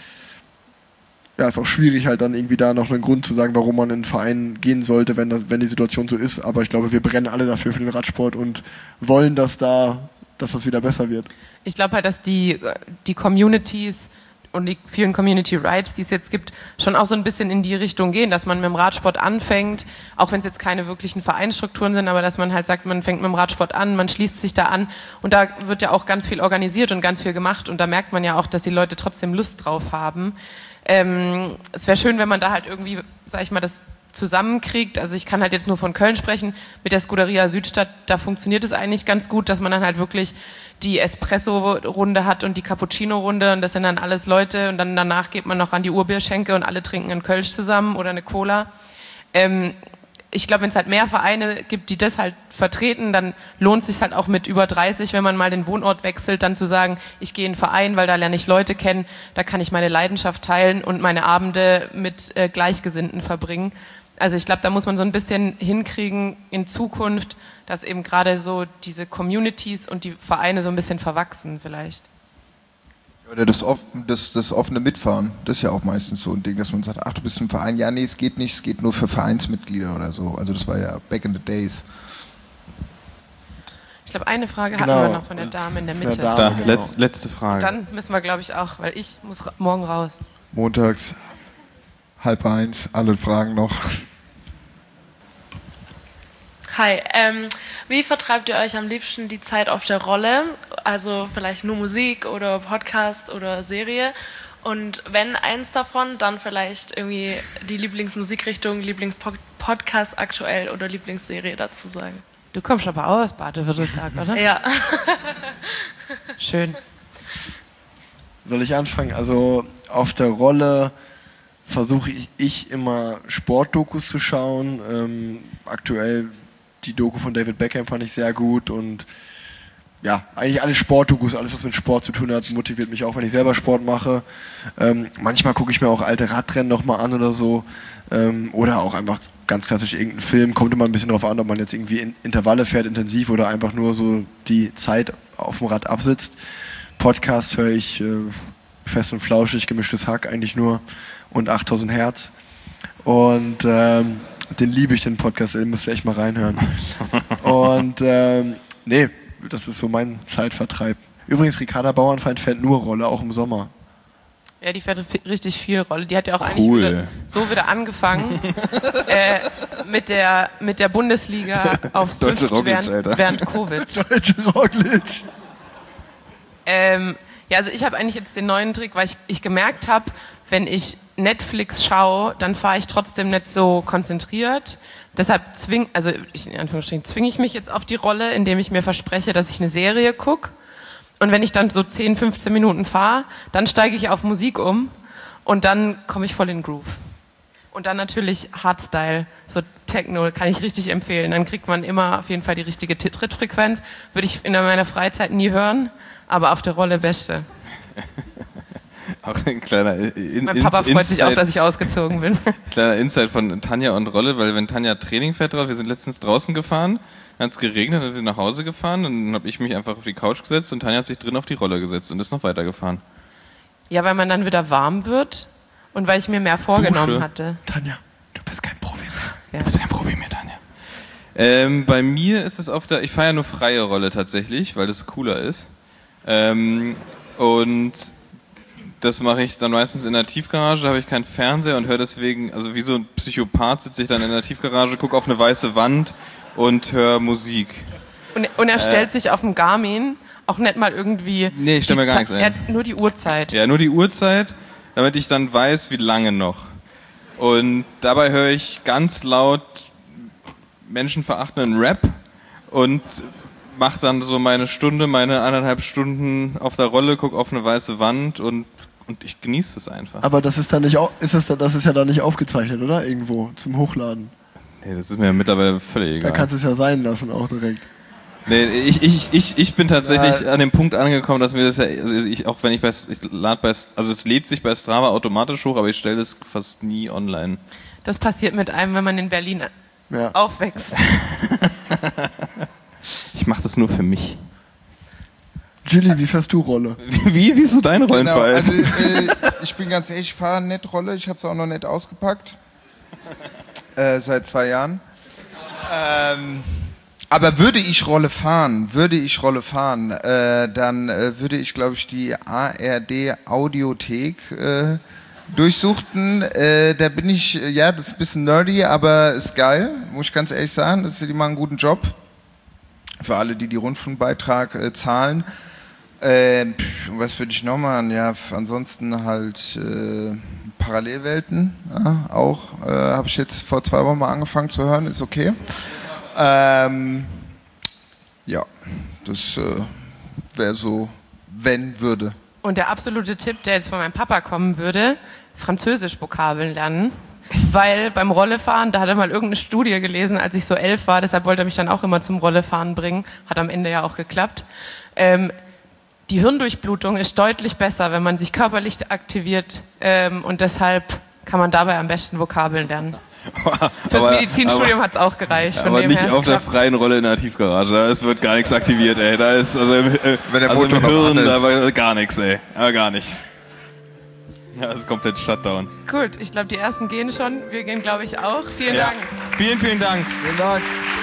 E: ja, ist auch schwierig halt dann irgendwie da noch einen Grund zu sagen, warum man in einen Verein gehen sollte, wenn, das, wenn die Situation so ist. Aber ich glaube, wir brennen alle dafür für den Radsport und wollen, dass da, dass das wieder besser wird.
A: Ich glaube halt, dass die, die Communities und die vielen Community Rights, die es jetzt gibt, schon auch so ein bisschen in die Richtung gehen, dass man mit dem Radsport anfängt, auch wenn es jetzt keine wirklichen Vereinsstrukturen sind, aber dass man halt sagt, man fängt mit dem Radsport an, man schließt sich da an und da wird ja auch ganz viel organisiert und ganz viel gemacht und da merkt man ja auch, dass die Leute trotzdem Lust drauf haben. Ähm, es wäre schön, wenn man da halt irgendwie, sag ich mal, das zusammenkriegt. Also ich kann halt jetzt nur von Köln sprechen. Mit der Scuderia Südstadt, da funktioniert es eigentlich ganz gut, dass man dann halt wirklich die Espresso-Runde hat und die Cappuccino-Runde und das sind dann alles Leute und dann danach geht man noch an die Urbierschenke und alle trinken einen Kölsch zusammen oder eine Cola. Ähm, ich glaube, wenn es halt mehr Vereine gibt, die das halt vertreten, dann lohnt es sich halt auch mit über dreißig, wenn man mal den Wohnort wechselt, dann zu sagen, ich gehe in einen Verein, weil da lerne ich Leute kennen, da kann ich meine Leidenschaft teilen und meine Abende mit äh, Gleichgesinnten verbringen. Also ich glaube, da muss man so ein bisschen hinkriegen in Zukunft, dass eben gerade so diese Communities und die Vereine so ein bisschen verwachsen vielleicht.
F: Oder das, off das, das offene Mitfahren, das ist ja auch meistens so ein Ding, dass man sagt, ach, du bist im Verein, ja, nee, es geht nicht, es geht nur für Vereinsmitglieder oder so. Also das war ja back in the days.
A: Ich glaube, eine Frage
E: Genau.
A: hatten wir noch von der Dame in der Mitte.
E: Dame,
D: Da,
E: genau.
D: letz, letzte Frage.
A: Und dann müssen wir, glaube ich, auch, weil ich muss ra morgen raus.
F: Montags, halb eins, alle Fragen noch.
N: Hi, ähm, wie vertreibt ihr euch am liebsten die Zeit auf der Rolle? Also vielleicht nur Musik oder Podcast oder Serie? Und wenn eins davon, dann vielleicht irgendwie die Lieblingsmusikrichtung, Lieblingspodcast aktuell oder Lieblingsserie dazu sagen.
A: Du kommst aber auch aus Baden-Württemberg, oder?
N: Ja.
A: Schön.
E: Soll ich anfangen? Also auf der Rolle versuche ich, ich immer Sportdokus zu schauen. Ähm, aktuell die Doku von David Beckham fand ich sehr gut und ja, eigentlich alle Sportdokus, alles was mit Sport zu tun hat, motiviert mich auch, wenn ich selber Sport mache. Ähm, manchmal gucke ich mir auch alte Radrennen nochmal an oder so ähm, oder auch einfach ganz klassisch irgendeinen Film, kommt immer ein bisschen darauf an, ob man jetzt irgendwie in Intervalle fährt, intensiv oder einfach nur so die Zeit auf dem Rad absitzt. Podcast höre ich äh, fest und flauschig, gemischtes Hack eigentlich nur und achttausend Hertz und ähm, den liebe ich, den Podcast, den müsst ihr echt mal reinhören. Und ähm, nee, das ist so mein Zeitvertreib. Übrigens, Ricarda Bauernfeind fährt nur Rolle, auch im Sommer.
A: Ja, die fährt richtig viel Rolle. Die hat ja auch eigentlich
D: Cool.
A: wieder, so wieder angefangen äh, mit, der, mit der Bundesliga auf
D: Deutsche
A: Swift
D: Roglic,
A: während,
D: Alter.
A: während Covid.
E: Deutsche Roglic.
A: Ähm, ja, also ich habe eigentlich jetzt den neuen Trick, weil ich, ich gemerkt habe, wenn ich Netflix schaue, dann fahre ich trotzdem nicht so konzentriert. Deshalb zwing, also ich, in Anführungsstrichen zwinge ich mich jetzt auf die Rolle, indem ich mir verspreche, dass ich eine Serie gucke. Und wenn ich dann so zehn, fünfzehn Minuten fahre, dann steige ich auf Musik um und dann komme ich voll in den Groove. Und dann natürlich Hardstyle, so Techno, kann ich richtig empfehlen. Dann kriegt man immer auf jeden Fall die richtige Trittfrequenz. Würde ich in meiner Freizeit nie hören, aber auf der Rolle beste.
D: Auch ein kleiner in,
A: Mein Papa freut sich auch, dass ich ausgezogen bin.
D: Kleiner Insight von Tanja und Rolle, weil wenn Tanja Training fährt drauf, wir sind letztens draußen gefahren, dann hat es geregnet, dann sind wir nach Hause gefahren, dann habe ich mich einfach auf die Couch gesetzt und Tanja hat sich drin auf die Rolle gesetzt und ist noch weitergefahren.
A: Ja, weil man dann wieder warm wird und weil ich mir mehr vorgenommen
D: Dusche.
A: hatte.
E: Tanja, du bist kein Profi mehr.
A: Ja.
D: Du bist kein Profi mehr, Tanja. Ähm, bei mir ist es auf der, ich fahre ja nur freie Rolle tatsächlich, weil das cooler ist. Ähm, und das mache ich dann meistens in der Tiefgarage, da habe ich keinen Fernseher und höre deswegen, also wie so ein Psychopath sitze ich dann in der Tiefgarage, gucke auf eine weiße Wand und höre Musik.
A: Und, und er
D: Äh.
A: stellt sich auf dem Garmin auch nicht mal irgendwie.
D: Nee, ich stell mir
A: die
D: gar
A: Ze-
D: nichts ein.
A: Er hat nur die Uhrzeit.
D: Ja, nur die Uhrzeit, damit ich dann weiß, wie lange noch. Und dabei höre ich ganz laut menschenverachtenden Rap und mache dann so meine Stunde, meine eineinhalb Stunden auf der Rolle, gucke auf eine weiße Wand und, und ich genieße es einfach.
E: Aber das ist dann nicht, au- ist es, dann- das ist ja dann nicht aufgezeichnet, oder? Irgendwo zum Hochladen.
D: Nee, das ist mir mittlerweile völlig egal.
E: Da kannst du es ja sein lassen auch direkt.
D: Nee, ich, ich, ich, ich bin tatsächlich
E: Ja.
D: an dem Punkt angekommen, dass mir das ja, also ich, auch wenn ich bei, ich lad bei, also es lädt sich bei Strava automatisch hoch, aber ich stelle das fast nie online.
A: Das passiert mit einem, wenn man in Berlin
E: Ja.
A: aufwächst.
D: Ich mache das nur für mich.
E: Julie, wie fährst du Rolle?
D: Wie, wie ist so dein
F: Genau,
D: Rollenverhalten?
F: also äh, ich bin ganz ehrlich, ich fahre nett Rolle, ich habe es auch noch nicht ausgepackt. Äh, seit zwei Jahren. Ähm, aber würde ich Rolle fahren, würde ich Rolle fahren, äh, dann äh, würde ich, glaube ich, die A R D Audiothek äh, durchsuchten. Äh, da bin ich, äh, ja, das ist ein bisschen nerdy, aber ist geil, muss ich ganz ehrlich sagen. Das, die machen einen guten Job. Für alle, die die Rundfunkbeitrag äh, zahlen. Äh, pff, was würde ich noch machen? Ja, f- ansonsten halt äh, Parallelwelten. Ja, auch äh, habe ich jetzt vor zwei Wochen mal angefangen zu hören, ist okay. Ähm, ja, das äh, wäre so, wenn würde.
A: Und der absolute Tipp, der jetzt von meinem Papa kommen würde, Französisch-Vokabeln lernen. Weil beim Rollefahren, da hat er mal irgendeine Studie gelesen, als ich so elf war, deshalb wollte er mich dann auch immer zum Rollefahren bringen. Hat am Ende ja auch geklappt. Ähm, die Hirndurchblutung ist deutlich besser, wenn man sich körperlich aktiviert. Ähm, und deshalb kann man dabei am besten Vokabeln lernen. Fürs
D: Aber-
A: Medizinstudium
D: aber-
A: hat es auch gereicht. Von
D: Aber
A: dem
D: nicht
A: her, es
D: auf der
A: klappt.
D: freien Rolle in der Tiefgarage. Da ist- wird gar nichts aktiviert, ey. Da ist also im, äh,
F: Wenn der
D: also im
F: Motor noch
D: Hirn
F: an ist.
D: da war gar nichts, ey. Aber gar nichts. Ja, das ist komplett Shutdown.
A: Gut, ich glaube, die ersten gehen schon. Wir gehen, glaube ich, auch. Vielen
D: Ja.
A: Dank.
D: Vielen, vielen Dank.
E: Vielen Dank.